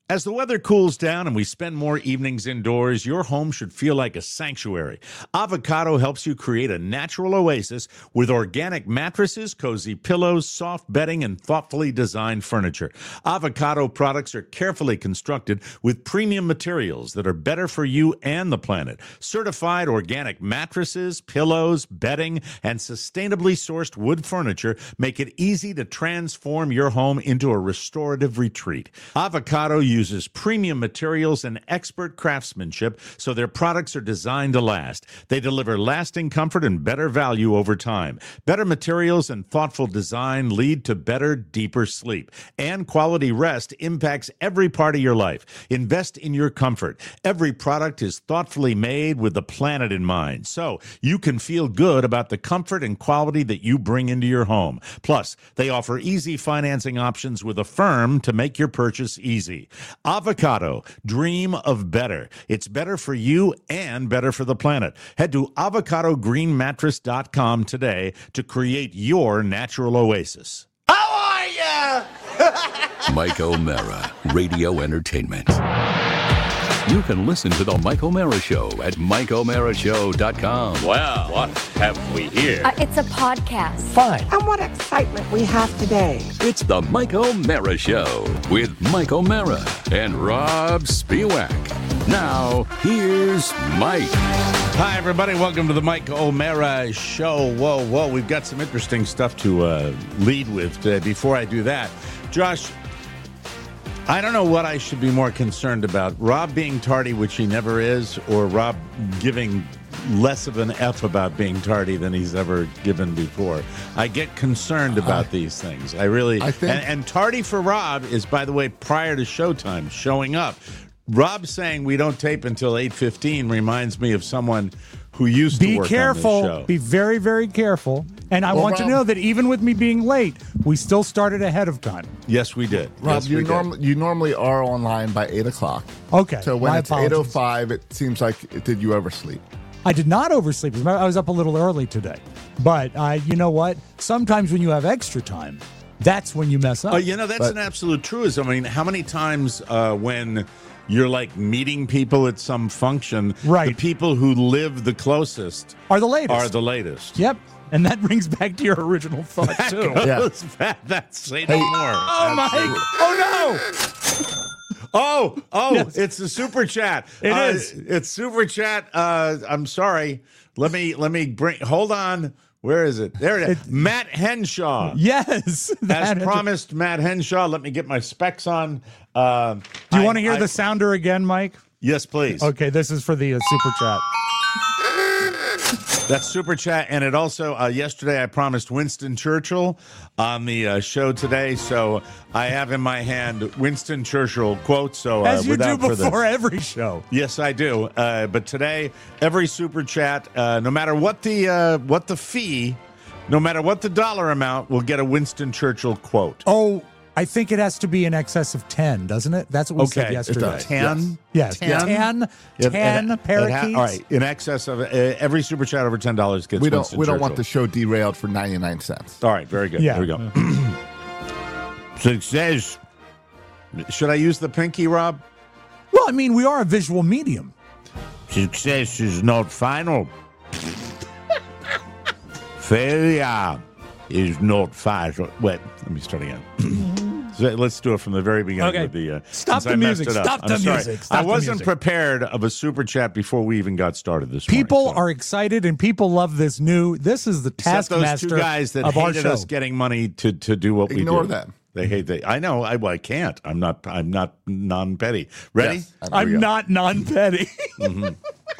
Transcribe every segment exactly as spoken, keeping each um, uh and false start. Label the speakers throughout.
Speaker 1: As the weather cools down and we spend more evenings indoors, your home should feel like a sanctuary. Avocado helps you create a natural oasis with organic mattresses, cozy pillows, soft bedding, and thoughtfully designed furniture. Avocado products are carefully constructed with premium materials that are better for you and the planet. Certified organic mattresses, pillows, bedding, and sustainably sourced wood furniture make it easy to transform your home into a restorative retreat. Avocado uses uses premium materials and expert craftsmanship, so their products are designed to last. They deliver lasting comfort and better value over time. Better materials and thoughtful design lead to better, deeper sleep. And quality rest impacts every part of your life. Invest in your comfort. Every product is thoughtfully made with the planet in mind, so you can feel good about the comfort and quality that you bring into your home. Plus, they offer easy financing options with Affirm to make your purchase easy. Avocado, dream of better. It's better for you and better for the planet. Head to avocado green mattress dot com today to create your natural oasis.
Speaker 2: How are ya?
Speaker 3: Mike O'Mara, Radio Entertainment. You can listen to The Mike O'Mara Show at mike o'mara show dot com.
Speaker 2: Well, what have we here?
Speaker 4: Uh, it's a podcast.
Speaker 5: Fine. And what excitement we have today.
Speaker 3: It's The Mike O'Mara Show with Mike O'Mara and Rob Spiewak. Now, here's Mike.
Speaker 1: Hi, everybody. Welcome to the Mike O'Mara Show. Whoa, whoa. We've got some interesting stuff to uh, lead with today. Before I do that, Josh, I don't know what I should be more concerned about. Rob being tardy, which he never is, or Rob giving less of an F about being tardy than he's ever given before. I get concerned about uh, these things. I really, I think, and, and tardy for Rob is, by the way, prior to showtime, showing up. Rob saying we don't tape until eight fifteen reminds me of someone who used
Speaker 6: be
Speaker 1: to work
Speaker 6: careful,
Speaker 1: on this show.
Speaker 6: Be very, very careful. And I
Speaker 7: well,
Speaker 6: want
Speaker 7: Rob,
Speaker 6: to know that even with me being late, we still started ahead of time.
Speaker 1: Yes, we did.
Speaker 7: Rob,
Speaker 1: yes,
Speaker 7: you,
Speaker 1: we
Speaker 7: norm-
Speaker 1: did.
Speaker 7: you normally are online by eight o'clock.
Speaker 6: Okay.
Speaker 7: So when
Speaker 6: my
Speaker 7: it's
Speaker 6: apologies.
Speaker 7: eight oh five, it seems like, did you oversleep?
Speaker 6: I did not oversleep. I was up a little early today. But uh, you know what? Sometimes when you have extra time, that's when you mess up.
Speaker 1: Uh, you know, that's
Speaker 7: but,
Speaker 1: an absolute truism. I mean, how many times uh, when you're like meeting people at some function,
Speaker 6: right.
Speaker 1: the people who live the closest
Speaker 6: are the latest.
Speaker 1: Are the latest.
Speaker 6: Yep. And that brings back to your original thought,
Speaker 1: that
Speaker 6: too.
Speaker 1: Goes, yeah. that, that's say no
Speaker 7: hey,
Speaker 1: more.
Speaker 6: Oh,
Speaker 1: Absolutely.
Speaker 6: Mike. Oh, no.
Speaker 1: Oh, oh,
Speaker 6: yes.
Speaker 1: It's the super chat.
Speaker 6: It
Speaker 1: uh,
Speaker 6: is.
Speaker 1: It's super chat. Uh, I'm sorry. Let me let me bring. Hold on. Where is it? There it is. It, Matt Henshaw.
Speaker 6: Yes.
Speaker 1: As promised, Matt Henshaw. Let me get my specs on. Uh,
Speaker 6: Do you want to hear
Speaker 1: I,
Speaker 6: the sounder again, Mike?
Speaker 1: Yes, please.
Speaker 6: Okay, this is for the uh, super chat.
Speaker 1: That's super chat, and it also uh, yesterday I promised Winston Churchill on the uh, show today, so I have in my hand Winston Churchill quotes. So uh,
Speaker 6: as you do
Speaker 1: further,
Speaker 6: before every show.
Speaker 1: Yes, I do. Uh, but today, every super chat, uh, no matter what the uh, what the fee, no matter what the dollar amount, will get a Winston Churchill quote.
Speaker 6: Oh. I think it has to be in excess of ten, doesn't it? That's what we
Speaker 1: okay.
Speaker 6: said yesterday.
Speaker 1: ten?
Speaker 6: Yes.
Speaker 1: ten?
Speaker 6: ten,
Speaker 1: It,
Speaker 6: ten
Speaker 1: it,
Speaker 6: parakeets.
Speaker 1: It ha- all right. In excess of uh, every super chat over ten dollars gets
Speaker 7: we don't,
Speaker 1: Winston
Speaker 7: We don't
Speaker 1: Churchill.
Speaker 7: want the show derailed for ninety-nine cents.
Speaker 1: All right. Very good.
Speaker 6: Yeah.
Speaker 1: Here we go. Success. Should I use the pinky, Rob?
Speaker 6: Well, I mean, we are a visual medium.
Speaker 1: Success is not final. Failure is not final. Wait, let me start again. So let's do it from the very beginning.
Speaker 6: Okay.
Speaker 1: With the, uh,
Speaker 6: Stop the
Speaker 1: I
Speaker 6: music. Stop
Speaker 1: I'm
Speaker 6: the
Speaker 1: sorry.
Speaker 6: music. Stop
Speaker 1: I
Speaker 6: the
Speaker 1: wasn't
Speaker 6: music.
Speaker 1: prepared of a super chat before we even got started this
Speaker 6: People
Speaker 1: morning. So.
Speaker 6: are excited and people love this new. This is the
Speaker 1: Except
Speaker 6: taskmaster
Speaker 1: those two guys that
Speaker 6: of our
Speaker 1: hated
Speaker 6: show.
Speaker 1: us getting money to, to do what
Speaker 7: Ignore
Speaker 1: we do.
Speaker 7: them.
Speaker 1: They hate that. I know. I, well, I can't. I'm not. I'm not non-petty. Ready?
Speaker 7: Yes,
Speaker 6: I'm not non-petty.
Speaker 1: mm-hmm.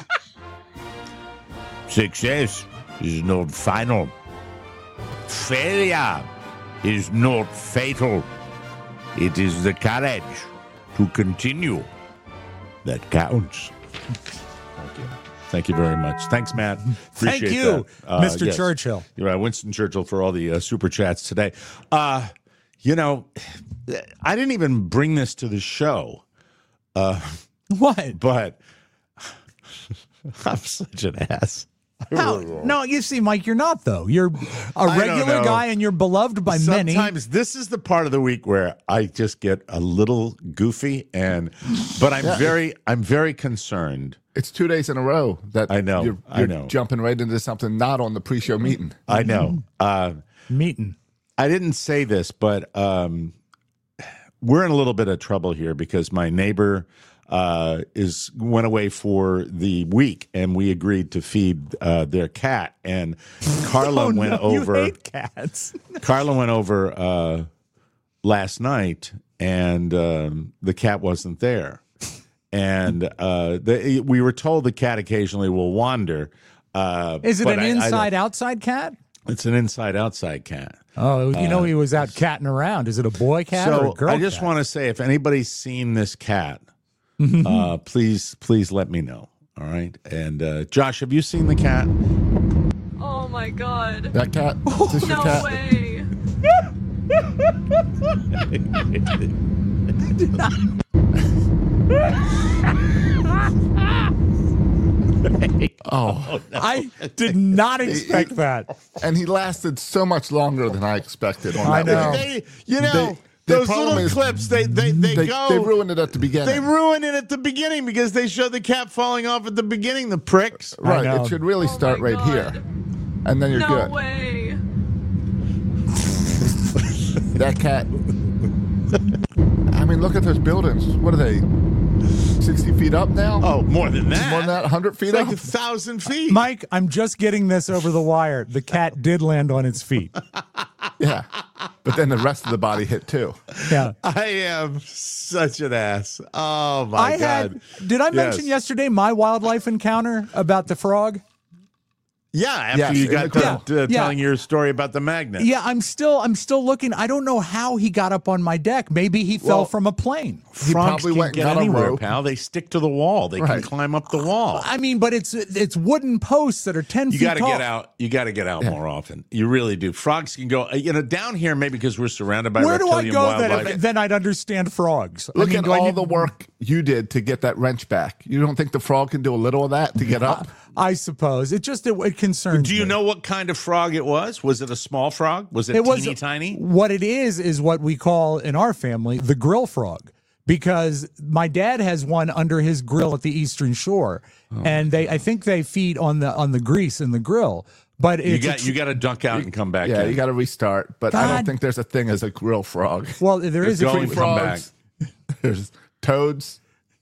Speaker 1: Success is not final. Failure is not fatal. It is the courage to continue that counts. Thank you. Thank you very much. Thanks, Matt. Appreciate
Speaker 6: Thank you,
Speaker 1: that. Uh,
Speaker 6: Mister
Speaker 1: yes.
Speaker 6: Churchill.
Speaker 1: You're right, Winston Churchill, for all the uh, super chats today. Uh, you know, I didn't even bring this to the show. Uh,
Speaker 6: what?
Speaker 1: But I'm such an ass.
Speaker 6: How? No, you see, Mike, you're not, though. You're a
Speaker 1: I don't
Speaker 6: regular
Speaker 1: know.
Speaker 6: guy, and you're beloved by many.
Speaker 1: Sometimes this is the part of the week where I just get a little goofy, and but I'm
Speaker 7: Yeah.
Speaker 1: very, I'm very concerned.
Speaker 7: It's two days in a row that
Speaker 1: I know,
Speaker 7: you're,
Speaker 1: I
Speaker 7: you're
Speaker 1: know.
Speaker 7: jumping right into something not on the pre-show meeting.
Speaker 1: I know. Uh,
Speaker 6: Meeting.
Speaker 1: I didn't say this, but um, we're in a little bit of trouble here because my neighbor uh, is went away for the week, and we agreed to feed uh, their cat. And Carla
Speaker 6: Oh,
Speaker 1: went
Speaker 6: no,
Speaker 1: over.
Speaker 6: You hate cats.
Speaker 1: Carla went over uh, last night, and um, the cat wasn't there. And uh, the, we were told the cat occasionally will wander. Uh,
Speaker 6: Is it
Speaker 1: but
Speaker 6: an
Speaker 1: I- I don't-
Speaker 6: inside-outside cat?
Speaker 1: It's an inside-outside cat.
Speaker 6: Oh, you know he was out catting around. Is it a boy cat or a
Speaker 1: So
Speaker 6: girl
Speaker 1: I just
Speaker 6: cat?
Speaker 1: want to say, if anybody's seen this cat, uh, please, please let me know. All right. And uh, Josh, have you seen the cat?
Speaker 4: Oh my god.
Speaker 7: That cat? Is this your
Speaker 4: No
Speaker 7: cat?
Speaker 4: way.
Speaker 7: Oh,
Speaker 6: I did not expect that.
Speaker 7: and he lasted so much longer than I expected on
Speaker 6: I
Speaker 7: that
Speaker 6: know.
Speaker 7: one.
Speaker 1: They, you know,
Speaker 7: They- the
Speaker 1: those
Speaker 7: problem
Speaker 1: little
Speaker 7: is
Speaker 1: clips, they, they, they,
Speaker 7: They,
Speaker 1: go.
Speaker 7: they ruined it at the beginning.
Speaker 1: They ruin it at the beginning because they show the cat falling off at the beginning, the pricks.
Speaker 7: right.
Speaker 6: know.
Speaker 7: It should really
Speaker 4: Oh
Speaker 7: start
Speaker 4: my
Speaker 7: right here.
Speaker 4: God.
Speaker 7: And then you're
Speaker 4: No
Speaker 7: good.
Speaker 4: way.
Speaker 7: That cat. I mean, look at those buildings. What are they? sixty feet up now?
Speaker 1: Oh, more than that.
Speaker 7: More than that? one hundred feet
Speaker 1: It's like
Speaker 7: up?
Speaker 1: a thousand feet.
Speaker 6: Mike, I'm just getting this over the wire. The cat did land on its feet.
Speaker 7: Yeah. But then the rest of the body hit too.
Speaker 6: Yeah.
Speaker 1: I am such an ass. Oh, my
Speaker 6: I
Speaker 1: God.
Speaker 6: had. Did I mention
Speaker 1: Yes.
Speaker 6: yesterday my wildlife encounter about the frog?
Speaker 1: Yeah, after
Speaker 7: Yes,
Speaker 1: you
Speaker 7: in
Speaker 1: got
Speaker 7: the
Speaker 1: done
Speaker 6: crowd.
Speaker 1: uh,
Speaker 6: Yeah.
Speaker 1: telling your story about the magnet.
Speaker 6: Yeah, I'm still. I'm still looking. I don't know how he got up on my deck. Maybe he fell
Speaker 7: Well,
Speaker 6: from a plane.
Speaker 7: He
Speaker 1: Frogs
Speaker 7: probably
Speaker 1: can
Speaker 7: went and
Speaker 1: get
Speaker 7: got a
Speaker 1: anywhere,
Speaker 7: rope.
Speaker 1: pal. They stick to the wall. They can
Speaker 7: Right.
Speaker 1: climb up the wall.
Speaker 6: I mean, but it's it's wooden posts that are ten
Speaker 1: You
Speaker 6: feet
Speaker 1: got to
Speaker 6: tall.
Speaker 1: get out. You got to get out more often. You really do. Frogs can go. uh, You know, down here maybe because we're surrounded by
Speaker 6: Where do I
Speaker 1: reptilian
Speaker 6: go
Speaker 1: wildlife.
Speaker 6: then? Then I'd understand frogs. I
Speaker 7: Look
Speaker 6: mean,
Speaker 7: at
Speaker 6: do I
Speaker 7: all
Speaker 6: need-
Speaker 7: the work you did to get that wrench back. You don't think the frog can do a little of that to get up?
Speaker 6: I suppose it just it, it concerns.
Speaker 1: Do you
Speaker 6: me.
Speaker 1: know what kind of frog it was? Was it a small frog? Was it,
Speaker 6: It was
Speaker 1: teeny tiny?
Speaker 6: What it is is what we call in our family the grill frog, because my dad has one under his grill at the Eastern Shore,
Speaker 1: Oh,
Speaker 6: and they I think they feed on the on the grease in the grill. But
Speaker 1: You
Speaker 6: it's a
Speaker 1: got
Speaker 6: tr-
Speaker 1: you got to dunk out and come back.
Speaker 7: Yeah,
Speaker 1: in.
Speaker 7: you got to restart. But I
Speaker 6: God.
Speaker 7: don't think there's a thing as a grill frog.
Speaker 6: well, there is a
Speaker 1: Going
Speaker 6: tree
Speaker 1: from- come
Speaker 7: Frogs. There's toads.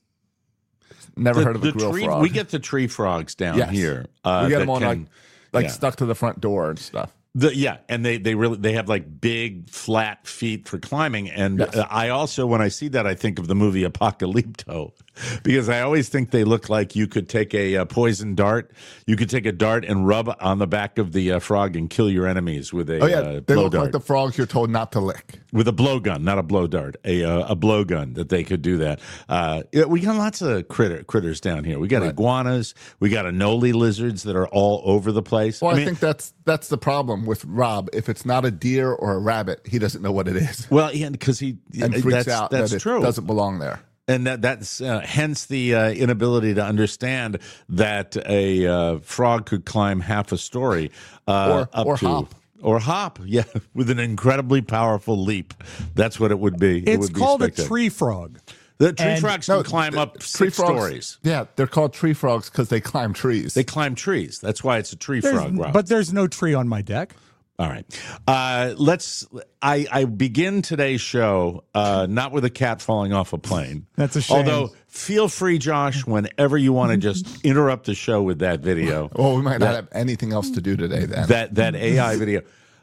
Speaker 7: Never
Speaker 1: The-
Speaker 7: heard of a
Speaker 1: the
Speaker 7: grill
Speaker 1: tree,
Speaker 7: frog.
Speaker 1: We get the tree frogs down
Speaker 7: Yes.
Speaker 1: here. Uh,
Speaker 7: we get
Speaker 1: that
Speaker 7: them on
Speaker 1: can-
Speaker 7: like like
Speaker 1: yeah.
Speaker 7: stuck to the front door and stuff.
Speaker 1: The, yeah, and they they really they have like big flat feet for climbing. And
Speaker 7: Yes.
Speaker 1: uh, I also, when I see that, I think of the movie Apocalypto, because I always think they look like you could take a, uh poison dart, you could take a dart and rub on the back of the uh, frog and kill your enemies with a
Speaker 7: Oh yeah,
Speaker 1: uh,
Speaker 7: they
Speaker 1: blow
Speaker 7: look
Speaker 1: dart.
Speaker 7: like the frogs you're told not to lick.
Speaker 1: With a blowgun, not a blow dart, a uh, a blowgun that they could do that. Uh, yeah, we got lots of critter critters down here. We got
Speaker 7: Right.
Speaker 1: iguanas, we got anole lizards that are all over the place.
Speaker 7: Well, I,
Speaker 1: mean,
Speaker 7: think that's that's the problem with Rob. If it's not a deer or a rabbit, he doesn't know what it is
Speaker 1: well, yeah, because he
Speaker 7: and freaks
Speaker 1: that's,
Speaker 7: out
Speaker 1: That's
Speaker 7: that it
Speaker 1: true.
Speaker 7: doesn't belong there.
Speaker 1: And that, that's uh, hence the uh, inability to understand that a uh, frog could climb half a story uh,
Speaker 7: Or-
Speaker 1: up
Speaker 7: or
Speaker 1: to.
Speaker 7: hop.
Speaker 1: Or hop, yeah, with an incredibly powerful leap. That's what it would be. It
Speaker 6: It's
Speaker 1: would be
Speaker 6: called a
Speaker 1: spectacular.
Speaker 6: tree frog.
Speaker 1: The tree
Speaker 6: and-
Speaker 1: frogs can
Speaker 7: No,
Speaker 1: climb
Speaker 7: the-
Speaker 1: up
Speaker 7: tree
Speaker 1: six
Speaker 7: frogs,
Speaker 1: stories.
Speaker 7: Yeah, they're called tree frogs because they climb trees.
Speaker 1: They climb trees. That's why it's a tree
Speaker 6: There's-
Speaker 1: frog, Rob.
Speaker 6: but there's no tree on my deck.
Speaker 1: All right. Uh, let's. I, I begin today's show uh, not with a cat falling off a plane.
Speaker 6: That's a shame.
Speaker 1: Although, feel free, Josh, whenever you want to just interrupt the show with that video.
Speaker 7: well, we might not have anything else to do today then.
Speaker 1: that that A I video.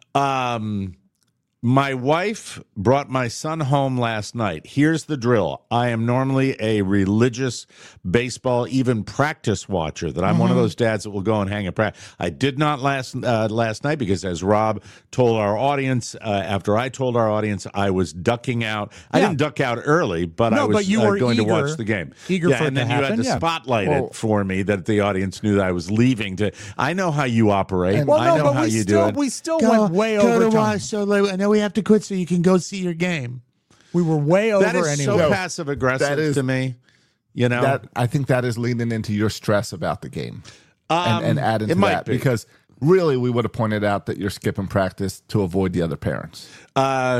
Speaker 1: Um, my wife brought my son home last night. Here's the drill. I am normally a religious baseball, even practice watcher, that I'm one of those dads that will go and hang a practice. I did not last uh, last night because, as Rob told our audience, uh, after I told our audience, I was ducking out. I
Speaker 6: Yeah.
Speaker 1: didn't duck out early, but I
Speaker 6: No,
Speaker 1: was
Speaker 6: but you
Speaker 1: uh,
Speaker 6: were
Speaker 1: going to
Speaker 6: eager-
Speaker 1: watch the game.
Speaker 6: eager
Speaker 1: yeah,
Speaker 6: for it
Speaker 1: and
Speaker 6: to
Speaker 1: then you
Speaker 6: happen,
Speaker 1: had to
Speaker 6: yeah.
Speaker 1: spotlight
Speaker 7: Well-
Speaker 1: it for me that the audience knew that I was leaving. To I know how you operate.
Speaker 6: Well,
Speaker 1: I
Speaker 6: no,
Speaker 1: know
Speaker 6: but
Speaker 1: how
Speaker 6: we
Speaker 1: you
Speaker 6: still
Speaker 1: do it.
Speaker 6: we still went way over time.
Speaker 1: So late. I know we have to quit so you can go see your game.
Speaker 6: We were way over
Speaker 1: That is
Speaker 6: anyway.
Speaker 1: so
Speaker 7: No,
Speaker 1: passive aggressive
Speaker 7: that is-
Speaker 1: to me. You know,
Speaker 7: that I think that is leaning into your stress about the game. and, and add into
Speaker 1: it might
Speaker 7: that
Speaker 1: be.
Speaker 7: because really we would have pointed out that you're skipping practice to avoid the other parents.
Speaker 1: Uh,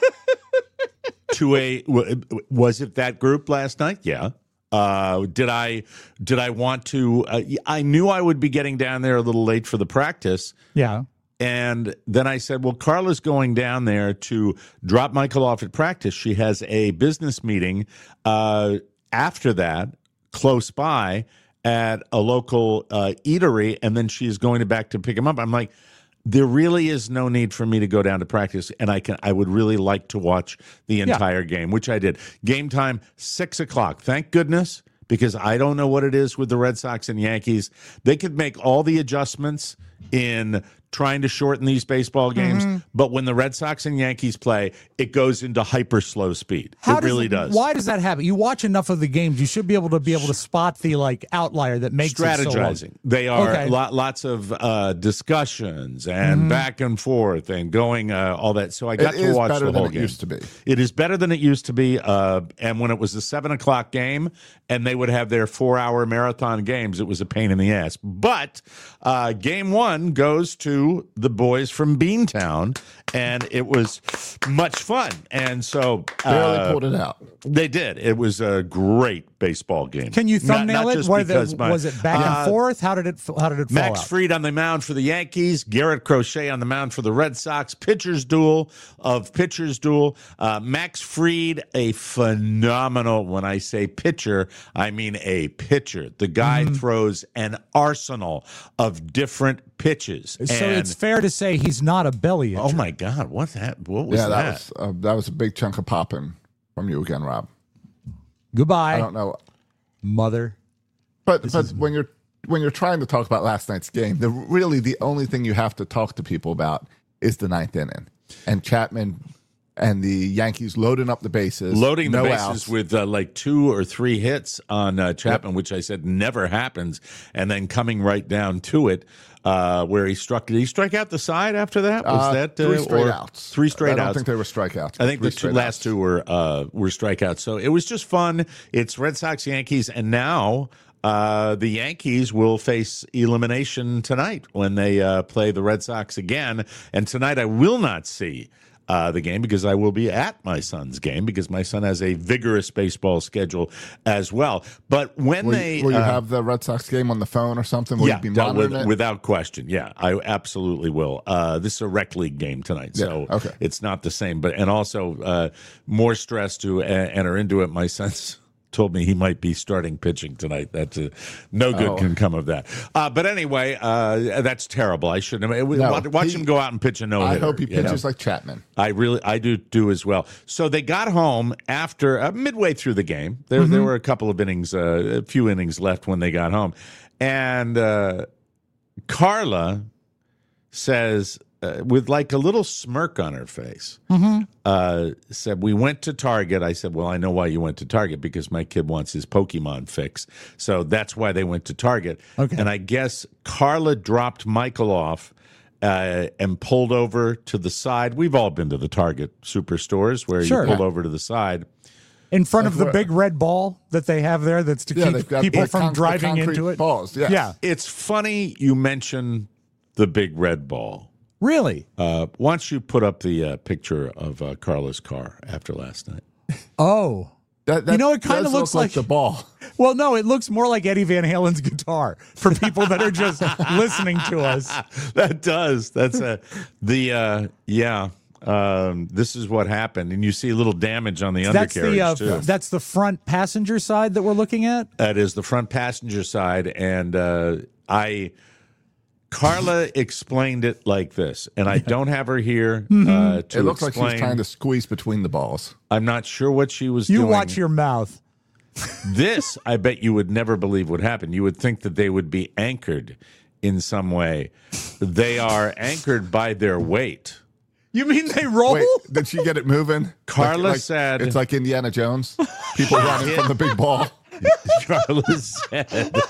Speaker 1: to a w- was it that group last night? Yeah. Uh, did I did I want to? Uh, I knew I would be getting down there a little late for the practice.
Speaker 6: Yeah.
Speaker 1: And then I said, well, Carla's going down there to drop Michael off at practice. She has a business meeting uh, after that, close by, at a local uh, eatery, and then she's going to back to pick him up. I'm like, there really is no need for me to go down to practice, and I can. I would really like to watch the entire yeah. game, which I did. Game time, six o'clock. Thank goodness, because I don't know what it is with the Red Sox and Yankees. They could make all the adjustments in trying to shorten these baseball games, mm-hmm. but when the Red Sox and Yankees play, it goes into hyper slow speed.
Speaker 6: How
Speaker 1: it
Speaker 6: does
Speaker 1: really
Speaker 6: it,
Speaker 1: does.
Speaker 6: Why does that happen? You watch enough of the games, you should be able to be able to spot the like outlier that makes
Speaker 1: strategizing.
Speaker 6: It so long.
Speaker 1: They are
Speaker 6: okay.
Speaker 1: lot, lots of uh, discussions and mm-hmm. back and forth and going uh, all that. So I got
Speaker 7: it
Speaker 1: to watch the whole
Speaker 7: game. It is better than it
Speaker 1: game.
Speaker 7: used to be.
Speaker 1: It is better than it used to be. Uh, and when it was a seven o'clock game, and they would have their four-hour marathon games, it was a pain in the ass. But uh, game one goes to the boys from Beantown, and it was much fun. And so uh,
Speaker 7: barely pulled it out.
Speaker 1: They did. It was a great baseball game.
Speaker 6: Can you thumbnail
Speaker 1: not, not
Speaker 6: it? Was,
Speaker 1: the,
Speaker 6: my, was it back and
Speaker 1: uh,
Speaker 6: forth? How did it? How did it? Fall
Speaker 1: Max
Speaker 6: out?
Speaker 1: Fried on the mound for the Yankees. Garrett Crochet on the mound for the Red Sox. Pitchers duel of pitchers duel. Uh, Max Fried, a phenomenal. When I say pitcher, I mean a pitcher. The guy mm-hmm. throws an arsenal of different pitches.
Speaker 6: So
Speaker 1: and,
Speaker 6: it's fair to say he's not a belly injury.
Speaker 1: Oh my God! What's that? What was
Speaker 7: yeah, that?
Speaker 1: that?
Speaker 7: Was, uh, that was a big chunk of popping from you again, Rob.
Speaker 6: Goodbye.
Speaker 7: I don't know,
Speaker 6: mother.
Speaker 7: But this but is... when you're when you're trying to talk about last night's game, the really the only thing you have to talk to people about is the ninth inning and Chapman and the Yankees loading up the bases,
Speaker 1: loading
Speaker 7: no
Speaker 1: the bases
Speaker 7: outs.
Speaker 1: with uh, like two or three hits on uh, Chapman, yep. which I said never happens, and then coming right down to it. Uh, where he struck, did he strike out the side after that? Was
Speaker 7: uh,
Speaker 1: that uh,
Speaker 7: three straight
Speaker 1: or
Speaker 7: outs?
Speaker 1: Three straight outs.
Speaker 7: I don't think they were strikeouts.
Speaker 1: I think the two, last
Speaker 7: outs.
Speaker 1: two were uh, were strikeouts. So it was just fun. It's Red Sox, Yankees, and now uh, the Yankees will face elimination tonight when they uh, play the Red Sox again. And tonight I will not see Uh, the game because I will be at my son's game because my son has a vigorous baseball schedule as well. But when
Speaker 7: will
Speaker 1: they
Speaker 7: you, will you
Speaker 1: uh,
Speaker 7: have the Red Sox game on the phone or something? Will
Speaker 1: yeah,
Speaker 7: you be monitoring
Speaker 1: with,
Speaker 7: it?
Speaker 1: without question. Yeah, I absolutely will. Uh, this is a rec league game tonight,
Speaker 7: Yeah,
Speaker 1: so
Speaker 7: okay.
Speaker 1: it's not the same. But and also uh, more stress to uh, enter into it. My son's told me he might be starting pitching tonight. That's uh, no good
Speaker 7: Oh.
Speaker 1: can come of that. Uh, but anyway, uh, that's terrible. I shouldn't have.
Speaker 7: No,
Speaker 1: watch watch
Speaker 7: he-
Speaker 1: him go out and pitch a no hitter.
Speaker 7: I hope he pitches like Chapman.
Speaker 1: I really, I do do as well. So they got home after uh, midway through the game. There, mm-hmm. there were a couple of innings, uh, a few innings left when they got home, and uh, Carla says, uh, with like a little smirk on her face, mm-hmm. uh, said, "We went to Target." I said, "Well, I know why you went to Target because my kid wants his Pokemon fix, so that's why they went to Target."
Speaker 6: Okay.
Speaker 1: And I guess Carla dropped Michael off. Uh, and pulled over to the side. We've all been to the Target superstores where
Speaker 6: Sure.
Speaker 1: you pull over to the side.
Speaker 6: In front of the
Speaker 7: where-
Speaker 6: big red ball that they have there that's to
Speaker 7: Yeah, they've
Speaker 6: keep
Speaker 7: got
Speaker 6: people
Speaker 7: the
Speaker 6: from
Speaker 7: con- the
Speaker 6: driving
Speaker 7: concrete
Speaker 6: into it.
Speaker 7: balls, yes.
Speaker 6: Yeah.
Speaker 1: It's funny you mention the big red ball.
Speaker 6: Really?
Speaker 1: Uh, why don't you put up the uh, picture of uh, Carla's car after last night?
Speaker 6: Oh.
Speaker 7: That, that
Speaker 6: You know, it kinda
Speaker 7: does
Speaker 6: looks
Speaker 7: look
Speaker 6: like-
Speaker 7: the ball.
Speaker 6: Well, no, it looks more like Eddie Van Halen's guitar for people that are just listening to us.
Speaker 1: That does. That's a the uh, yeah. Um, this is what happened, and you see a little damage on the
Speaker 6: That's
Speaker 1: undercarriage
Speaker 6: the uh,
Speaker 1: too.
Speaker 6: that's the front passenger side that we're looking at.
Speaker 1: That is the front passenger side, and uh, I. Carla explained it like this, and I don't have her here uh, to
Speaker 7: It looks like
Speaker 1: explain.
Speaker 7: she's trying to squeeze between the balls.
Speaker 1: I'm not sure what she was
Speaker 6: You
Speaker 1: doing.
Speaker 6: watch your mouth.
Speaker 1: This, I bet you would never believe would happen. You would think that they would be anchored in some way. They are anchored by their weight.
Speaker 6: You mean they roll?
Speaker 7: Wait, did she get it moving?
Speaker 1: Carla
Speaker 7: Like- like-
Speaker 1: said-
Speaker 7: it's like Indiana Jones. People running from the big ball.
Speaker 1: Carla said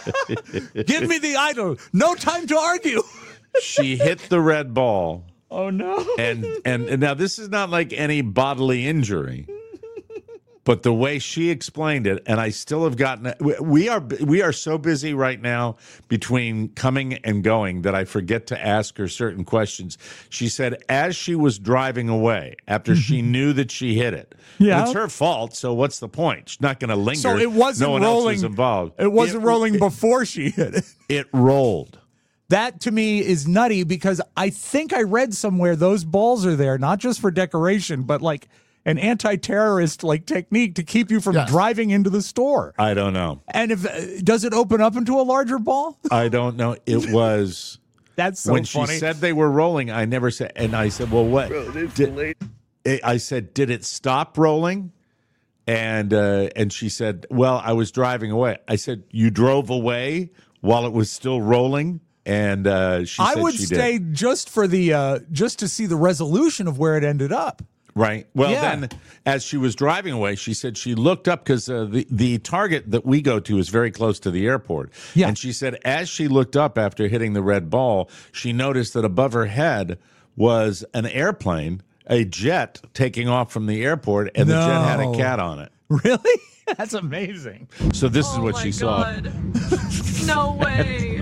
Speaker 6: Give me the idol. No time to argue.
Speaker 1: she hit the red ball.
Speaker 6: Oh no.
Speaker 1: And, and and now this is not like any bodily injury. But the way she explained it, and I still have gotten we are we are so busy right now between coming and going that I forget to ask her certain questions. She said as she was driving away, after she knew that she hit it,
Speaker 6: Yeah.
Speaker 1: it's her fault. So what's the point? She's not going to linger.
Speaker 6: So it wasn't
Speaker 1: no one
Speaker 6: rolling.
Speaker 1: else was involved.
Speaker 6: It wasn't
Speaker 1: It-
Speaker 6: rolling
Speaker 1: it-
Speaker 6: before she hit it.
Speaker 1: It rolled.
Speaker 6: That to me is nutty because I think I read somewhere those balls are there not just for decoration, but like an anti-terrorist like technique to keep you from
Speaker 7: Yes.
Speaker 6: driving into the store.
Speaker 1: I don't know.
Speaker 6: And if uh, does it open up into a larger ball?
Speaker 1: I don't know. It was.
Speaker 6: That's so
Speaker 1: when
Speaker 6: funny.
Speaker 1: she said they were rolling, I never said, and I said, "Well, what?" Did, I said, "Did it stop rolling?" And uh, and she said, "Well, I was driving away." I said, "You drove away while it was still rolling?" And uh, she
Speaker 6: I
Speaker 1: said
Speaker 6: would
Speaker 1: she
Speaker 6: stay
Speaker 1: did.
Speaker 6: just for the uh, just to see the resolution of where it ended up.
Speaker 1: Right. Well,
Speaker 6: Yeah.
Speaker 1: then, as she was driving away, she said she looked up because uh, the the Target that we go to is very close to the airport.
Speaker 6: Yeah.
Speaker 1: And she said as she looked up after hitting the red ball, she noticed that above her head was an airplane, a jet taking off from the airport, and the jet had a
Speaker 6: No.
Speaker 1: cat on it.
Speaker 6: Really? That's amazing.
Speaker 1: So this is
Speaker 4: Oh
Speaker 1: what
Speaker 4: my
Speaker 1: she saw.
Speaker 4: God. No way.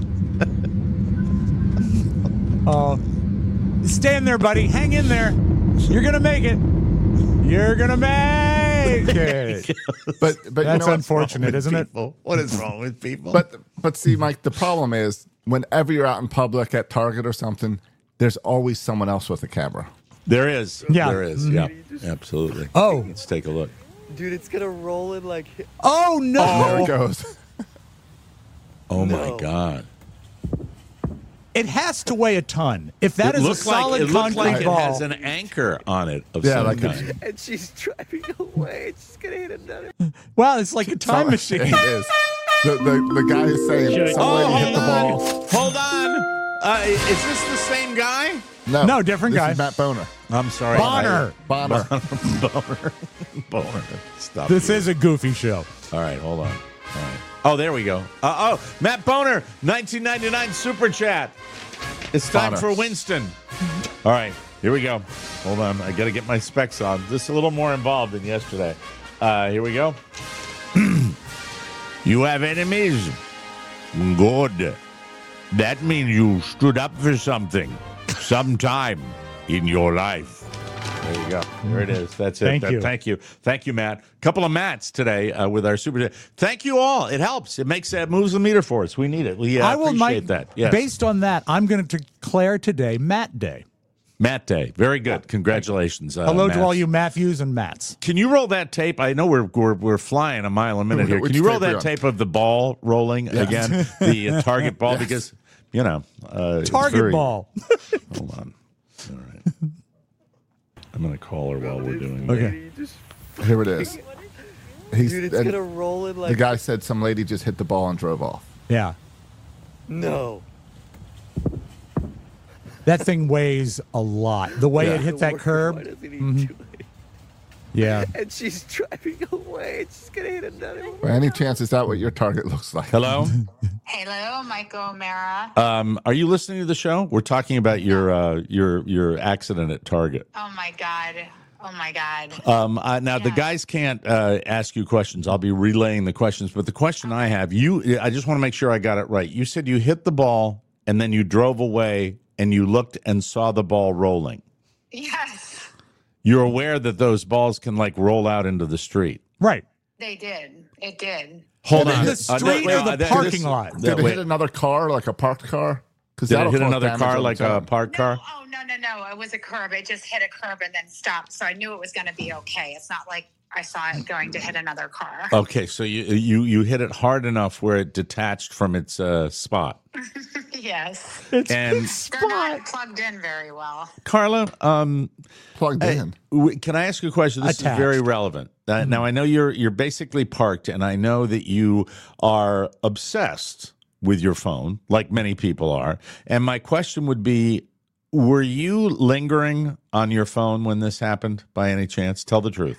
Speaker 6: Oh, stand there, buddy. Hang in there. You're gonna make it. You're gonna make it.
Speaker 7: But but you
Speaker 6: That's
Speaker 7: know what's
Speaker 6: unfortunate,
Speaker 7: wrong with
Speaker 6: isn't it?
Speaker 7: people?
Speaker 1: What is wrong with people?
Speaker 7: But but see, Mike, the problem is whenever you're out in public at Target or something, there's always someone else with a camera.
Speaker 1: there is.
Speaker 6: Yeah.
Speaker 1: There is. Yeah. Absolutely.
Speaker 6: Oh.
Speaker 1: Let's take a look.
Speaker 8: Dude, it's gonna roll in like.
Speaker 6: Oh no!
Speaker 7: There it goes.
Speaker 1: Oh, my
Speaker 8: No.
Speaker 1: God.
Speaker 6: It has to weigh a ton. If that
Speaker 1: it
Speaker 6: is a
Speaker 1: looks like,
Speaker 6: solid
Speaker 1: it looks
Speaker 6: concrete
Speaker 1: like it
Speaker 6: ball,
Speaker 1: has an anchor on it of
Speaker 7: Yeah,
Speaker 1: some
Speaker 7: like
Speaker 1: kind.
Speaker 7: it's-
Speaker 8: And she's driving away. It's just gonna hit another.
Speaker 6: wow, it's like a time
Speaker 7: It
Speaker 6: machine.
Speaker 7: is. The, the, the guy is saying some lady hit the ball.
Speaker 1: Hold on. Uh, is this the same guy?
Speaker 7: No,
Speaker 6: No, different
Speaker 7: this
Speaker 6: guy.
Speaker 7: is Matt Boner.
Speaker 1: I'm sorry.
Speaker 6: Bonner.
Speaker 7: Bonner.
Speaker 1: Boner. Boner. Stop.
Speaker 6: This
Speaker 1: you.
Speaker 6: is a goofy show.
Speaker 1: All right, hold on. All right. Oh, there we go. Uh, oh, Matt Boner, nineteen ninety-nine Super Chat. It's time
Speaker 7: Bonner.
Speaker 1: for Winston. All right, here we go. Hold on. I got to get my specs on. This is a little more involved than yesterday. Uh, here we go. You have enemies? Good. That means you stood up for something sometime in your life. There you go. There it is. That's it.
Speaker 6: Thank
Speaker 1: That-
Speaker 6: you.
Speaker 1: Thank you. Thank you, Matt. Couple of Matts today uh, with our super. Thank you all. It helps. It makes that moves the meter for us. We need it. We uh,
Speaker 6: I will,
Speaker 1: appreciate
Speaker 6: Mike,
Speaker 1: that. Yes.
Speaker 6: based on that, I'm going to declare today Matt Day.
Speaker 1: Matt Day. Very good. Congratulations. Uh,
Speaker 6: Hello to
Speaker 1: Matts.
Speaker 6: all you Matthews and Matts.
Speaker 1: Can you roll that tape? I know we're we're, we're flying a mile a minute here.
Speaker 7: Which
Speaker 1: Can you roll
Speaker 7: tape are you
Speaker 1: that
Speaker 7: on?
Speaker 1: tape of the ball rolling again? The uh, target ball? Because, you know. Uh, it's
Speaker 6: Target
Speaker 1: very-
Speaker 6: ball.
Speaker 1: Hold on. All right. I'm going to call her while we're doing
Speaker 6: Okay.
Speaker 1: that.
Speaker 8: Lady just.
Speaker 7: Here it is. He's,
Speaker 8: Dude, it's
Speaker 7: and
Speaker 8: gonna roll in like.
Speaker 7: the guy said some lady just hit the ball and drove off.
Speaker 6: Yeah.
Speaker 8: No.
Speaker 6: That thing weighs a lot. The way
Speaker 7: Yeah.
Speaker 6: it hit that
Speaker 8: Why
Speaker 6: curb.
Speaker 8: doesn't he
Speaker 6: Mhm.
Speaker 8: do it?
Speaker 6: Yeah.
Speaker 8: And she's driving away. It's just gonna hit another one.
Speaker 7: By any chance, is that what your target looks like?
Speaker 1: Hello?
Speaker 9: Hello, Michael O'Mara.
Speaker 1: Um, are you listening to the show? We're talking about your uh, your your accident at Target.
Speaker 9: Oh my God. Oh my God.
Speaker 1: Um, uh, now the
Speaker 9: Yeah.
Speaker 1: guys can't uh, ask you questions. I'll be relaying the questions, but the question I have, you, I just want to make sure I got it right. You said you hit the ball and then you drove away and you looked and saw the ball rolling.
Speaker 9: Yes,
Speaker 1: You're aware that those balls can like roll out into the street.
Speaker 6: Right.
Speaker 9: they did. It did.
Speaker 1: Hold
Speaker 6: In
Speaker 1: on.
Speaker 6: the
Speaker 1: Uh, no,
Speaker 6: street
Speaker 1: wait,
Speaker 6: or the
Speaker 1: uh, that-
Speaker 6: parking
Speaker 1: this-
Speaker 6: lot?
Speaker 1: that-
Speaker 7: Did it
Speaker 1: wait.
Speaker 7: hit another car, like a parked car? Because
Speaker 1: Did it hit another car like a parked car?
Speaker 9: No, oh, no, no, no. It was a curb. It just hit a curb and then stopped. So I knew it was going to be okay. It's not like I saw it going to hit another car.
Speaker 1: Okay, so you you you hit it hard enough where it detached from its uh, spot.
Speaker 9: Yes.
Speaker 6: It's
Speaker 1: And
Speaker 9: They're not plugged in very well.
Speaker 1: Carla, um,
Speaker 7: plugged
Speaker 1: Hey,
Speaker 7: in.
Speaker 1: w- can I ask you a question? This
Speaker 6: Attached.
Speaker 1: is very relevant. Uh, Now I know you're you're basically parked, and I know that you are obsessed with your phone, like many people are. And my question would be: were you lingering on your phone when this happened, by any chance? Tell the truth.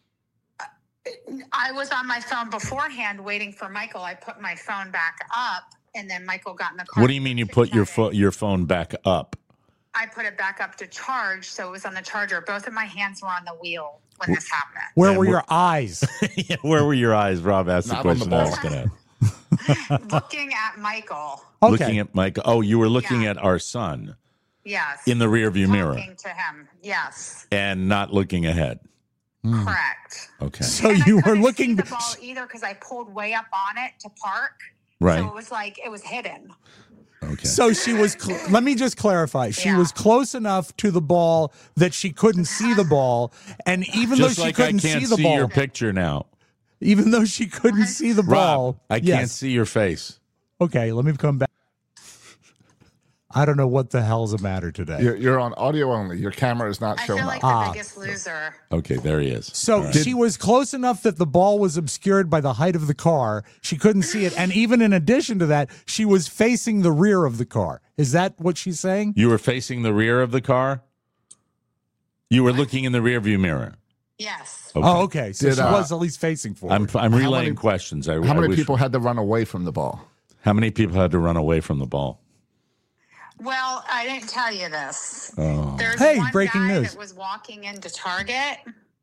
Speaker 9: I was on my phone beforehand waiting for Michael. I put my phone back up and then Michael got in the car.
Speaker 1: What do you mean you put your fo- your phone back up?
Speaker 9: I put it back up to charge, so it was on the charger. Both of my hands were on the wheel. when this happened.
Speaker 6: Where
Speaker 1: And
Speaker 6: were
Speaker 1: we're-
Speaker 6: your eyes?
Speaker 1: Yeah, where were your eyes? Rob asked the
Speaker 7: Not on the
Speaker 1: question I
Speaker 7: ball.
Speaker 1: was going to
Speaker 9: Looking at Michael.
Speaker 6: Okay.
Speaker 1: Looking at Mike. Oh, you were looking
Speaker 9: Yeah.
Speaker 1: at our son
Speaker 9: Yes.
Speaker 1: in the rearview mirror
Speaker 9: Talking to him. Yes.
Speaker 1: and not looking ahead.
Speaker 9: Correct.
Speaker 1: Okay.
Speaker 6: So
Speaker 9: And I
Speaker 6: you were
Speaker 9: couldn't
Speaker 6: looking.
Speaker 9: see the ball either because I pulled way up on it to park.
Speaker 1: Right.
Speaker 9: So it was like it was hidden.
Speaker 1: Okay.
Speaker 6: So she was. Cl- let me just clarify. She
Speaker 9: Yeah.
Speaker 6: was close enough to the ball that she couldn't see the ball, and even
Speaker 1: Just
Speaker 6: though she
Speaker 1: like I
Speaker 6: couldn't
Speaker 1: can't
Speaker 6: see the
Speaker 1: see
Speaker 6: ball,
Speaker 1: your picture now.
Speaker 6: even though she couldn't see the ball,
Speaker 1: Rob, I can't
Speaker 6: yes.
Speaker 1: see your face.
Speaker 6: Okay, let me come back. I don't know what the hell's the matter today.
Speaker 7: You're, you're on audio only. Your camera is not
Speaker 9: I
Speaker 7: showing
Speaker 9: feel like
Speaker 7: up.
Speaker 9: the biggest loser.
Speaker 1: Okay, there he is.
Speaker 6: So
Speaker 1: All right.
Speaker 6: she was close enough that the ball was obscured by the height of the car. She couldn't see it. And even in addition to that, she was facing the rear of the car. Is that what she's saying?
Speaker 1: You were facing the rear of the car? You were looking in the rearview mirror.
Speaker 9: Yes.
Speaker 1: Okay.
Speaker 6: Oh, okay. So
Speaker 7: Did,
Speaker 6: she
Speaker 7: uh,
Speaker 6: was at least facing forward.
Speaker 1: I'm I'm
Speaker 7: How
Speaker 1: relaying
Speaker 7: many-
Speaker 1: questions. I,
Speaker 7: How
Speaker 1: I
Speaker 7: many
Speaker 1: wish-
Speaker 7: people had to run away from the ball?
Speaker 1: How many people had to run away from the ball?
Speaker 9: Well, I didn't tell you this.
Speaker 1: Oh.
Speaker 9: There's
Speaker 6: Hey,
Speaker 9: one
Speaker 6: breaking
Speaker 9: guy
Speaker 6: news.
Speaker 9: that was walking into Target,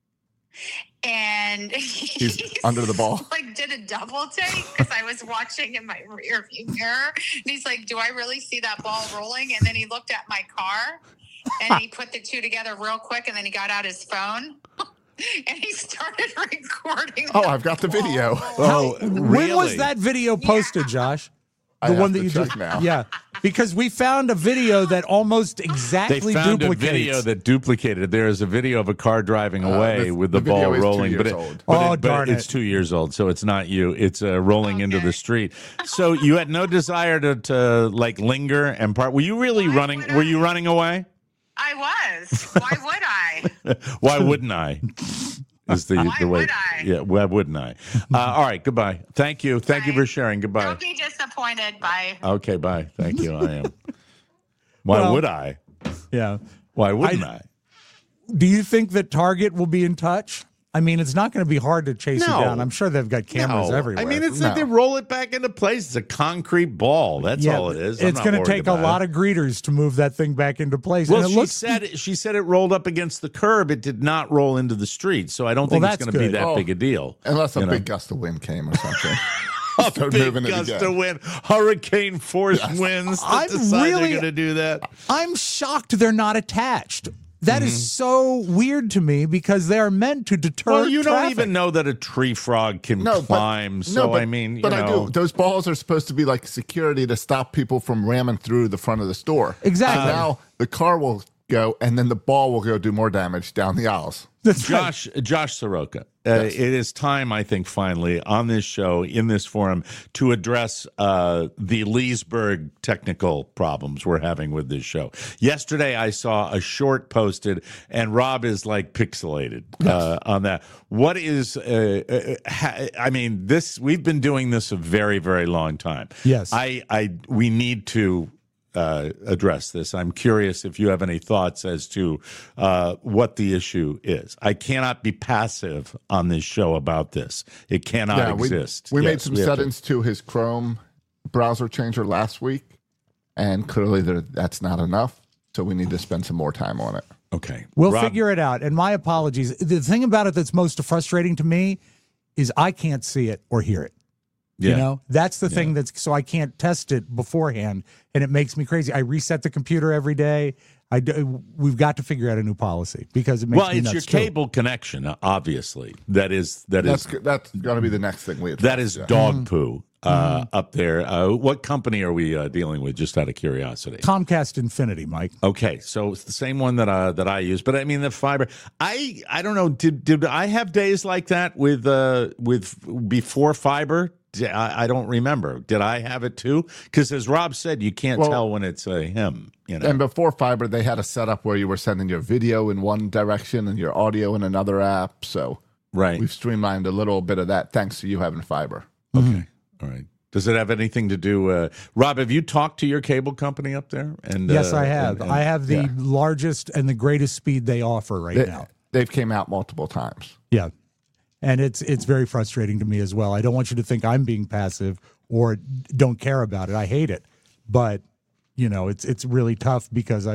Speaker 9: and
Speaker 7: He's under the ball?
Speaker 9: Like did a double take because I was watching in my rear view mirror, and he's like, "Do I really see that ball rolling?" And then he looked at my car, and he put the two together real quick, and then he got out his phone. And he started recording.
Speaker 7: Oh, I've got the
Speaker 9: ball
Speaker 7: video.
Speaker 1: Oh,
Speaker 6: When
Speaker 1: really?
Speaker 6: was that video posted, Josh?
Speaker 7: I
Speaker 6: The
Speaker 7: have
Speaker 6: one that
Speaker 7: to
Speaker 6: you
Speaker 7: check
Speaker 6: just
Speaker 7: now.
Speaker 6: Yeah. Because we found a video that almost
Speaker 1: They
Speaker 6: exactly
Speaker 1: found a
Speaker 6: duplicates.
Speaker 1: video that duplicated. There is a video of a car driving
Speaker 7: Uh,
Speaker 1: away
Speaker 7: the-
Speaker 1: with the,
Speaker 7: the video
Speaker 1: ball
Speaker 7: is two
Speaker 1: rolling,
Speaker 7: years
Speaker 1: but, it,
Speaker 7: old.
Speaker 1: but,
Speaker 6: Oh,
Speaker 1: it, but
Speaker 6: darn
Speaker 1: it's
Speaker 6: it.
Speaker 1: two years old, so it's not you. It's uh, rolling into the
Speaker 9: Okay.
Speaker 1: street. So you had no desire to, to like linger and part. Were you really
Speaker 9: Why
Speaker 1: running?
Speaker 9: would
Speaker 1: Were
Speaker 9: I?
Speaker 1: you running away?
Speaker 9: I was. Why would I?
Speaker 1: Why wouldn't I? Is the
Speaker 9: Why
Speaker 1: the way?
Speaker 9: would I?
Speaker 1: Yeah, why wouldn't I? Uh, all right, goodbye. Thank you. Thank you for sharing. Goodbye.
Speaker 9: Don't be disappointed. Bye.
Speaker 1: Okay, bye. Thank you. I am. Why
Speaker 6: Well,
Speaker 1: would I?
Speaker 6: Yeah.
Speaker 1: Why wouldn't
Speaker 6: I-
Speaker 1: I?
Speaker 6: Do you think that Target will be in touch? I mean, it's not going to be hard to chase
Speaker 1: No.
Speaker 6: it down. I'm sure they've got cameras
Speaker 1: No.
Speaker 6: everywhere.
Speaker 1: I mean, it's
Speaker 7: No.
Speaker 1: like they roll it back into place. It's a concrete ball. That's all it is. I'm
Speaker 6: It's
Speaker 1: not
Speaker 6: going to
Speaker 1: worried
Speaker 6: take a
Speaker 1: about
Speaker 6: lot
Speaker 1: it.
Speaker 6: of greeters to move that thing back into place.
Speaker 1: Well,
Speaker 6: and it
Speaker 1: she
Speaker 6: looks,
Speaker 1: said she said it rolled up against the curb. It did not roll into the street, so I don't
Speaker 6: Well,
Speaker 1: think it's
Speaker 6: that's
Speaker 1: going to be
Speaker 6: good.
Speaker 1: that
Speaker 7: Oh.
Speaker 1: big a deal.
Speaker 7: Unless a
Speaker 1: You know?
Speaker 7: big gust of wind came or something.
Speaker 1: A
Speaker 7: Start
Speaker 1: big
Speaker 7: moving it
Speaker 1: gust
Speaker 7: again.
Speaker 1: of wind, hurricane force winds that
Speaker 6: I'm
Speaker 1: decide
Speaker 6: really-
Speaker 1: they're going to do that.
Speaker 6: I'm shocked they're not attached. That is
Speaker 1: Mm-hmm.
Speaker 6: so weird to me because they are meant to deter
Speaker 1: Well, you don't
Speaker 6: traffic.
Speaker 1: even know that a tree frog can
Speaker 7: No, but,
Speaker 1: climb. So
Speaker 7: no, but,
Speaker 1: I mean, you
Speaker 7: but I
Speaker 1: know,
Speaker 7: do. Those balls are supposed to be like security to stop people from ramming through the front of the store.
Speaker 6: Exactly.
Speaker 7: So now the car will go, and then the ball will go do more damage down the aisles.
Speaker 6: That's right.
Speaker 1: Josh, Josh Soroka, uh, it is time, I think, finally on this show, in this forum, to address uh, the Leesburg technical problems we're having with this show. Yesterday, I saw a short posted, and Rob is like pixelated uh, on that. What is? Uh, uh, ha- I mean, this we've been doing this a very, very long time.
Speaker 6: Yes.
Speaker 1: I, I, we need to. Uh, address this. I'm curious if you have any thoughts as to uh, what the issue is. I cannot be passive on this show about this. It cannot
Speaker 7: yeah, we,
Speaker 1: exist.
Speaker 7: we made
Speaker 1: Yes,
Speaker 7: some
Speaker 1: we have to-
Speaker 7: settings to his Chrome browser changer last week, and clearly there, that's not enough. So we need to spend some more time on it.
Speaker 1: Okay,
Speaker 6: We'll
Speaker 1: Rob,
Speaker 6: figure it out. And my apologies. The thing about it that's most frustrating to me is I can't see it or hear it.
Speaker 1: Yeah.
Speaker 6: You know, that's the thing
Speaker 1: Yeah.
Speaker 6: that's so I can't test it beforehand, and it makes me crazy. I reset the computer every day. I do, we've got to figure out a new policy because it makes
Speaker 1: Well,
Speaker 6: me
Speaker 1: it's your
Speaker 6: nuts too.
Speaker 1: cable connection, uh, obviously. That is that is
Speaker 7: That's that's going to be the next thing we address.
Speaker 1: that is
Speaker 7: yeah.
Speaker 1: dog poo uh, up there. Uh, what company are we uh, dealing with? Just out of curiosity.
Speaker 6: Comcast Infinity, Mike.
Speaker 1: Okay, so it's the same one that uh, that I use, but I mean the fiber. I I don't know. Did did I have days like that with uh with before fiber? I, I don't remember. Did I have it too? Because as Rob said, you can't
Speaker 7: Well,
Speaker 1: tell when it's a him. You know.
Speaker 7: And before fiber, they had a setup where you were sending your video in one direction and your audio in another app. So
Speaker 1: Right.
Speaker 7: we've streamlined a little bit of that thanks to you having fiber.
Speaker 1: Okay. All right. Does it have anything to do? Uh, Rob, have you talked to your cable company up there? And
Speaker 6: Yes,
Speaker 1: uh,
Speaker 6: I have.
Speaker 1: and- and-
Speaker 6: I have the
Speaker 7: yeah.
Speaker 6: largest and the greatest speed they offer right
Speaker 7: They,
Speaker 6: now.
Speaker 7: they've came out multiple times.
Speaker 6: Yeah. And it's it's very frustrating to me as well. I don't want you to think I'm being passive or don't care about it. I hate it. But, you know, it's it's really tough because I've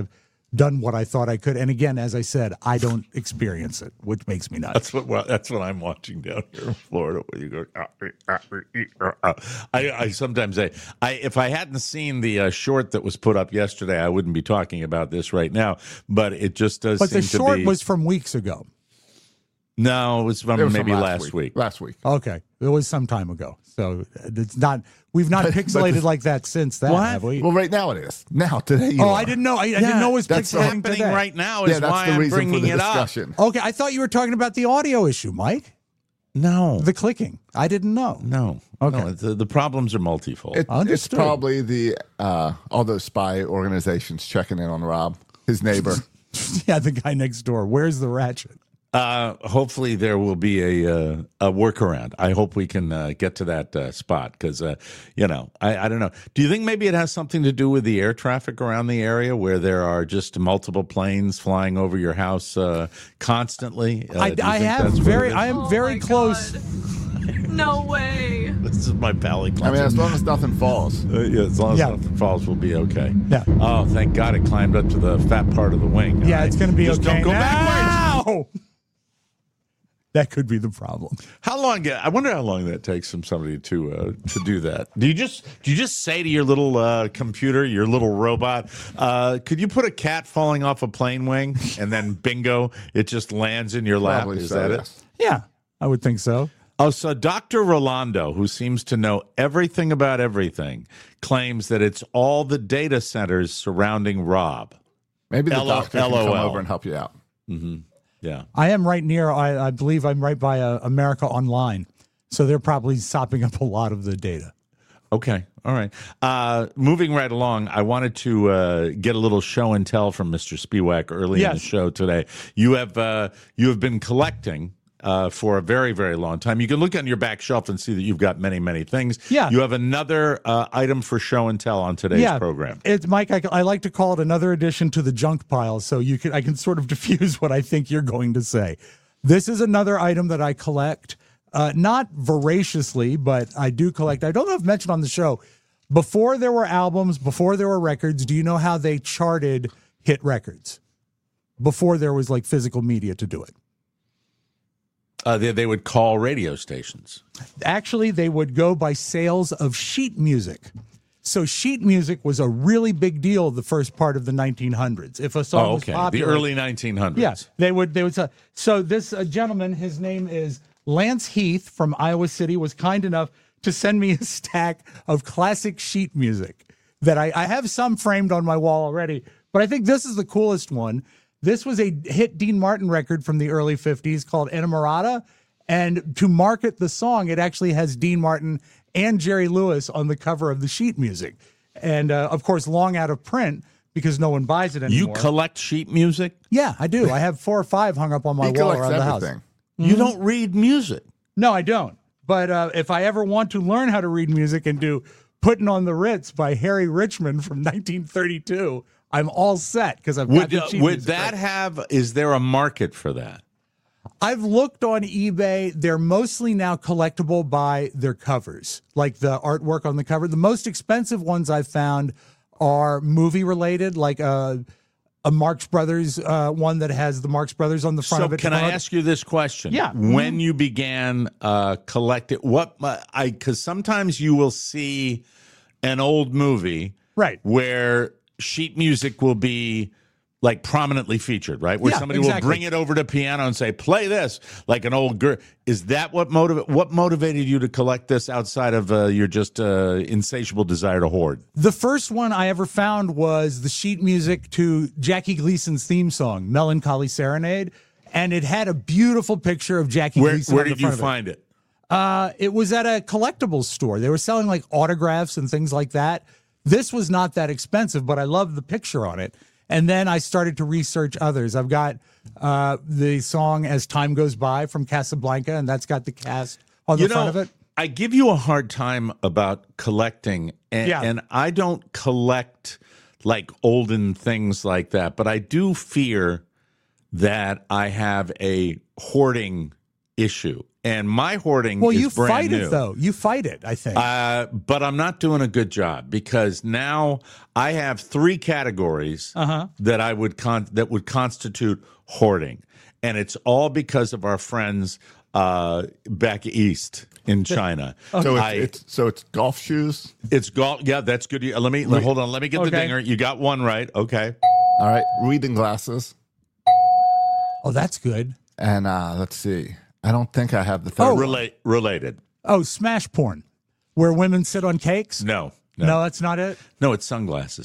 Speaker 6: done what I thought I could. And again, as I said, I don't experience it, which makes me nuts.
Speaker 1: That's what well, that's what I'm watching down here in Florida, where you go. "Ah, ah, ah, ah." I, I sometimes say, I if I hadn't seen the uh, short that was put up yesterday, I wouldn't be talking about this right now. But it just does.
Speaker 6: But
Speaker 1: seem
Speaker 6: the short
Speaker 1: to be,
Speaker 6: was from weeks ago.
Speaker 1: no, it was from
Speaker 7: It was
Speaker 1: maybe
Speaker 7: from
Speaker 1: last, week.
Speaker 7: Last week.
Speaker 6: Okay, it was some time ago, so it's not. We've not
Speaker 7: But- but
Speaker 6: pixelated
Speaker 7: the-
Speaker 6: like that since then,
Speaker 1: What?
Speaker 6: have we?
Speaker 7: Well, right now it is. Now, today you
Speaker 6: oh,
Speaker 7: are.
Speaker 6: I didn't know. I, I didn't know it was
Speaker 7: that's
Speaker 6: pixelating
Speaker 1: Happening
Speaker 6: today.
Speaker 1: right now is
Speaker 7: Yeah, that's
Speaker 1: why
Speaker 7: the
Speaker 1: I'm
Speaker 7: reason for
Speaker 1: bringing
Speaker 7: the
Speaker 1: it
Speaker 7: discussion.
Speaker 6: Okay, I thought you were talking about the audio issue, Mike.
Speaker 1: up. No,
Speaker 6: The clicking. I didn't know.
Speaker 1: no,
Speaker 6: Okay.
Speaker 1: no. The, the problems are multifold.
Speaker 7: It, it's
Speaker 6: Understood.
Speaker 7: probably the uh, all those spy organizations checking in on Rob, his neighbor.
Speaker 6: Yeah, the guy next door. Where's the ratchet?
Speaker 1: Uh, hopefully there will be a uh, a workaround. I hope we can uh, get to that uh, spot because uh, you know I, I don't know. Do you think maybe it has something to do with the air traffic around the area where there are just multiple planes flying over your house uh, constantly? Uh,
Speaker 6: I,
Speaker 1: do you
Speaker 6: I
Speaker 1: think
Speaker 6: have
Speaker 1: that's what
Speaker 6: very.
Speaker 1: it is?
Speaker 6: I am
Speaker 4: Oh
Speaker 6: very
Speaker 4: my
Speaker 6: close.
Speaker 4: God. No way.
Speaker 1: This is my pally.
Speaker 7: I mean, as long as nothing falls.
Speaker 1: Uh, yeah, as long as
Speaker 6: Yeah.
Speaker 1: nothing falls, we'll be okay.
Speaker 6: Yeah.
Speaker 1: Oh, thank God it climbed up to the fat part of the wing.
Speaker 6: Yeah,
Speaker 1: All
Speaker 6: it's
Speaker 1: right.
Speaker 6: going to be
Speaker 1: Just
Speaker 6: okay.
Speaker 1: Don't go backwards.
Speaker 6: Ow! That could be the problem.
Speaker 1: How long? I wonder how long that takes from somebody to uh, to do that. Do you just do you just say to your little uh, computer, your little robot, uh, could you put a cat falling off a plane wing, and then bingo, it just lands in your lap?
Speaker 7: Probably
Speaker 1: Is
Speaker 7: so,
Speaker 1: that
Speaker 7: yes.
Speaker 1: it?
Speaker 6: Yeah, I would think so.
Speaker 1: Oh, so Doctor Rolando, who seems to know everything about everything, claims that it's all the data centers surrounding Rob.
Speaker 7: Maybe the
Speaker 1: L O-
Speaker 7: doctor can come
Speaker 1: LOL.
Speaker 7: over and help you out.
Speaker 1: Yeah.
Speaker 6: I am right near. I, I believe I'm right by uh, America Online, so they're probably sopping up a lot of the data.
Speaker 1: Okay. All right. Uh, moving right along, I wanted to uh, get a little show and tell from Mister Spiewak early in the
Speaker 6: Yes.
Speaker 1: show today. You have uh, you have been collecting uh, for a very, very long time. You can look on your back shelf and see that you've got many, many things.
Speaker 6: Yeah.
Speaker 1: You have another uh, item for show and tell on today's
Speaker 6: yeah,
Speaker 1: program.
Speaker 6: It's Mike. I, I like to call it another addition to the junk pile, so you can I can sort of diffuse what I think you're going to say. This is another item that I collect, uh, not voraciously, but I do collect. I don't know if I've mentioned on the show. Before there were albums, before there were records, do you know how they charted hit records? Before there was like physical media to do it.
Speaker 1: Uh, they, they would call radio stations.
Speaker 6: Actually, they would go by sales of sheet music. So sheet music was a really big deal the first part of the nineteen hundreds. If a song
Speaker 1: Oh,
Speaker 6: was
Speaker 1: okay.
Speaker 6: popular,
Speaker 1: The early nineteen hundreds.
Speaker 6: yeah, they would. They would say. So this uh, gentleman, his name is Lance Heath from Iowa City, was kind enough to send me a stack of classic sheet music that I, I have some framed on my wall already. But I think this is the coolest one. This was a hit Dean Martin record from the early fifties called Enamorada. And to market the song, it actually has Dean Martin and Jerry Lewis on the cover of the sheet music. And, uh, of course, long out of print because no one buys it
Speaker 1: You
Speaker 6: anymore.
Speaker 1: collect sheet music?
Speaker 6: Yeah, I do. I have four or five hung up on my
Speaker 7: He
Speaker 6: wall
Speaker 7: collects
Speaker 6: around the house.
Speaker 7: everything.
Speaker 1: You don't read music.
Speaker 6: No, I don't. But uh, if I ever want to learn how to read music and do Putting on the Ritz by Harry Richmond from nineteen thirty-two, I'm all set because I've got
Speaker 1: Would,
Speaker 6: the
Speaker 1: uh,
Speaker 6: sheet
Speaker 1: would
Speaker 6: music
Speaker 1: that
Speaker 6: record.
Speaker 1: have, is there a market for that?
Speaker 6: I've looked on eBay. They're mostly now collectible by their covers, like the artwork on the cover. The most expensive ones I've found are movie related, like a, a Marx Brothers uh, one that has the Marx Brothers on the front
Speaker 1: So
Speaker 6: of it.
Speaker 1: can I ask you this question?
Speaker 6: Yeah.
Speaker 1: When you began uh, collecting, what uh, I because sometimes you will see an old movie,
Speaker 6: Right.
Speaker 1: where sheet music will be like prominently featured, right? Where
Speaker 6: Yeah,
Speaker 1: somebody
Speaker 6: exactly.
Speaker 1: will bring it over to piano and say, "Play this," like an old girl. Is that what motiv- What motivated you to collect this outside of uh, your just uh, insatiable desire to hoard?
Speaker 6: The first one I ever found was the sheet music to Jackie Gleason's theme song, Melancholy Serenade. And it had a beautiful picture of Jackie
Speaker 1: Where
Speaker 6: Gleason.
Speaker 1: Where
Speaker 6: on the
Speaker 1: did you
Speaker 6: front of it.
Speaker 1: find it?
Speaker 6: Uh, it was at a collectibles store. They were selling like autographs and things like that. This was not that expensive, but I loved the picture on it. And then I started to research others. I've got uh, the song As Time Goes By from Casablanca, and that's got the cast on the
Speaker 1: You know,
Speaker 6: front of it.
Speaker 1: I give you a hard time about collecting, and,
Speaker 6: Yeah.
Speaker 1: and I don't collect like olden things like that, but I do fear that I have a hoarding issue. And my hoarding
Speaker 6: Well,
Speaker 1: is
Speaker 6: you
Speaker 1: brand
Speaker 6: fight
Speaker 1: new.
Speaker 6: it, though. You fight it, I think.
Speaker 1: Uh, but I'm not doing a good job because now I have three categories
Speaker 6: Uh-huh.
Speaker 1: that I would con- that would constitute hoarding, and it's all because of our friends uh, back east in China.
Speaker 7: So it's,
Speaker 1: I-
Speaker 7: it's so it's golf shoes.
Speaker 1: It's golf. Yeah, that's good. You- Let me
Speaker 7: Wait.
Speaker 1: hold on. Let me get the
Speaker 6: Okay.
Speaker 1: dinger. You got one right. Okay.
Speaker 7: All right, reading glasses,
Speaker 6: Oh, that's good.
Speaker 7: and uh, let's see. I don't think I have the third.
Speaker 6: Oh.
Speaker 7: one.
Speaker 1: Relate related.
Speaker 6: Oh, smash porn, where women sit on cakes.
Speaker 1: No,
Speaker 6: No,
Speaker 1: no,
Speaker 6: that's not it.
Speaker 1: no. It's sunglasses.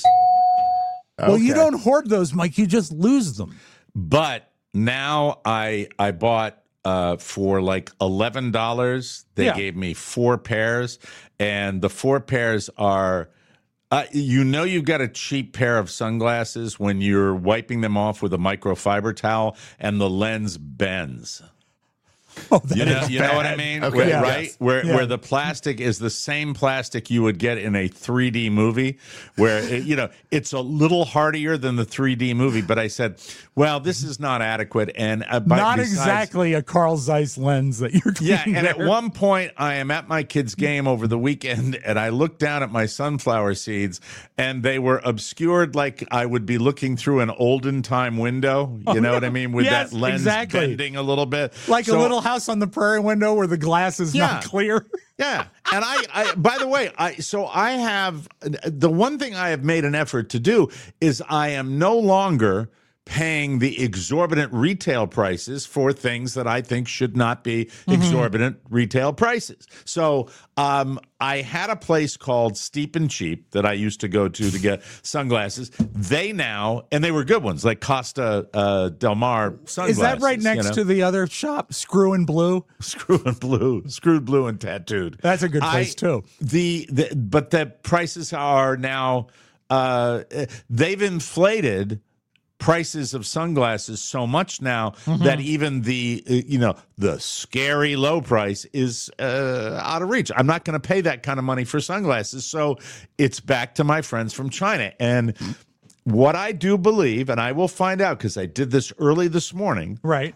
Speaker 6: Well, you
Speaker 7: Okay.
Speaker 6: don't hoard those, Mike. You just lose them.
Speaker 1: But now I I bought uh, for like eleven dollars. They
Speaker 6: Yeah.
Speaker 1: gave me four pairs, and the four pairs are. Uh, you know you've got a cheap pair of sunglasses when you're wiping them off with a microfiber towel and the lens bends.
Speaker 6: Oh, that
Speaker 1: You know,
Speaker 6: is
Speaker 1: you know what I
Speaker 6: bad.
Speaker 1: mean?
Speaker 7: Okay,
Speaker 1: Where-
Speaker 7: yeah.
Speaker 1: right?
Speaker 7: Yes.
Speaker 1: Where
Speaker 6: Yeah.
Speaker 1: where the plastic is the same plastic you would get in a three D movie, where it, you know it's a little hardier than the three D movie. But I said, well, this is not adequate, and uh, by,
Speaker 6: Not
Speaker 1: besides-
Speaker 6: exactly a Carl Zeiss lens that you're
Speaker 1: Yeah,
Speaker 6: cleaning
Speaker 1: and at
Speaker 6: there.
Speaker 1: one point, I am at my kid's game over the weekend, and I looked down at my sunflower seeds, and they were obscured like I would be looking through an olden time window. You know what I mean? With
Speaker 6: Yes,
Speaker 1: that lens
Speaker 6: exactly.
Speaker 1: bending a little bit,
Speaker 6: like
Speaker 1: So-
Speaker 6: a Little House on the Prairie window where the glass is
Speaker 1: Yeah.
Speaker 6: not clear.
Speaker 1: Yeah, and I, I, by the way, I so I have the one thing I have made an effort to do is I am no longer paying the exorbitant retail prices for things that I think should not be exorbitant retail prices. So um, I had a place called Steep and Cheap that I used to go to to get sunglasses. They now, and they were good ones, like Costa uh, Del Mar sunglasses.
Speaker 6: Is that right next
Speaker 1: you know?
Speaker 6: to the other shop, Screw and Blue?
Speaker 1: Screw and Blue, Screwed Blue and Tattooed?
Speaker 6: That's a good place,
Speaker 1: I-
Speaker 6: too.
Speaker 1: The, the but the prices are now uh, they've inflated prices of sunglasses so much now that even the uh, you know the scary low price is uh, out of reach. I'm not going to pay that kind of money for sunglasses, so it's back to my friends from China. And what I do believe, and I will find out because I did this early this morning.
Speaker 6: Right.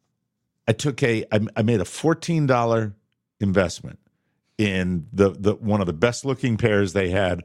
Speaker 1: I took a I, I made a fourteen dollar investment in the the one of the best looking pairs they had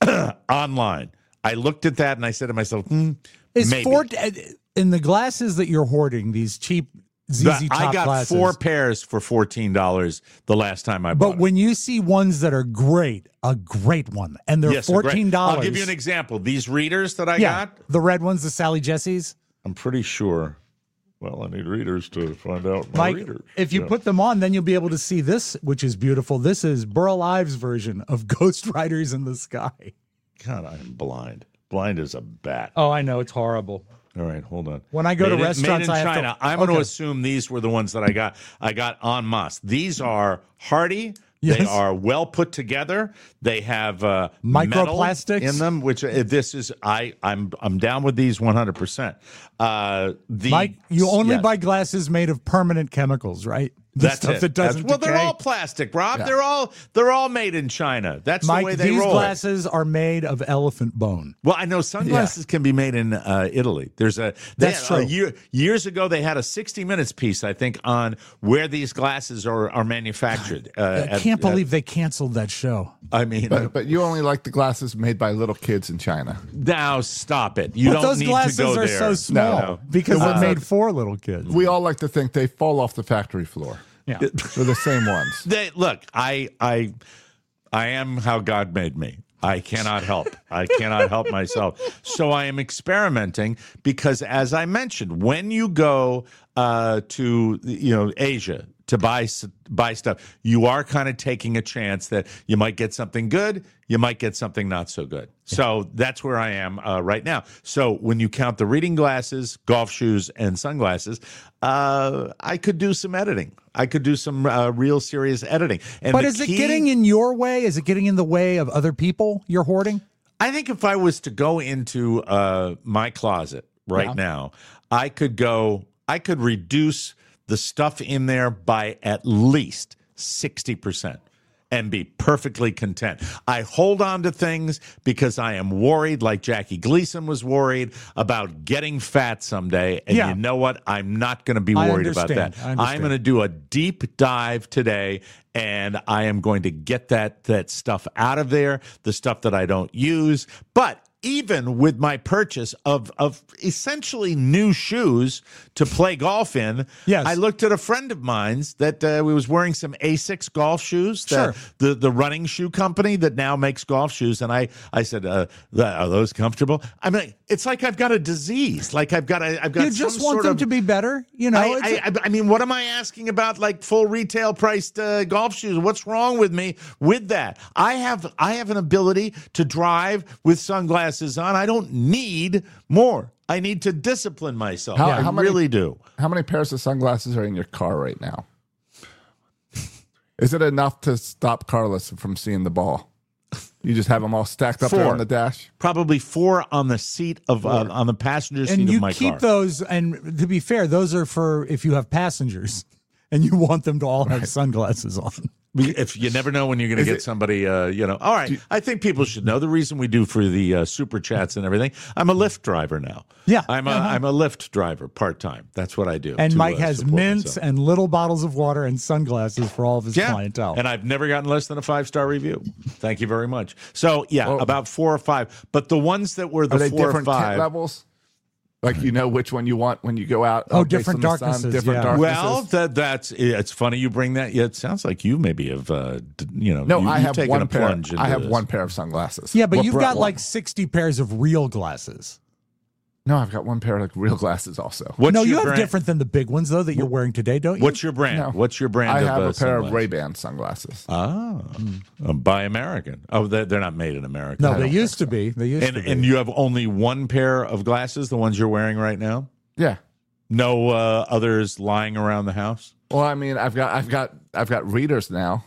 Speaker 1: online. I looked at that and I said to myself, hmm,
Speaker 6: Is
Speaker 1: maybe.
Speaker 6: four in the glasses that you're hoarding, these cheap Z Z
Speaker 1: The-
Speaker 6: Top
Speaker 1: I got
Speaker 6: glasses?
Speaker 1: four pairs for fourteen dollars the last time I bought.
Speaker 6: But when you see ones that are great, a great one, and they're
Speaker 1: Yes, they're great.
Speaker 6: fourteen dollars.
Speaker 1: I'll give you an example. These readers that I
Speaker 6: Yeah,
Speaker 1: got,
Speaker 6: the red ones, the Sally Jesse's.
Speaker 1: I'm pretty sure. Well, I need readers to find out my
Speaker 6: Mike,
Speaker 1: readers.
Speaker 6: if you
Speaker 1: Yeah.
Speaker 6: put them on, then you'll be able to see this, which is beautiful. This is Burl Ives' version of Ghost Riders in the Sky.
Speaker 1: God, I am blind. Blind as a bat.
Speaker 6: Oh, I know. It's horrible.
Speaker 1: All right, hold on.
Speaker 6: When I go to
Speaker 1: Made in-
Speaker 6: restaurants,
Speaker 1: made in
Speaker 6: I have to-
Speaker 1: China. I'm going
Speaker 6: Okay.
Speaker 1: to assume these were the ones that I got. I got en masse. These are hardy. They
Speaker 6: Yes.
Speaker 1: are well put together. They have uh, metal
Speaker 6: Microplastics?
Speaker 1: in them, which uh, this is. I I'm I'm down with these one hundred percent. Uh, the
Speaker 6: Mike, you only
Speaker 1: yes.
Speaker 6: buy glasses made of permanent chemicals, right? The
Speaker 1: That's
Speaker 6: stuff
Speaker 1: it.
Speaker 6: that doesn't
Speaker 1: That's- well, they're
Speaker 6: decay.
Speaker 1: all plastic, Rob.
Speaker 7: Yeah.
Speaker 1: They're all they're all made in China. That's the way
Speaker 6: Mike,
Speaker 1: they
Speaker 6: these
Speaker 1: roll. it.
Speaker 6: glasses are made of elephant bone.
Speaker 1: Well, I know sunglasses can be made in uh, Italy. There's a they
Speaker 6: That's
Speaker 1: had- a
Speaker 6: true.
Speaker 1: year, years ago they had a sixty minutes piece, I think, on where these glasses are are manufactured. Uh,
Speaker 6: I
Speaker 1: at-
Speaker 6: can't
Speaker 1: at-
Speaker 6: believe they canceled that show.
Speaker 1: I mean,
Speaker 7: But, but you only like the glasses made by little kids in China.
Speaker 1: now stop it. You
Speaker 6: but
Speaker 1: don't
Speaker 6: those
Speaker 1: need
Speaker 6: glasses
Speaker 1: to go
Speaker 6: are
Speaker 1: there.
Speaker 6: so small
Speaker 1: No.
Speaker 6: because
Speaker 7: The
Speaker 6: they're
Speaker 7: ones
Speaker 6: made
Speaker 7: that-
Speaker 6: for little kids.
Speaker 7: We all like to think they fall off the factory floor.
Speaker 6: Yeah.
Speaker 7: They're the same ones.
Speaker 1: They, look, I I I am how God made me. I cannot help. I cannot help myself. So I am experimenting because, as I mentioned, when you go uh, to you know Asia to buy s- buy stuff, you are kind of taking a chance that you might get something good, you might get something not so good. So that's where I am uh, right now. So when you count the reading glasses, golf shoes, and sunglasses, uh, I could do some editing. I could do some uh, real serious editing. And
Speaker 6: But
Speaker 1: the
Speaker 6: is it
Speaker 1: key-
Speaker 6: getting in your way? Is it getting in the way of other people you're hoarding?
Speaker 1: I think if I was to go into uh, my closet right
Speaker 6: Yeah.
Speaker 1: now, I could go, I could reduce the stuff in there by at least sixty percent. and be perfectly content. I hold on to things because I am worried, like Jackie Gleason was worried about getting fat someday. And
Speaker 6: Yeah.
Speaker 1: you know what? I'm not going to be
Speaker 6: I
Speaker 1: worried about
Speaker 6: understand.
Speaker 1: that.
Speaker 6: I
Speaker 1: I'm
Speaker 6: understand.
Speaker 1: going to do a deep dive today, and I am going to get that that stuff out of there, the stuff that I don't use. But even with my purchase of of essentially new shoes to play golf in,
Speaker 6: Yes.
Speaker 1: I looked at a friend of mine's that uh, was wearing some Asics golf shoes, the,
Speaker 6: Sure.
Speaker 1: the the running shoe company that now makes golf shoes, and I I said, uh, th- are those comfortable? I mean, it's like I've got a disease, like I've got a, I've got
Speaker 6: You just
Speaker 1: some
Speaker 6: want
Speaker 1: sort
Speaker 6: them
Speaker 1: of,
Speaker 6: to be better, you know.
Speaker 1: I,
Speaker 6: it's a-
Speaker 1: I, I mean, what am I asking about? Like full retail priced uh, golf shoes? What's wrong with me with that? I have I have an ability to drive with sunglasses on. I don't need more. I need to discipline myself.
Speaker 7: How-
Speaker 1: I
Speaker 7: how many-
Speaker 1: really do.
Speaker 7: How many pairs of sunglasses are in your car right now? Is it enough to stop Carlos from seeing the ball? You just have them all stacked up there
Speaker 1: Four.
Speaker 7: on the dash?
Speaker 1: Probably four on the seat of uh, on the passenger seat
Speaker 6: and
Speaker 1: of
Speaker 6: you
Speaker 1: my
Speaker 6: keep
Speaker 1: car.
Speaker 6: those, and to be fair, those are for if you have passengers and you want them to all have sunglasses on.
Speaker 1: If you never know when you're going to
Speaker 7: Is
Speaker 1: get
Speaker 7: it-
Speaker 1: somebody, uh, you know. All right, I think people should know the reason we do for the uh, super chats and everything. I'm a Lyft driver now.
Speaker 6: Yeah,
Speaker 1: I'm a
Speaker 6: uh-huh.
Speaker 1: I'm a Lyft driver part time. That's what I do.
Speaker 6: And
Speaker 1: to,
Speaker 6: Mike
Speaker 1: uh,
Speaker 6: has
Speaker 1: support
Speaker 6: mints
Speaker 1: myself.
Speaker 6: and little bottles of water and sunglasses for all of his
Speaker 1: yeah,
Speaker 6: clientele.
Speaker 1: and I've never gotten less than a five star review. Thank you very much. So yeah,
Speaker 7: Well-
Speaker 1: about four or five. But the ones that were the
Speaker 7: Are they
Speaker 1: four or
Speaker 7: different tint
Speaker 1: five.
Speaker 7: levels? Like you know which one you want when you go out?
Speaker 6: Oh,
Speaker 7: uh, based
Speaker 6: different
Speaker 7: on the sun,
Speaker 6: darknesses,
Speaker 7: different
Speaker 6: yeah.
Speaker 7: darknesses.
Speaker 1: Well, that that's it's funny you bring that. Yeah, it sounds like you maybe have uh, d- you know.
Speaker 7: no,
Speaker 1: you,
Speaker 7: I
Speaker 1: you've
Speaker 7: have
Speaker 1: taken
Speaker 7: one
Speaker 1: a
Speaker 7: pair.
Speaker 1: plunge into
Speaker 7: I have
Speaker 1: this.
Speaker 7: one pair of sunglasses.
Speaker 6: yeah, but
Speaker 1: What
Speaker 6: you've
Speaker 1: brought
Speaker 6: got
Speaker 1: one?
Speaker 6: like sixty pairs of real glasses.
Speaker 7: No, I've got one pair of like real glasses also.
Speaker 1: What's
Speaker 6: no,
Speaker 1: your
Speaker 6: you have
Speaker 1: brand?
Speaker 6: different than the big ones though that you're wearing today, don't you?
Speaker 1: What's your brand?
Speaker 7: No.
Speaker 1: What's your brand?
Speaker 7: I
Speaker 1: of,
Speaker 7: have
Speaker 1: uh,
Speaker 7: a pair of
Speaker 1: sunglasses?
Speaker 7: Ray-Ban sunglasses.
Speaker 1: Ah, uh, buy American. Oh, they're, they're not made in America.
Speaker 6: No,
Speaker 7: I
Speaker 6: they
Speaker 7: don't
Speaker 6: used to
Speaker 7: think
Speaker 6: be. They used
Speaker 1: And
Speaker 6: to be.
Speaker 1: and you have only one pair of glasses, the ones you're wearing right now.
Speaker 7: Yeah.
Speaker 1: No uh, others lying around the house.
Speaker 7: Well, I mean, I've got, I've got, I've got readers now,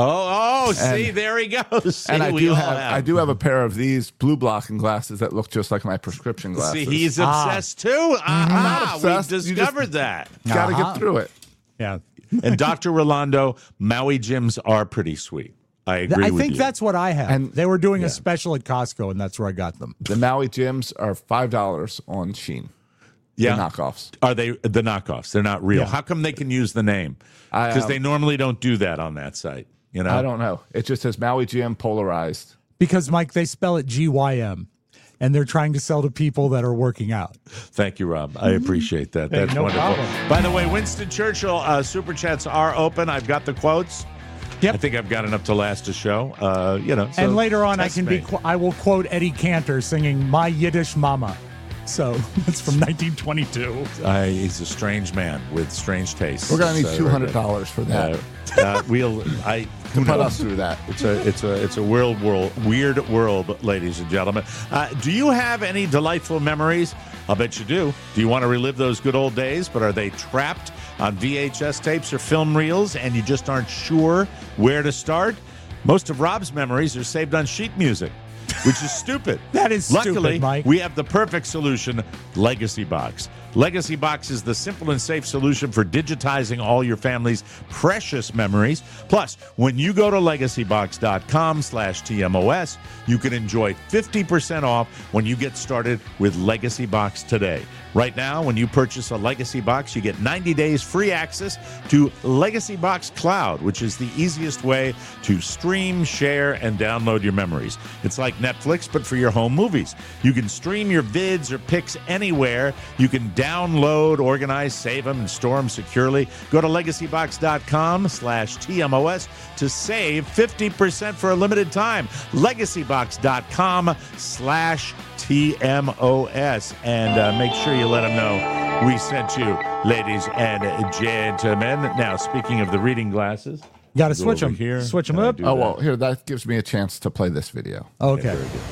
Speaker 1: Oh, oh, see,
Speaker 7: And-
Speaker 1: there he goes. See,
Speaker 7: and I
Speaker 1: we
Speaker 7: do
Speaker 1: all
Speaker 7: have, I do have a pair of these blue blocking glasses that look just like my prescription glasses.
Speaker 1: See, he's
Speaker 6: Ah.
Speaker 1: obsessed too. Aha,
Speaker 7: obsessed.
Speaker 1: we
Speaker 7: You just-
Speaker 1: discovered that.
Speaker 7: got to
Speaker 6: Uh-huh.
Speaker 7: get through it.
Speaker 6: yeah.
Speaker 1: And Doctor Rolando, Maui gyms are pretty sweet. I agree
Speaker 6: I
Speaker 1: with
Speaker 6: think
Speaker 1: you.
Speaker 6: that's what I have.
Speaker 7: And-
Speaker 6: they were doing a special at Costco, and that's where I got them.
Speaker 7: The Maui gyms are five dollars on Sheen.
Speaker 1: yeah.
Speaker 7: The knockoffs.
Speaker 1: Are they the knockoffs? They're not real.
Speaker 6: Yeah.
Speaker 1: How come they can use the name?
Speaker 7: I,
Speaker 1: Because
Speaker 7: um,
Speaker 1: they normally don't do that on that site. You know,
Speaker 7: I don't know. It just says Maui Gym polarized.
Speaker 6: Because, Mike, they spell it G Y M, and they're trying to sell to people that are working out.
Speaker 1: Thank you, Rob. I appreciate that.
Speaker 6: Hey,
Speaker 1: That's
Speaker 6: no
Speaker 1: wonderful.
Speaker 6: problem.
Speaker 1: By the way, Winston Churchill uh, super chats are open. I've got the quotes.
Speaker 6: Yep.
Speaker 1: I think I've got enough to last a show. Uh, you know, so
Speaker 6: and later on, I
Speaker 1: test
Speaker 6: can
Speaker 1: me.
Speaker 6: be. Qu- I will quote Eddie Cantor singing "My Yiddish Mama." So that's from nineteen twenty-two.
Speaker 1: I, he's a strange man with strange tastes.
Speaker 7: We're gonna need
Speaker 1: So,
Speaker 7: two hundred dollars for that.
Speaker 1: Uh, uh, we'll. I. Who
Speaker 7: Put
Speaker 1: knows?
Speaker 7: us through that.
Speaker 1: It's a it's a it's a world world weird world, ladies and gentlemen. Uh, do you have any delightful memories? I'll bet you do. Do you want to relive those good old days? But are they trapped on V H S tapes or film reels, and you just aren't sure where to start? Most of Rob's memories are saved on sheet music, which is stupid.
Speaker 6: That is stupid,
Speaker 1: Luckily,
Speaker 6: Mike.
Speaker 1: we have the perfect solution, Legacy Box. Legacy Box is the simple and safe solution for digitizing all your family's precious memories. Plus, when you go to legacy box dot com slash T M O S, you can enjoy fifty percent off when you get started with Legacy Box today. Right now, when you purchase a Legacy Box, you get ninety days free access to Legacy Box Cloud, which is the easiest way to stream, share, and download your memories. It's like Netflix, but for your home movies. You can stream your vids or pics anywhere. You can download, organize, save them, and store them securely. Go to legacy box dot com slash T M O S to save fifty percent for a limited time. legacy box dot com slash T M O S. And uh, make sure you let them know we sent you, ladies and gentlemen. Now, speaking of the reading glasses,
Speaker 6: Got to
Speaker 1: go
Speaker 6: switch
Speaker 1: over
Speaker 6: them.
Speaker 1: here.
Speaker 6: Switch them
Speaker 1: Can I
Speaker 6: up.
Speaker 1: do
Speaker 7: Oh
Speaker 1: that?
Speaker 7: well, here that gives me a chance to play this video.
Speaker 6: Okay.
Speaker 1: Very good.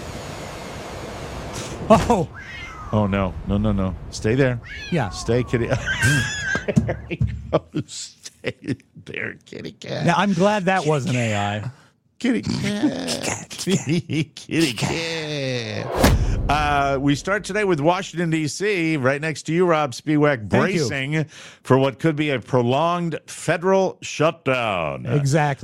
Speaker 6: Oh,
Speaker 1: Oh, no. No, no, no. Stay there.
Speaker 6: yeah.
Speaker 1: Stay, kitty. There he goes. Stay there, kitty cat.
Speaker 6: Now I'm glad that wasn't A I.
Speaker 1: Kitty cat. Kitty cat. Uh, we start today with Washington, D C, right next to you, Rob Spiewak,
Speaker 6: Thank you.
Speaker 1: bracing for what could be a prolonged federal shutdown.
Speaker 6: Exactly.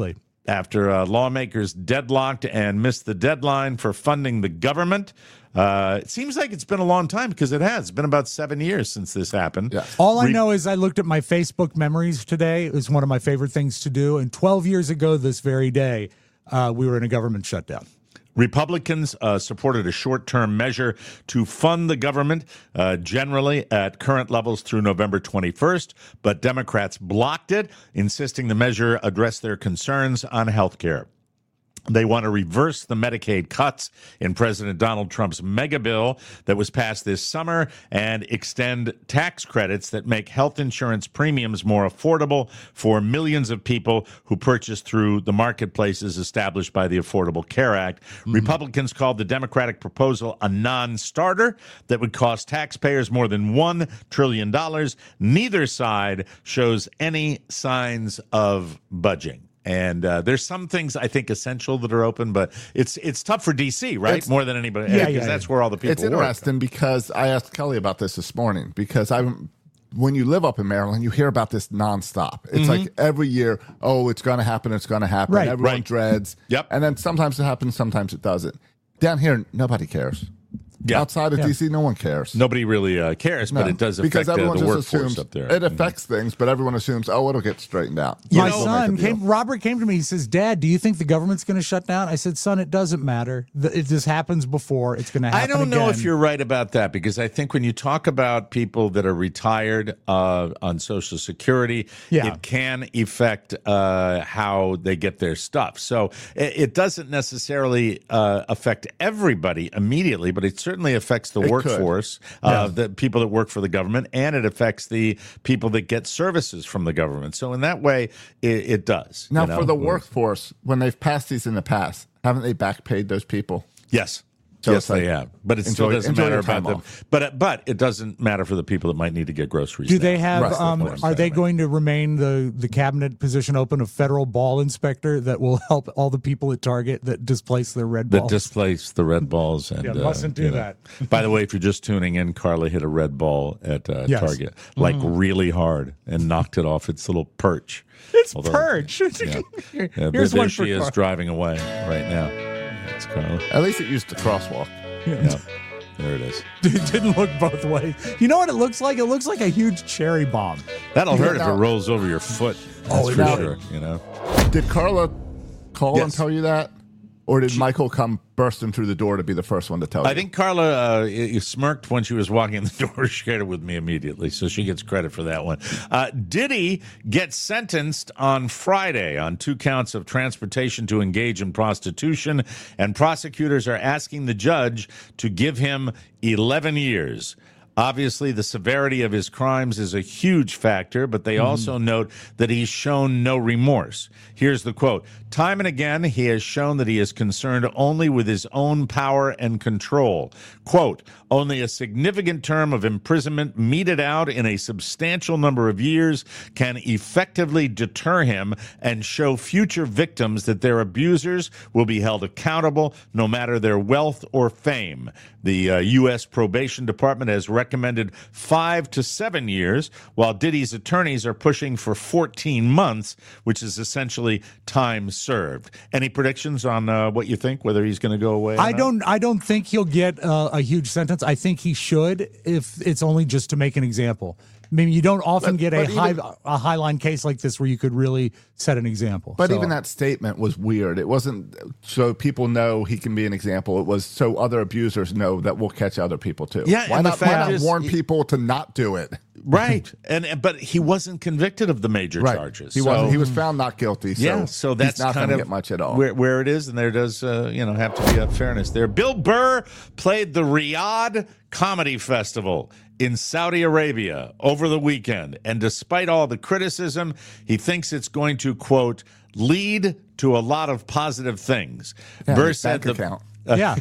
Speaker 1: after uh, lawmakers deadlocked and missed the deadline for funding the government. Uh, it seems like it's been a long time because it has. It's been about seven years since this happened.
Speaker 7: Yeah.
Speaker 6: All I
Speaker 1: Re-
Speaker 6: know is I looked at my Facebook memories today. It was one of my favorite things to do. And twelve years ago this very day, uh, we were in a government shutdown.
Speaker 1: Republicans uh, supported a short-term measure to fund the government uh, generally at current levels through November twenty-first, but Democrats blocked it, insisting the measure address their concerns on health care. They want to reverse the Medicaid cuts in President Donald Trump's mega bill that was passed this summer and extend tax credits that make health insurance premiums more affordable for millions of people who purchase through the marketplaces established by the Affordable Care Act. Mm-hmm. Republicans called the Democratic proposal a non-starter that would cost taxpayers more than one trillion dollars. Neither side shows any signs of budging. And uh, there's some things I think essential that are open, but it's it's tough for D C, right?
Speaker 7: It's,
Speaker 1: More than anybody,
Speaker 6: yeah,
Speaker 1: because
Speaker 6: yeah,
Speaker 1: that's
Speaker 6: yeah.
Speaker 1: where all the people
Speaker 7: It's
Speaker 1: work.
Speaker 7: interesting because I asked Kelly about this this morning because I, when you live up in Maryland, you hear about this nonstop. It's
Speaker 1: Mm-hmm.
Speaker 7: like every year, oh, it's going to happen, it's going to happen.
Speaker 6: Right.
Speaker 7: Everyone
Speaker 1: Right.
Speaker 7: dreads.
Speaker 1: Yep.
Speaker 7: And then sometimes it happens, sometimes it doesn't. Down here, nobody cares.
Speaker 1: Yeah.
Speaker 7: Outside of
Speaker 6: Yeah.
Speaker 7: D C, no one cares.
Speaker 1: Nobody really uh, cares,
Speaker 7: No,
Speaker 1: but it does affect
Speaker 7: because
Speaker 1: uh,
Speaker 7: everyone
Speaker 1: the
Speaker 7: just
Speaker 1: workforce
Speaker 7: assumes
Speaker 1: up there.
Speaker 7: it affects things, but everyone assumes, oh, it'll get straightened out.
Speaker 6: My
Speaker 7: We'll make a
Speaker 6: son
Speaker 7: deal.
Speaker 6: came. Robert came to me. He says, "Dad, do you think the government's going to shut down?" I said, "Son, it doesn't matter. The- It just happens before. It's going to
Speaker 1: I
Speaker 6: happen."
Speaker 1: don't know
Speaker 6: again."
Speaker 1: if you're right about that, because I think when you talk about people that are retired uh, on Social Security,
Speaker 6: Yeah.
Speaker 1: it can affect uh, how they get their stuff. So it, it doesn't necessarily uh, affect everybody immediately, but it certainly affects the
Speaker 7: It could.
Speaker 1: workforce, uh, the people that work for the government, and it affects the people that get services from the government. So in that way, it, it does.
Speaker 7: Now,
Speaker 1: you know?
Speaker 7: for the workforce, when they've passed these in the past, haven't they back paid those people?
Speaker 1: Yes.
Speaker 7: So
Speaker 1: yes,
Speaker 7: it's like,
Speaker 1: they have. But it still
Speaker 7: enjoy-
Speaker 1: doesn't
Speaker 7: enjoy
Speaker 1: matter
Speaker 7: your
Speaker 1: about
Speaker 7: time
Speaker 1: them.
Speaker 7: off.
Speaker 1: But, uh, but it doesn't matter for the people that might need to get groceries.
Speaker 6: Do
Speaker 1: now.
Speaker 6: they have?
Speaker 7: Right.
Speaker 6: Um,
Speaker 7: That's what
Speaker 6: are
Speaker 7: I'm
Speaker 6: they
Speaker 7: saying.
Speaker 6: going to remain the the cabinet position open of federal ball inspector that will help all the people at Target that displace their red
Speaker 1: that
Speaker 6: balls?
Speaker 1: displace the red balls? And,
Speaker 6: Yeah, mustn't do
Speaker 1: you know.
Speaker 6: that.
Speaker 1: By the way, if you're just tuning in, Carla hit a red ball at uh,
Speaker 6: Yes.
Speaker 1: Target, like really hard, and knocked it off its little perch.
Speaker 6: It's
Speaker 1: Although-
Speaker 6: perch.
Speaker 1: Yeah.
Speaker 6: Here-
Speaker 1: Yeah,
Speaker 6: Here's
Speaker 1: there
Speaker 6: one
Speaker 1: she
Speaker 6: for
Speaker 1: is
Speaker 6: Car-
Speaker 1: driving away right now. That's Carla.
Speaker 7: At least it used the crosswalk.
Speaker 1: Yeah. There it is.
Speaker 6: It didn't look both ways. You know what it looks like? It looks like a huge cherry bomb.
Speaker 1: That'll hurt
Speaker 7: now-
Speaker 1: if it rolls over your foot. That's
Speaker 7: Oh,
Speaker 1: for
Speaker 7: now-
Speaker 1: sure. You know.
Speaker 7: Did Carla call and
Speaker 1: Yes.
Speaker 7: tell you that? Or did Michael come bursting through the door to be the first one to tell you?
Speaker 1: I think Carla uh, you smirked when she was walking in the door. She shared it with me immediately, so she gets credit for that one. Uh, Diddy gets sentenced on Friday on two counts of transportation to engage in prostitution, and prosecutors are asking the judge to give him eleven years. Obviously, the severity of his crimes is a huge factor, but they also note that he's shown no remorse. Here's the quote. Time and again, he has shown that he is concerned only with his own power and control. Quote, only a significant term of imprisonment meted out in a substantial number of years can effectively deter him and show future victims that their abusers will be held accountable no matter their wealth or fame. The uh, U S Probation Department has recommended five to seven years, while Diddy's attorneys are pushing for fourteen months, which is essentially time served. Any predictions on uh, what you think, whether he's going to go away? or
Speaker 6: I
Speaker 1: not?
Speaker 6: don't. I don't think he'll get uh, a huge sentence. I think he should, if it's only just to make an example. I mean, you don't often
Speaker 7: But-
Speaker 6: get a
Speaker 7: but
Speaker 6: high
Speaker 7: even-
Speaker 6: a highline case like this where you could really set an example.
Speaker 7: But
Speaker 6: So-
Speaker 7: even that statement was weird. It wasn't so people know he can be an example. It was so other abusers know that we'll catch other people too.
Speaker 1: Yeah,
Speaker 7: why
Speaker 1: and the
Speaker 7: not, why
Speaker 1: fact
Speaker 7: not
Speaker 1: is-
Speaker 7: warn people to not do it?
Speaker 1: Right, and and- but he wasn't convicted of the major
Speaker 7: Right.
Speaker 1: charges.
Speaker 7: He
Speaker 1: so,
Speaker 7: was. He was found not guilty. So
Speaker 1: yeah, so that's
Speaker 7: he's not
Speaker 1: kind
Speaker 7: going
Speaker 1: of
Speaker 7: to get much at all.
Speaker 1: Where, where it is, and there does, uh, you know, have to be a fairness there. Bill Burr played the Riyadh Comedy Festival in Saudi Arabia over the weekend, and despite all the criticism, he thinks it's going to, quote, lead to a lot of positive things.
Speaker 7: Yeah,
Speaker 1: Burr
Speaker 7: his
Speaker 1: said
Speaker 7: bank
Speaker 1: the
Speaker 7: account.
Speaker 6: yeah.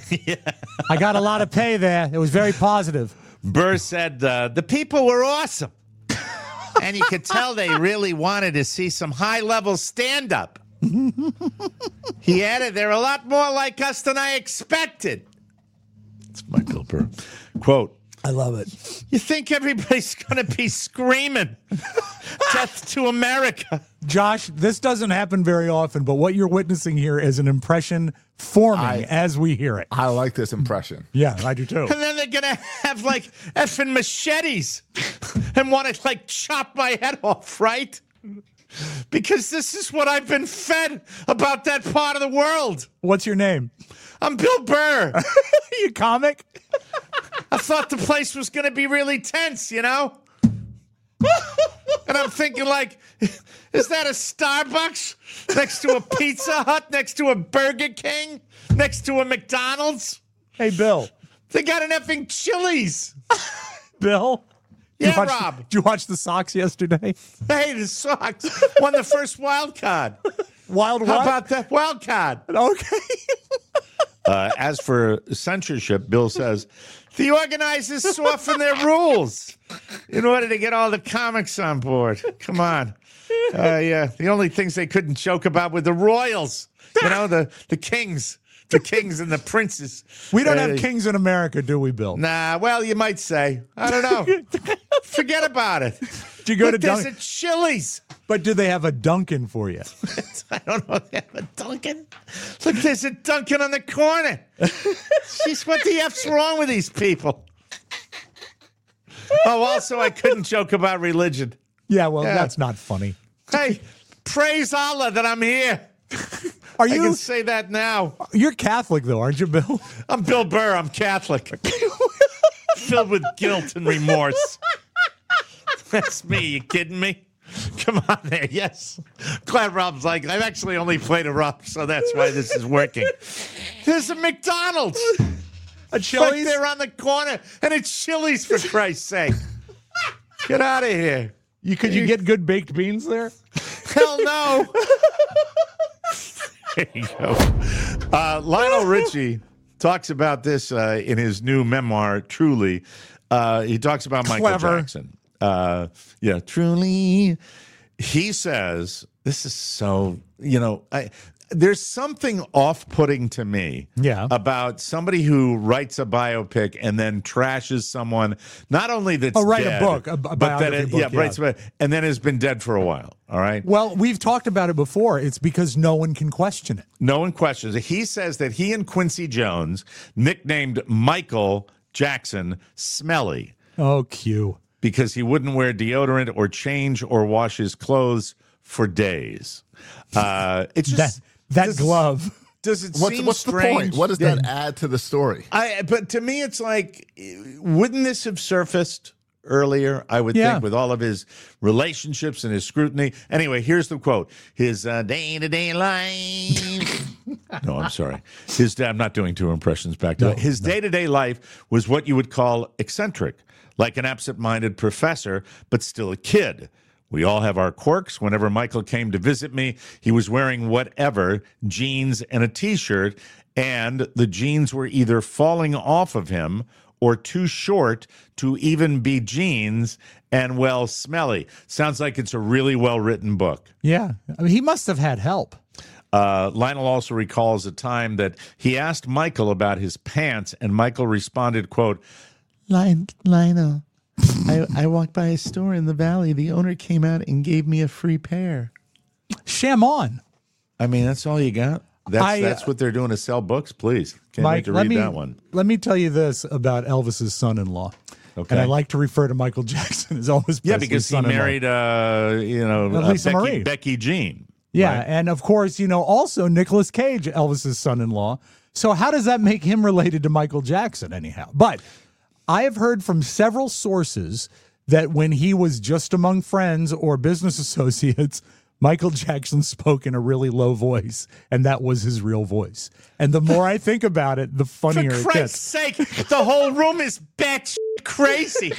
Speaker 6: I got a lot of pay there. It was very positive.
Speaker 1: Burr said uh, the people were awesome. And you could tell they really wanted to see some high-level stand-up. He added, they're a lot more like us than I expected. It's Michael Burr. Quote,
Speaker 6: I love it.
Speaker 1: You think everybody's going to be screaming death to America?
Speaker 6: Josh, this doesn't happen very often, but what you're witnessing here is an impression forming
Speaker 7: I-
Speaker 6: as we hear it.
Speaker 7: I like this impression.
Speaker 6: Yeah, I do too.
Speaker 1: And then they're going to have like effing machetes and want to like chop my head off, right? Because this is what I've been fed about that part of the world.
Speaker 6: What's your name?
Speaker 1: I'm Bill Burr.
Speaker 6: You comic?
Speaker 1: I thought the place was going to be really tense, you know? And I'm thinking, like, is that a Starbucks next to a Pizza Hut, next to a Burger King, next to a McDonald's?
Speaker 6: Hey, Bill.
Speaker 1: They got an effing Chili's.
Speaker 6: Bill? Did
Speaker 1: Yeah,
Speaker 6: you watch,
Speaker 1: Rob.
Speaker 6: Did you watch the Sox yesterday?
Speaker 1: Hey, the Sox won the first wild card.
Speaker 6: Wild
Speaker 1: How
Speaker 6: what?
Speaker 1: about that wild card?
Speaker 6: Okay.
Speaker 1: Uh, as for censorship, Bill says, the organizers soften their rules in order to get all the comics on board. Come on. Uh, yeah, the only things they couldn't joke about were the royals, you know, the, the kings, the kings and the princes.
Speaker 6: We don't
Speaker 1: Uh,
Speaker 6: have kings in America, do we, Bill?
Speaker 1: Nah, well, you might say. I don't know. Forget about it.
Speaker 6: Did you go
Speaker 1: Look,
Speaker 6: to
Speaker 1: there's
Speaker 6: Dun-
Speaker 1: a Chili's.
Speaker 6: But do they have a Dunkin' for you?
Speaker 1: I don't know if they have a Dunkin'. Look, there's a Dunkin' on the corner. Jeez, what the F's wrong with these people? Oh, also, I couldn't joke about religion.
Speaker 6: Yeah, well,
Speaker 1: Yeah.
Speaker 6: that's not funny.
Speaker 1: Hey, praise Allah that I'm here.
Speaker 6: Are
Speaker 1: I
Speaker 6: you?
Speaker 1: can say that now.
Speaker 6: You're Catholic, though, aren't you, Bill?
Speaker 1: I'm Bill Burr. I'm Catholic. Filled with guilt and remorse. That's me. You kidding me? Come on there. Yes. Glad Rob's like, I've actually only played a Rob, so that's why this is working. There's a McDonald's.
Speaker 6: A
Speaker 1: Right
Speaker 6: Chili's?
Speaker 1: there on the corner, and it's Chili's, for Christ's sake. Get out of here.
Speaker 6: You could you get good baked beans there?
Speaker 1: Hell no. There you go. Uh, Lionel Richie talks about this uh, in his new memoir, Truly. Uh, he talks about Michael
Speaker 6: Clever.
Speaker 1: Jackson. Uh, yeah, Truly. He says, this is so, you know, I, there's something off-putting to me
Speaker 6: Yeah.
Speaker 1: about somebody who writes a biopic and then trashes someone, not only that's
Speaker 6: Oh, write a
Speaker 1: dead,
Speaker 6: book, a- a
Speaker 1: but that
Speaker 6: biography
Speaker 1: it,
Speaker 6: book,
Speaker 1: yeah,
Speaker 6: yeah.
Speaker 1: writes a- and then has been dead for a while. All right.
Speaker 6: Well, we've talked about it before. It's because no one can question it.
Speaker 1: No one questions it. He says that he and Quincy Jones nicknamed Michael Jackson Smelly
Speaker 6: Oh, Q.
Speaker 1: because he wouldn't wear deodorant or change or wash his clothes for days. Uh, it's
Speaker 6: That
Speaker 1: just
Speaker 6: that
Speaker 1: does-
Speaker 6: glove.
Speaker 1: Does it
Speaker 7: What's,
Speaker 1: seem
Speaker 7: what's the
Speaker 1: strange?
Speaker 7: point? What does that add to the story?
Speaker 1: I, but to me, it's like, wouldn't this have surfaced earlier? I would
Speaker 6: Yeah.
Speaker 1: think with all of his relationships and his scrutiny. Anyway, here's the quote: "His uh, day-to-day life." No, I'm sorry. His I'm not doing two impressions back to
Speaker 6: No,
Speaker 1: back. His day-to-day life was what you would call eccentric, like an absent-minded professor, but still a kid. We all have our quirks. Whenever Michael came to visit me, he was wearing whatever, jeans and a T-shirt, and the jeans were either falling off of him or too short to even be jeans and, well, smelly. Sounds like it's a really well-written book.
Speaker 6: Yeah. I mean, he must have had help.
Speaker 1: Uh, Lionel also recalls a time that he asked Michael about his pants, and Michael responded, quote, Lion, Lionel, I, I walked by a store in the valley. The owner came out and gave me a free pair.
Speaker 6: Sham on.
Speaker 1: I mean, that's all you got? That's
Speaker 6: I, uh,
Speaker 1: that's what they're doing to sell books? Please. Can't
Speaker 6: Mike,
Speaker 1: wait to
Speaker 6: let
Speaker 1: read
Speaker 6: me,
Speaker 1: that one.
Speaker 6: Let me tell you this about Elvis's son-in-law.
Speaker 1: Okay.
Speaker 6: And I like to refer to Michael Jackson as Elvis
Speaker 1: Yeah,
Speaker 6: Presley's
Speaker 1: because he
Speaker 6: son-in-law.
Speaker 1: married, uh, you know,
Speaker 6: Uh,
Speaker 1: uh,
Speaker 6: Lisa
Speaker 1: Becky,
Speaker 6: Marie.
Speaker 1: Becky Jean.
Speaker 6: Yeah,
Speaker 1: right?
Speaker 6: and of course, you know, also Nicolas Cage, Elvis's son-in-law. So how does that make him related to Michael Jackson anyhow? But I have heard from several sources that when he was just among friends or business associates, Michael Jackson spoke in a really low voice, and that was his real voice. And the more I think about it, the funnier
Speaker 1: For
Speaker 6: it
Speaker 1: Christ's
Speaker 6: gets.
Speaker 1: sake, the whole room is batshit crazy.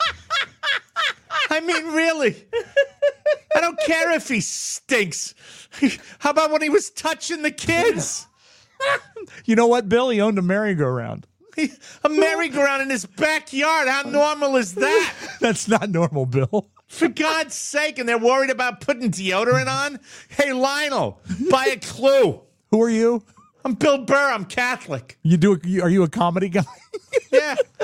Speaker 1: I mean, really. I don't care if he stinks. How about when he was touching the kids?
Speaker 6: You know what, Bill? He owned a merry-go-round.
Speaker 1: A merry-go-round in his backyard. How normal is that?
Speaker 6: That's not normal, Bill.
Speaker 1: For God's sake, and they're worried about putting deodorant on? Hey, Lionel, buy a clue.
Speaker 6: Who are you?
Speaker 1: I'm Bill Burr. I'm Catholic.
Speaker 6: You do? Are you a comedy guy?
Speaker 1: Yeah.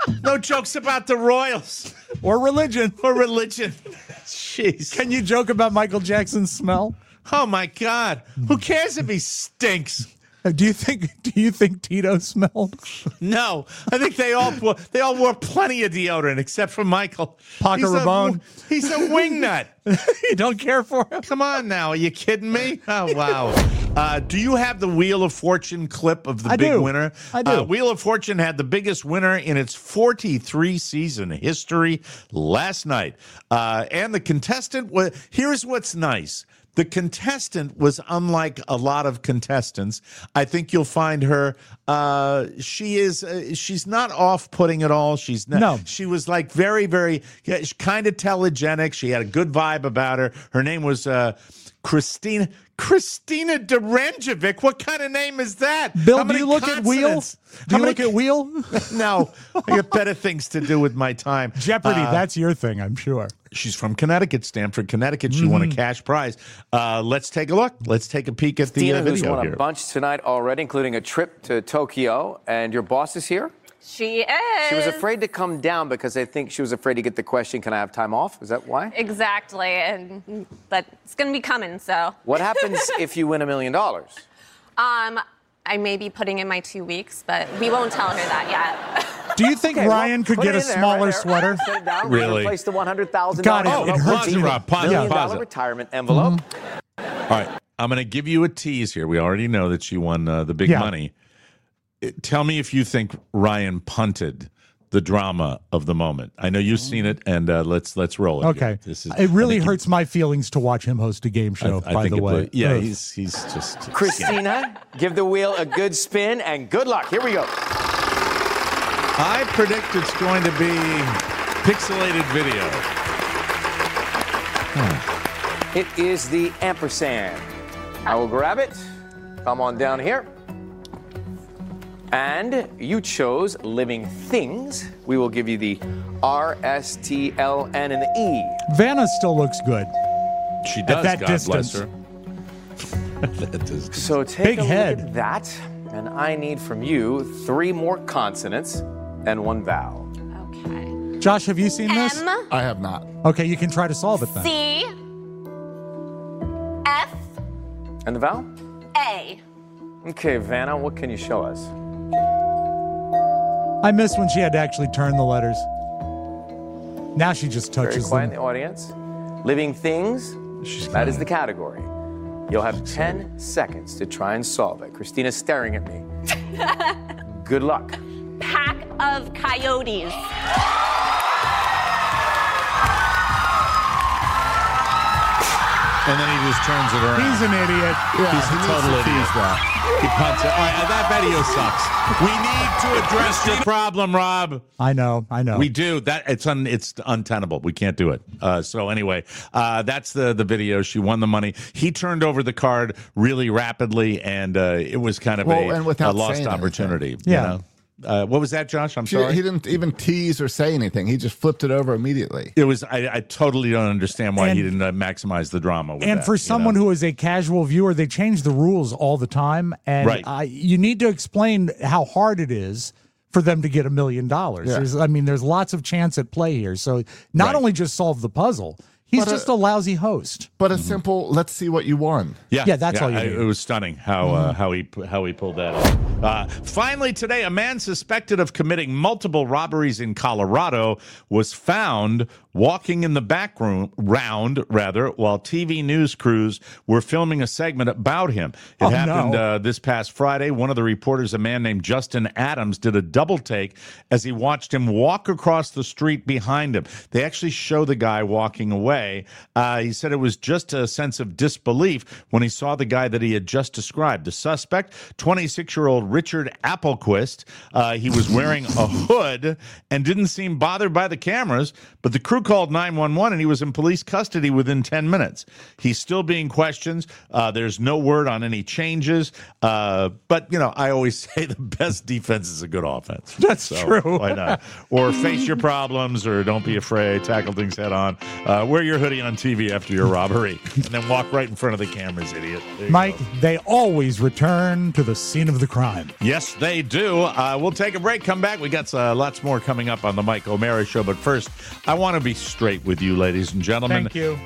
Speaker 1: No jokes about the Royals
Speaker 6: or religion.
Speaker 1: Or religion. Jeez.
Speaker 6: Can you joke about Michael Jackson's smell?
Speaker 1: Oh my God! Who cares if he stinks?
Speaker 6: Do you think? Do you think Tito smelled?
Speaker 1: No, I think they all wore, they all wore plenty of deodorant except for Michael.
Speaker 6: Paco
Speaker 1: he's
Speaker 6: Rabanne.
Speaker 1: A, he's a wingnut.
Speaker 6: You don't care for him?
Speaker 1: Come on now, are you kidding me? Oh wow! Uh, do you have the Wheel of Fortune clip of the
Speaker 6: I
Speaker 1: big
Speaker 6: do.
Speaker 1: winner?
Speaker 6: I do.
Speaker 1: Uh, Wheel of Fortune had the biggest winner in its forty-three season history last night, uh, and the contestant was. Here's what's nice. The contestant was unlike a lot of contestants. I think you'll find her. Uh, she is. Uh, she's not off-putting at all. She's not.
Speaker 6: No.
Speaker 1: She was like very, very yeah, kind of telegenic. She had a good vibe about her. Her name was uh, Christina. Christina Derenjevic. What kind of name is that?
Speaker 6: Bill,
Speaker 1: How
Speaker 6: do
Speaker 1: many
Speaker 6: you look at Wheel?
Speaker 1: consonants?
Speaker 6: Do
Speaker 1: How
Speaker 6: you look
Speaker 1: many-
Speaker 6: at Wheel?
Speaker 1: No, I got better things to do with my time.
Speaker 6: Jeopardy,
Speaker 1: Uh,
Speaker 6: that's your thing, I'm sure.
Speaker 1: She's from Connecticut, Stamford, Connecticut. She won a cash prize. Uh, let's take a look. Let's take a peek at the
Speaker 10: Christina,
Speaker 1: uh,
Speaker 10: who's
Speaker 1: video
Speaker 10: won
Speaker 1: here.
Speaker 10: a bunch tonight already, including a trip to Tokyo, and your boss is here?
Speaker 11: She is.
Speaker 10: She was afraid to come down because I think she was afraid to get the question, can I have time off? Is that why?
Speaker 11: Exactly, and but it's gonna be coming. So.
Speaker 10: What happens if you win a million dollars?
Speaker 11: Um, I may be putting in my two weeks, but we won't tell her that yet.
Speaker 6: Do you think
Speaker 10: Okay, well,
Speaker 6: Ryan could
Speaker 10: put
Speaker 6: get
Speaker 10: it
Speaker 6: a
Speaker 10: in there,
Speaker 6: smaller
Speaker 10: right there.
Speaker 6: sweater?
Speaker 10: Set it down.
Speaker 1: Really?
Speaker 10: Replace the one hundred thousand
Speaker 6: God,
Speaker 10: dollars
Speaker 6: it- it hurts
Speaker 1: me. Rob, pause it,
Speaker 10: million
Speaker 1: pause
Speaker 10: dollar
Speaker 1: it.
Speaker 10: retirement envelope.
Speaker 1: All right, I'm going to give you a tease here. We already know that she won uh, the big
Speaker 6: Yeah.
Speaker 1: money. It- tell me if you think Ryan punted the drama of the moment. I know you've seen it, and uh, let's let's roll it.
Speaker 6: Okay.
Speaker 1: here. This is,
Speaker 6: It really
Speaker 1: I think
Speaker 6: hurts my feelings to watch him host a game
Speaker 1: he-
Speaker 6: show,
Speaker 1: I, I
Speaker 6: by
Speaker 1: think
Speaker 6: the
Speaker 1: it
Speaker 6: way.
Speaker 1: blew- yeah,
Speaker 6: Ugh.
Speaker 1: he's he's just
Speaker 10: Christina, give the wheel a good spin and good luck. Here we go.
Speaker 1: I predict it's going to be pixelated video.
Speaker 10: It is the ampersand. I will grab it. Come on down here. And you chose living things. We will give you the R, S, T, L, N, and the E.
Speaker 6: Vanna still looks good.
Speaker 1: She does.
Speaker 6: that
Speaker 1: God
Speaker 6: distance.
Speaker 1: bless her. That is-
Speaker 10: So take
Speaker 6: Big
Speaker 10: a
Speaker 6: head.
Speaker 10: look at that. And I need from you three more consonants and one vowel.
Speaker 11: Okay.
Speaker 6: Josh, have you seen this?
Speaker 11: M
Speaker 7: I have not.
Speaker 6: Okay, you can try to solve it then.
Speaker 11: C F
Speaker 10: And the vowel?
Speaker 11: A.
Speaker 10: Okay, Vanna, what can you show us?
Speaker 6: I miss when she had to actually turn the letters. Now she just
Speaker 10: Very
Speaker 6: touches
Speaker 10: quiet in
Speaker 6: them.
Speaker 10: the audience. Living things,
Speaker 1: She's
Speaker 10: that is the category. You'll have ten seconds to try and solve it. Christina's staring at me. Good luck.
Speaker 11: Pack of coyotes.
Speaker 1: And then he just turns it around.
Speaker 6: He's an idiot.
Speaker 7: Yeah,
Speaker 1: He's
Speaker 7: he
Speaker 1: a
Speaker 7: needs
Speaker 1: total
Speaker 7: to
Speaker 1: idiot.
Speaker 7: tease that.
Speaker 1: He punts it. All right, uh, that video sucks. We need to address your problem, Rob.
Speaker 6: I know, I know.
Speaker 1: We do that. It's un, it's untenable. We can't do it. Uh, so anyway, uh, that's the the video. She won the money. He turned over the card really rapidly, and uh, it was kind of
Speaker 7: Well,
Speaker 1: a,
Speaker 7: and without
Speaker 1: a lost
Speaker 7: saying
Speaker 1: opportunity.
Speaker 7: anything.
Speaker 1: You
Speaker 6: Yeah.
Speaker 1: know? Uh, what was that, Josh? I'm
Speaker 7: She,
Speaker 1: sorry.
Speaker 7: he didn't even tease or say anything. He just flipped it over immediately.
Speaker 1: It was. I, I totally don't understand why
Speaker 6: And-
Speaker 1: he didn't uh, maximize the drama. With
Speaker 6: and
Speaker 1: that,
Speaker 6: for
Speaker 1: you
Speaker 6: someone
Speaker 1: know?
Speaker 6: who is a casual viewer, they change the rules all the time, and
Speaker 1: Right.
Speaker 6: I, you need to explain how hard it is for them to get a million dollars.
Speaker 7: Yeah.
Speaker 6: There's- I mean, there's lots of chance at play here. So not
Speaker 1: Right.
Speaker 6: only just solve the puzzle, he's
Speaker 7: But, uh,
Speaker 6: just a lousy host.
Speaker 7: But a simple, let's see what you won.
Speaker 1: Yeah,
Speaker 6: Yeah, that's all you
Speaker 1: I-
Speaker 6: need.
Speaker 1: It was stunning how uh, how he how he pulled that off. Uh, finally, today, a man suspected of committing multiple robberies in Colorado was found walking in the back room round rather while T V news crews were filming a segment about him. It
Speaker 6: Oh,
Speaker 1: happened
Speaker 6: no.
Speaker 1: uh, this past Friday. One of the reporters, a man named Justin Adams, did a double take as he watched him walk across the street behind him. They actually show the guy walking away. Uh, he said it was just a sense of disbelief when he saw the guy that he had just described. The suspect, twenty-six-year-old Richard Applequist, uh, he was wearing a hood and didn't seem bothered by the cameras, but the crew called nine one one and he was in police custody within ten minutes. He's still being questioned. Uh, there's no word on any changes. Uh, but, you know, I always say the best defense is a good offense.
Speaker 6: That's
Speaker 1: So,
Speaker 6: true.
Speaker 1: Why not? Or face your problems, or don't be afraid, tackle things head on. Uh, where your hoodie on T V after your robbery, and then walk right in front of the cameras, idiot. There you
Speaker 6: Mike,
Speaker 1: go.
Speaker 6: they always return to the scene of the crime.
Speaker 1: Yes, they do. Uh, we'll take a break, come back. We got uh, lots more coming up on the Mike O'Mara Show. But first, I want to be straight with you, ladies and gentlemen.
Speaker 6: Thank you.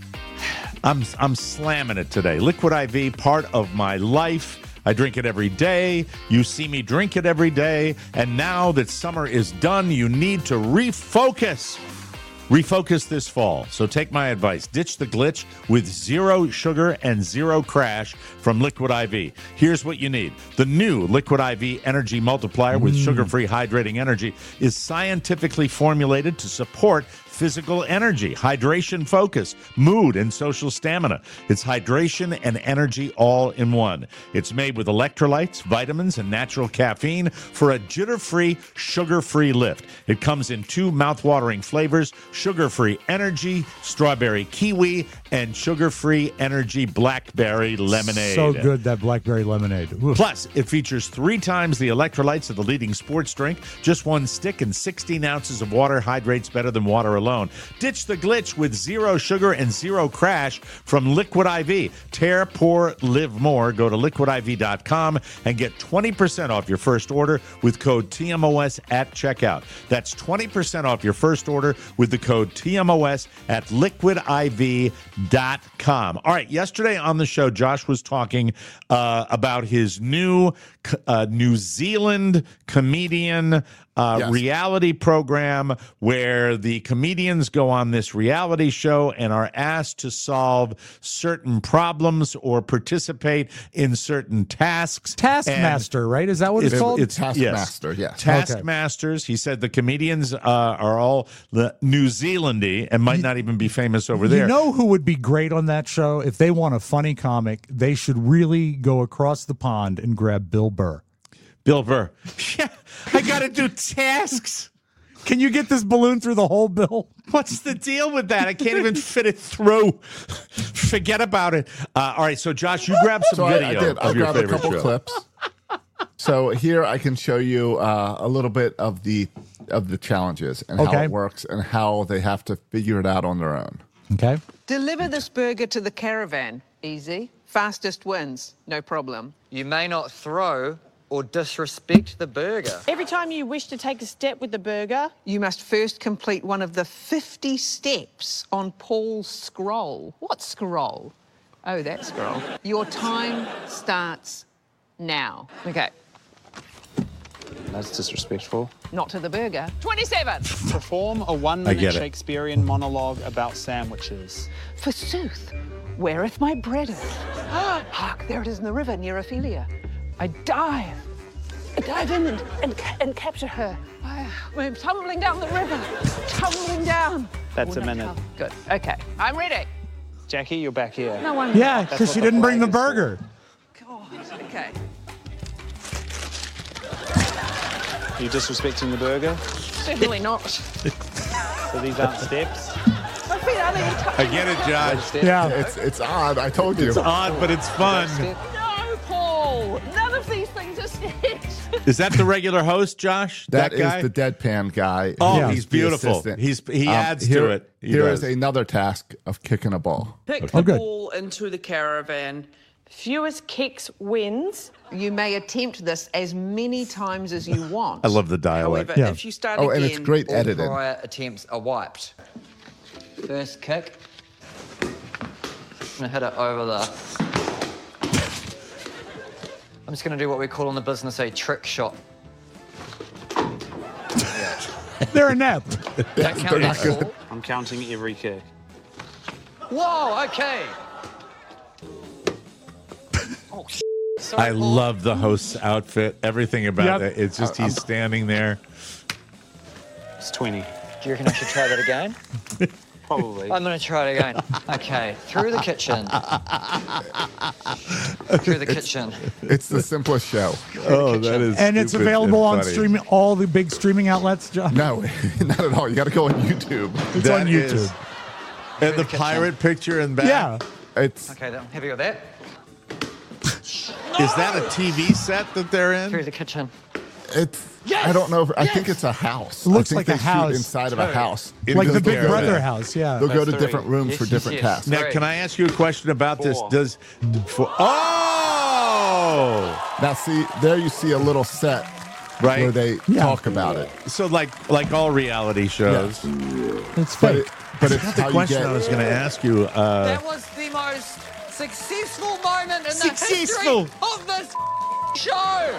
Speaker 1: I'm I'm slamming it today. Liquid I V, part of my life. I drink it every day. You see me drink it every day. And now that summer is done, you need to refocus. Refocus this fall. So take my advice. Ditch the glitch with zero sugar and zero crash from Liquid I V. Here's what you need. The new Liquid I V Energy Multiplier with
Speaker 6: Mm.
Speaker 1: sugar-free hydrating energy is scientifically formulated to support physical energy, hydration focus, mood, and social stamina. It's hydration and energy all in one. It's made with electrolytes, vitamins, and natural caffeine for a jitter-free, sugar-free lift. It comes in two mouth-watering flavors, sugar-free energy, strawberry kiwi, and sugar-free energy blackberry lemonade.
Speaker 6: So good, that blackberry lemonade. Ooh.
Speaker 1: Plus, it features three times the electrolytes of the leading sports drink. Just one stick and sixteen ounces of water hydrates better than water alone. Ditch the glitch with zero sugar and zero crash from Liquid I V. Tear, pour, live more. Go to liquid I V dot com and get twenty percent off your first order with code T M O S at checkout. That's twenty percent off your first order with the code T M O S at liquid I V dot com. All right, yesterday on the show, Josh was talking uh, about his new uh, New Zealand comedian uh,
Speaker 7: Yes.
Speaker 1: reality program where the comedians go on this reality show and are asked to solve certain problems or participate in certain tasks.
Speaker 6: Taskmaster, right? Is that what it's,
Speaker 1: It's-
Speaker 6: called?
Speaker 1: it's-
Speaker 7: Taskmaster, yes.
Speaker 1: Taskmasters. He said the comedians uh, are all the New Zealandy and might not even be famous over there.
Speaker 6: You know who would be great on that show? If they want a funny comic, they should really go across the pond and grab Bill Burr.
Speaker 1: Bill Burr. Yeah, I got to do tasks.
Speaker 6: Can you get this balloon through the hole, Bill?
Speaker 1: What's the deal with that? I can't even fit it through. Forget about it. Uh, all right, so Josh, you grabbed some
Speaker 7: So I,
Speaker 1: video
Speaker 7: I did. I
Speaker 1: of your
Speaker 7: grabbed a
Speaker 1: favorite
Speaker 7: couple
Speaker 1: show.
Speaker 7: clips. So here I can show you uh, a little bit of the of the challenges and how
Speaker 6: Okay.
Speaker 7: it works and how they have to figure it out on their own.
Speaker 6: Okay.
Speaker 5: Deliver this burger to the caravan. Easy. Fastest wins. No problem.
Speaker 12: You may not throw or disrespect the burger.
Speaker 13: Every time you wish to take a step with the burger,
Speaker 5: You must first complete one of the fifty steps on Paul's scroll. What scroll? Oh, that scroll. Your time starts now. Okay.
Speaker 14: That's disrespectful.
Speaker 5: Not to the burger. twenty-seven.
Speaker 14: Perform a
Speaker 1: I
Speaker 14: one-minute
Speaker 1: get it.
Speaker 14: Shakespearean monologue about sandwiches.
Speaker 5: Forsooth, whereeth my bread? Hark, there it is in the river near Ophelia. I dive. I dive in and, and, ca- and capture her. I, I'm tumbling down the river. Tumbling down.
Speaker 14: That's
Speaker 5: Oh,
Speaker 14: a
Speaker 5: no,
Speaker 14: minute.
Speaker 5: come. Good. Okay. I'm ready.
Speaker 14: Jackie, you're back here.
Speaker 5: No one.
Speaker 6: Yeah,
Speaker 14: That's
Speaker 6: because
Speaker 14: what
Speaker 6: she
Speaker 14: the
Speaker 6: didn't bring the
Speaker 14: flag is for.
Speaker 6: burger.
Speaker 5: God. Okay.
Speaker 14: Are you disrespecting the burger?
Speaker 5: Certainly not.
Speaker 14: So these aren't steps?
Speaker 5: My feet aren't even
Speaker 1: I
Speaker 5: touching.
Speaker 1: get it, Josh.
Speaker 6: Yeah.
Speaker 7: It's it's odd. I told you.
Speaker 1: It's odd, but it's fun.
Speaker 5: No, Paul. None of these things are steps.
Speaker 1: Is that the regular host, Josh?
Speaker 7: That
Speaker 1: That, guy?
Speaker 7: is the deadpan guy.
Speaker 1: Oh,
Speaker 7: who's
Speaker 1: he's
Speaker 7: the
Speaker 1: beautiful.
Speaker 7: assistant.
Speaker 1: He's he
Speaker 7: Um,
Speaker 1: adds
Speaker 7: here-
Speaker 1: to it. He
Speaker 7: Here
Speaker 1: does.
Speaker 7: is another task of kicking a ball.
Speaker 13: pick
Speaker 6: Oh,
Speaker 13: the
Speaker 6: good.
Speaker 13: ball into the caravan. Fewest kicks wins.
Speaker 5: You may attempt this as many times as you want.
Speaker 1: I love the dialect.
Speaker 13: However,
Speaker 6: Yeah.
Speaker 13: if you start
Speaker 7: Oh,
Speaker 13: again,
Speaker 7: and it's great
Speaker 12: All
Speaker 7: editing.
Speaker 12: prior attempts are wiped. First kick. I'm gonna hit it over the. I'm just gonna do what we call in the business a trick shot.
Speaker 6: They're inept.
Speaker 12: That
Speaker 7: they're
Speaker 12: count
Speaker 7: not
Speaker 12: as
Speaker 7: good.
Speaker 12: all?
Speaker 14: I'm counting every kick.
Speaker 12: Whoa, okay. Oh, sh- sorry,
Speaker 1: I
Speaker 12: Paul.
Speaker 1: love the host's outfit. Everything about
Speaker 6: Yep.
Speaker 1: it. It's just he's standing there.
Speaker 14: It's twenty.
Speaker 12: Do you reckon I should try that again?
Speaker 14: Probably.
Speaker 12: I'm gonna try it again. Okay, through the kitchen. Through the kitchen.
Speaker 7: It's the simplest show.
Speaker 1: Oh, that is.
Speaker 6: And it's
Speaker 1: stupid
Speaker 6: available
Speaker 1: and
Speaker 6: on
Speaker 1: funny.
Speaker 6: streaming, all the big streaming outlets, John.
Speaker 7: No, not at all. You got to go on YouTube.
Speaker 6: It's
Speaker 1: That
Speaker 6: on
Speaker 1: is-
Speaker 6: YouTube.
Speaker 1: And the pirate picture in back.
Speaker 6: Yeah.
Speaker 7: It's
Speaker 12: Okay, then I'm happy with that.
Speaker 1: Is that a T V set that they're
Speaker 12: Through
Speaker 1: in?
Speaker 12: the kitchen.
Speaker 7: It's. I don't know. If, I think it's a house.
Speaker 6: It looks
Speaker 7: I think
Speaker 6: like a
Speaker 7: they shoot
Speaker 6: house.
Speaker 7: inside of a house.
Speaker 6: Like the
Speaker 7: They'll
Speaker 6: Big
Speaker 7: go
Speaker 6: Brother
Speaker 7: there.
Speaker 6: house, yeah.
Speaker 7: They'll go
Speaker 14: That's
Speaker 7: to
Speaker 14: three.
Speaker 7: different rooms
Speaker 14: Yes,
Speaker 7: for
Speaker 14: yes,
Speaker 7: different
Speaker 14: yes.
Speaker 7: tasks.
Speaker 1: Now, can I ask you a question about this?
Speaker 14: Four.
Speaker 1: Does for oh
Speaker 7: Now, see, there you see a little set
Speaker 1: right
Speaker 7: where they
Speaker 6: Yeah.
Speaker 7: talk about it.
Speaker 1: so like like all reality shows.
Speaker 6: It's
Speaker 7: But,
Speaker 6: fake.
Speaker 7: it, but it's
Speaker 1: That's the
Speaker 7: how you
Speaker 1: question
Speaker 7: get.
Speaker 1: I was going to ask you. Uh,
Speaker 12: That was the most successful moment in
Speaker 1: Successful.
Speaker 12: the history of this show.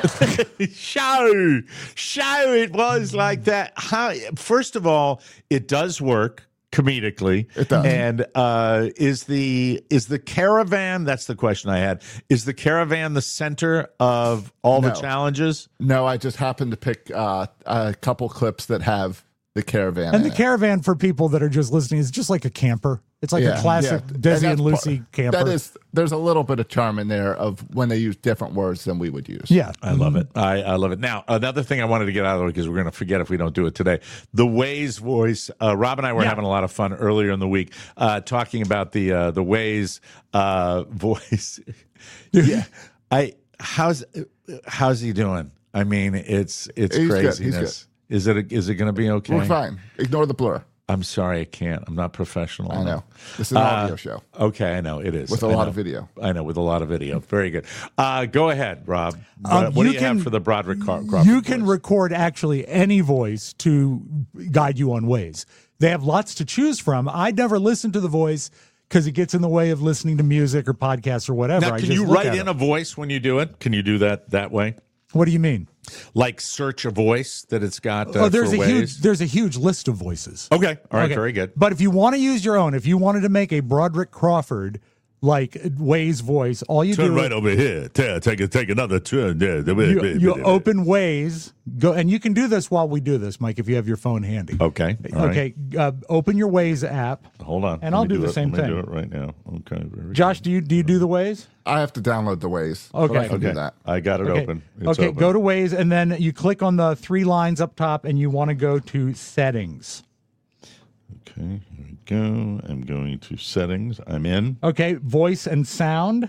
Speaker 1: show, show. It was like that. How? First of all, it does work comedically.
Speaker 7: It does.
Speaker 1: And uh, is the is the caravan? That's the question I had. Is the caravan the center of all the
Speaker 7: No.
Speaker 1: challenges?
Speaker 7: No, I just happened to pick uh, a couple clips that have the caravan.
Speaker 6: And
Speaker 7: in
Speaker 6: the
Speaker 7: it.
Speaker 6: caravan, for people that are just listening, is just like a camper. It's like
Speaker 7: Yeah,
Speaker 6: a classic
Speaker 7: yeah.
Speaker 6: Desi and
Speaker 7: that's
Speaker 6: Lucy
Speaker 7: part-
Speaker 6: camper.
Speaker 7: That is, there's a little bit of charm in there of when they use different words than we would use.
Speaker 6: yeah.
Speaker 1: I love it. I, I love it. Now, another thing I wanted to get out of the way because we're going to forget if we don't do it today. The Waze voice. Uh, Rob and I were
Speaker 6: Yeah.
Speaker 1: having a lot of fun earlier in the week uh, talking about the uh, the Waze uh, voice. yeah, I how's how's he doing? I mean, it's it's
Speaker 7: He's good. He's
Speaker 1: craziness. Is it is it going to be okay?
Speaker 7: We're fine. Ignore the blur.
Speaker 1: I'm sorry, I can't. I'm not professional.
Speaker 7: I know.
Speaker 1: enough.
Speaker 7: This is an audio show.
Speaker 1: Okay, I know it is
Speaker 7: With a
Speaker 1: I
Speaker 7: lot
Speaker 1: know.
Speaker 7: of video.
Speaker 1: I know with a lot of video. Very good. Uh, go ahead, Rob.
Speaker 6: Um,
Speaker 1: what what do
Speaker 6: you
Speaker 1: you
Speaker 6: can-
Speaker 1: have for the Broderick Car- Crawford?
Speaker 6: You can
Speaker 1: voice?
Speaker 6: record actually any voice to guide you on Waze. They have lots to choose from. I'd never listen to the voice because it gets in the way of listening to music or podcasts or whatever.
Speaker 1: Now,
Speaker 6: I
Speaker 1: can
Speaker 6: just
Speaker 1: you
Speaker 6: look
Speaker 1: write
Speaker 6: at
Speaker 1: in
Speaker 6: it.
Speaker 1: a voice when you do it? Can you do that that way?
Speaker 6: What do you mean?
Speaker 1: Like search a voice that it's got uh,
Speaker 6: oh, there's
Speaker 1: for
Speaker 6: a
Speaker 1: Waze?
Speaker 6: huge there's a huge list of voices.
Speaker 1: Okay, all right,
Speaker 6: Okay.
Speaker 1: very good.
Speaker 6: But if you want to use your own, if you wanted to make a Broderick Crawford like Waze voice, all you
Speaker 1: Turn
Speaker 6: do
Speaker 1: right over here. Ta- Take a, take another turn there.
Speaker 6: you, you open Waze, go, and you can do this while we do this, Mike, if you have your phone handy.
Speaker 1: Okay. all right.
Speaker 6: Okay, uh, open your Waze app.
Speaker 1: Hold on.
Speaker 6: And
Speaker 1: Let
Speaker 6: I'll
Speaker 1: me
Speaker 6: do the
Speaker 1: it.
Speaker 6: same
Speaker 1: Let me
Speaker 6: thing.
Speaker 1: do it right now. Okay. very
Speaker 6: Josh, do you do you do the Waze?
Speaker 7: I have to download the Waze.
Speaker 6: Okay.
Speaker 7: But I can
Speaker 1: Okay.
Speaker 7: do that.
Speaker 1: I got it
Speaker 6: Okay.
Speaker 1: open. It's
Speaker 6: okay,
Speaker 1: open.
Speaker 6: go to Waze, and then you click on the three lines up top, and you want to go to settings.
Speaker 1: Okay, here we go. I'm going to settings. I'm in.
Speaker 6: Okay, voice and sound.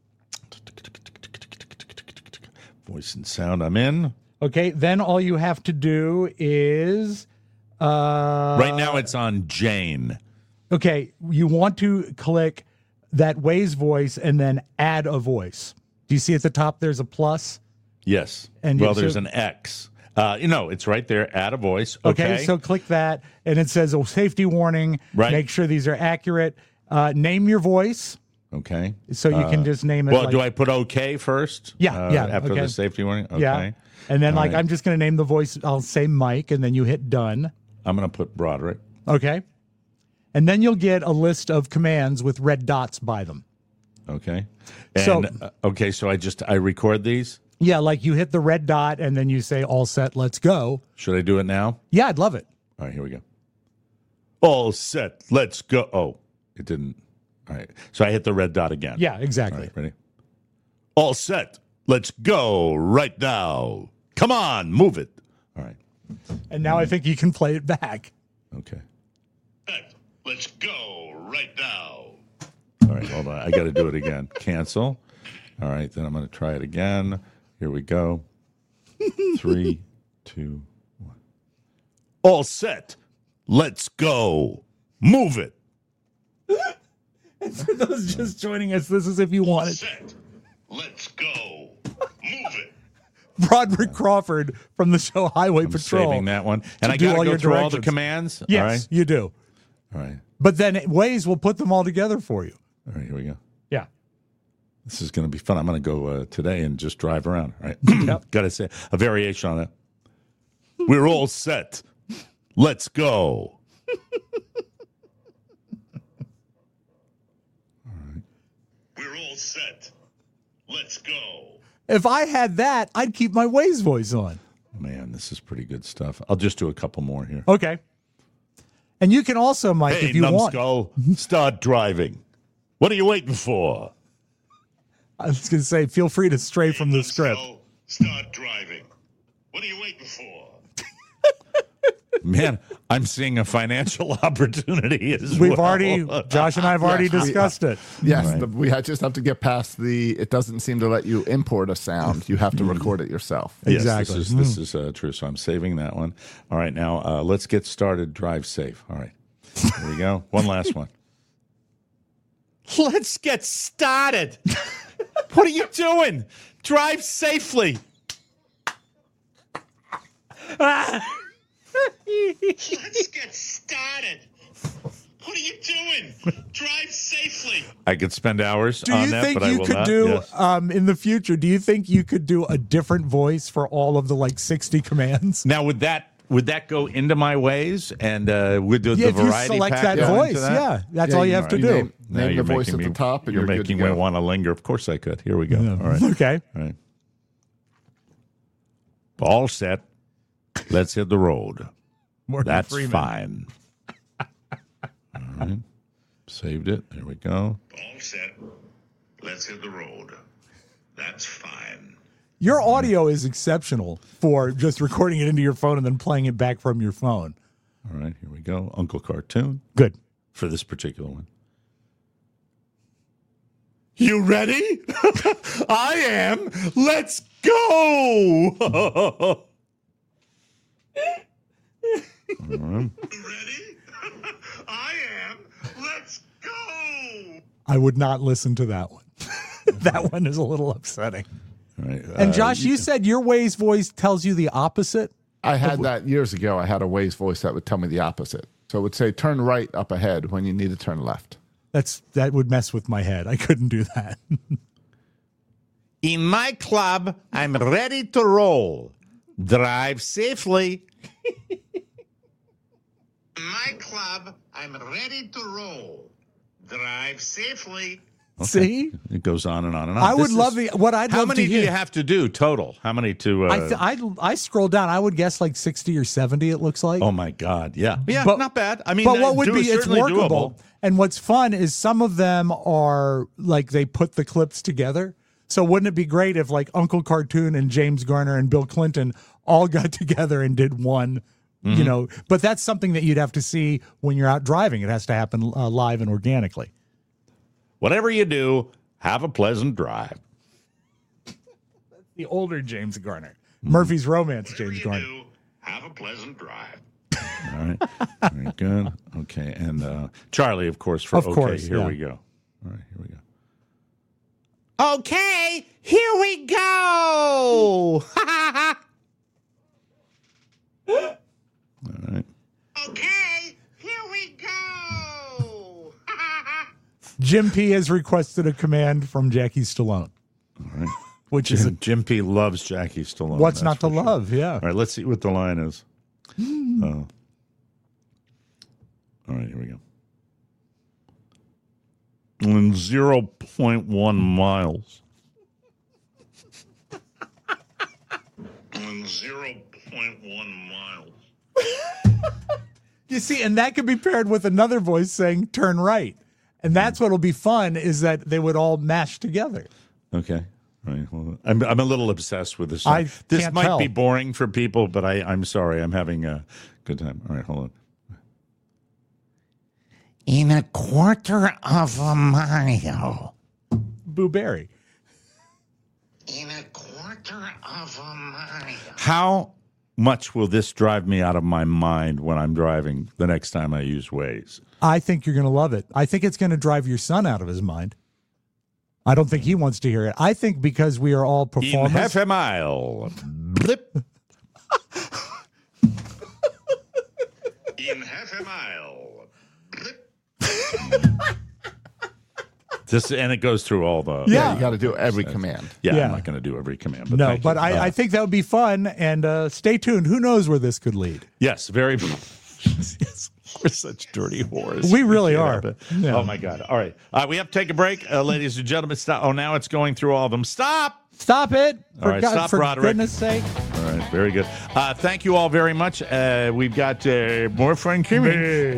Speaker 1: Voice and sound. I'm in.
Speaker 6: Okay, then all you have to do is uh,
Speaker 1: Right now it's on Jane.
Speaker 6: Okay, you want to click that Waze voice and then add a voice. Do you see at the top there's a plus?
Speaker 1: Yes.
Speaker 6: And
Speaker 1: well,
Speaker 6: so-
Speaker 1: there's an X. Uh, you know, it's right there. Add a voice.
Speaker 6: Okay,
Speaker 1: Okay.
Speaker 6: so click that, and it says a safety warning.
Speaker 1: Right.
Speaker 6: Make sure these are accurate. Uh, name your voice.
Speaker 1: Okay.
Speaker 6: So you can
Speaker 1: Uh,
Speaker 6: just name it
Speaker 1: Well,
Speaker 6: like-
Speaker 1: do I put okay first?
Speaker 6: Yeah,
Speaker 1: Uh,
Speaker 6: yeah,
Speaker 1: After
Speaker 6: okay.
Speaker 1: the safety warning? Okay.
Speaker 6: Yeah. And then,
Speaker 1: All
Speaker 6: like,
Speaker 1: right.
Speaker 6: I'm just going to name the voice. I'll say Mike, and then you hit done.
Speaker 1: I'm going to put Broderick.
Speaker 6: Okay. And then you'll get a list of commands with red dots by them.
Speaker 1: Okay. And,
Speaker 6: So-
Speaker 1: uh, okay, so I just, I record these?
Speaker 6: Yeah, like you hit the red dot, and then you say, all set, let's go.
Speaker 1: Should I do it now?
Speaker 6: Yeah, I'd love it.
Speaker 1: All right, here we go. All set. Let's go. Oh, it didn't. All right. So I hit the red dot again.
Speaker 6: Yeah, exactly.
Speaker 1: All right, ready? All set. Let's go right now. Come on, move it. All right.
Speaker 6: And now I think you can play it back.
Speaker 1: Okay.
Speaker 15: Let's go right now.
Speaker 1: All right, hold on. I got to do it again. Cancel. All right, then I'm going to try it again. Here we go. Three, two, one. All set. Let's go. Move it.
Speaker 6: And for those just joining us, this is if you wanted.
Speaker 15: Set. Let's go. Move it.
Speaker 6: Broderick Crawford from the show Highway
Speaker 1: I'm
Speaker 6: Patrol.
Speaker 1: saving that one. And
Speaker 6: to
Speaker 1: I
Speaker 6: do
Speaker 1: got to
Speaker 6: all
Speaker 1: go
Speaker 6: your
Speaker 1: through all the
Speaker 6: directions.
Speaker 1: commands?
Speaker 6: Yes,
Speaker 1: All right.
Speaker 6: you do.
Speaker 1: All right.
Speaker 6: But then Waze will put them all together for you.
Speaker 1: All right, here we go.
Speaker 6: Yeah.
Speaker 1: This is going to be fun. I'm going to go uh, today and just drive around. All right. Got to say a variation on it. We're all set. Let's go.
Speaker 15: We're all set. Let's go.
Speaker 6: If I had that, I'd keep my Waze voice on.
Speaker 1: Man, this is pretty good stuff. I'll just do a couple more here.
Speaker 6: Okay. And you can also, Mike,
Speaker 1: Hey,
Speaker 6: if you want.
Speaker 1: numbskull, start driving. What are you waiting for?
Speaker 6: I was going to say, feel free to stray from the script.
Speaker 15: Start driving. What are you waiting for?
Speaker 1: Man, I'm seeing a financial opportunity as
Speaker 6: We've
Speaker 1: well.
Speaker 6: already, Josh and I have already
Speaker 7: Yes, we-
Speaker 6: discussed it.
Speaker 7: Yes,
Speaker 1: Right.
Speaker 7: the, we had, just have to get past the. It doesn't seem to let you import a sound. You have to record it yourself.
Speaker 6: Exactly.
Speaker 1: Yes, this is, this is uh, true. So I'm saving that one. All right, now uh, let's get started. Drive safe. All right, here we go. One last one. Let's get started. What are you doing? Drive safely. Ah.
Speaker 15: Let's get started. What are you doing? Drive safely.
Speaker 1: I could spend hours
Speaker 6: Do
Speaker 1: on
Speaker 6: you
Speaker 1: that,
Speaker 6: think
Speaker 1: but I
Speaker 6: you
Speaker 1: will
Speaker 6: could
Speaker 1: not.
Speaker 6: do
Speaker 1: Yes.
Speaker 6: um, in the future? Do you think you could do a different voice for all of the like sixty commands?
Speaker 1: Now, would that would that go into my ways and uh, would the,
Speaker 6: Yeah,
Speaker 1: the
Speaker 6: if you
Speaker 1: variety
Speaker 6: select
Speaker 1: pack
Speaker 6: that
Speaker 1: go
Speaker 6: voice,
Speaker 1: into that?
Speaker 6: yeah, that's all you have to
Speaker 7: you
Speaker 6: do.
Speaker 7: Name,
Speaker 1: Now
Speaker 7: name the
Speaker 1: you're
Speaker 7: voice
Speaker 1: making
Speaker 7: at
Speaker 1: me-
Speaker 7: the top, and
Speaker 1: you're,
Speaker 7: you're,
Speaker 1: making
Speaker 7: good to
Speaker 1: me
Speaker 7: go.
Speaker 1: want to linger. Of course I could. Here we go. All right.
Speaker 6: Okay.
Speaker 1: All right. All set. Let's hit the road.
Speaker 6: Morgan
Speaker 1: That's
Speaker 6: Freeman.
Speaker 1: fine. All right. Saved it. There we go.
Speaker 15: All set. Let's hit the road. That's fine.
Speaker 6: Your audio is exceptional for just recording it into your phone and then playing it back from your phone.
Speaker 1: All right. Here we go. Uncle Cartoon.
Speaker 6: Good.
Speaker 1: For this particular one. You ready? I am. Let's go. All right.
Speaker 15: Ready? I am. Let's go.
Speaker 6: I would not listen to that one. That one is a little upsetting.
Speaker 1: All right.
Speaker 6: And
Speaker 1: Uh,
Speaker 6: Josh, you said your Waze voice tells you the opposite.
Speaker 7: I had that years ago. I had a Waze voice that would tell me the opposite. So it would say turn right up ahead when you need to turn left.
Speaker 6: That's that would mess with my head. I couldn't do that.
Speaker 1: In my club, I'm ready to roll. Drive safely.
Speaker 15: In my club, I'm ready to roll. Drive safely.
Speaker 6: See?
Speaker 1: It goes on and on and on.
Speaker 6: I would
Speaker 1: This
Speaker 6: love
Speaker 1: is-
Speaker 6: the what I'd
Speaker 1: How
Speaker 6: love
Speaker 1: many
Speaker 6: to
Speaker 1: do
Speaker 6: hear.
Speaker 1: you have to do total? How many to? Uh,
Speaker 6: I th- I I scroll down. I would guess like sixty or seventy. It looks like.
Speaker 1: oh my God! Yeah, yeah,
Speaker 6: But-
Speaker 1: not bad. I mean,
Speaker 6: but
Speaker 1: uh,
Speaker 6: what would
Speaker 1: do-
Speaker 6: be it's
Speaker 1: certainly
Speaker 6: workable.
Speaker 1: doable.
Speaker 6: And what's fun is some of them are like they put the clips together. So wouldn't it be great if like Uncle Cartoon and James Garner and Bill Clinton all got together and did one?
Speaker 1: Mm-hmm.
Speaker 6: You know, but that's something that you'd have to see when you're out driving. It has to happen uh, live and organically.
Speaker 1: Whatever you do, have a pleasant drive.
Speaker 6: The older James Garner, Murphy's Romance, James
Speaker 15: You
Speaker 6: Garner.
Speaker 15: do. Have a pleasant drive.
Speaker 1: All right, very good. Okay, and uh, Charlie, of course. For
Speaker 6: Of
Speaker 1: okay,
Speaker 6: course,
Speaker 1: here
Speaker 6: yeah.
Speaker 1: we go. All right, here we go. Okay, here we go. All right.
Speaker 15: Okay, here we go.
Speaker 6: Jim P has requested a command from Jackie Stallone,
Speaker 1: All right.
Speaker 6: which is a,
Speaker 1: Jim, Jim P loves Jackie Stallone.
Speaker 6: what's
Speaker 1: that's
Speaker 6: not to
Speaker 1: for sure.
Speaker 6: love. Yeah.
Speaker 1: All right, let's see what the line is. Oh. All right, here we go. In zero point one miles.
Speaker 15: In zero point one miles.
Speaker 6: You see, and that could be paired with another voice saying "turn right," and that's what'll be fun is that they would all mash together.
Speaker 1: Okay. All right. Well, I'm I'm a little obsessed with this.
Speaker 6: I
Speaker 1: this
Speaker 6: can't
Speaker 1: might
Speaker 6: tell.
Speaker 1: be boring for people, but I I'm sorry. I'm having a good time. All right, hold on.
Speaker 16: In a quarter of a mile.
Speaker 6: Boo Berry.
Speaker 15: In a quarter of a mile.
Speaker 1: How much will this drive me out of my mind when I'm driving the next time I use Waze?
Speaker 6: I think you're going to love it. I think it's going to drive your son out of his mind. I don't think he wants to hear it. I think because we are all
Speaker 1: In
Speaker 6: performers.
Speaker 1: half a mile. Blip.
Speaker 15: In half a mile.
Speaker 1: This and it goes through all the
Speaker 6: Yeah.
Speaker 7: You got to do every command.
Speaker 1: Yeah,
Speaker 6: Yeah.
Speaker 1: I'm not going to do every command. But
Speaker 6: no,
Speaker 1: thank
Speaker 6: but
Speaker 1: you.
Speaker 6: I,
Speaker 1: Uh,
Speaker 6: I think that would be fun. And uh, stay tuned. Who knows where this could lead?
Speaker 1: yes, very. We're such dirty whores.
Speaker 6: We really
Speaker 1: can't
Speaker 6: are.
Speaker 1: help it.
Speaker 6: Yeah.
Speaker 1: Oh my God! All right, uh, we have to take a break, uh, ladies and gentlemen. Stop! Oh, now it's going through all of them. Stop!
Speaker 6: Stop it.
Speaker 1: All right,
Speaker 6: God-
Speaker 1: stop,
Speaker 6: for
Speaker 1: Roderick.
Speaker 6: goodness sake.
Speaker 1: All right, very good. Uh, thank you all very much. Uh, we've got uh, more fun coming.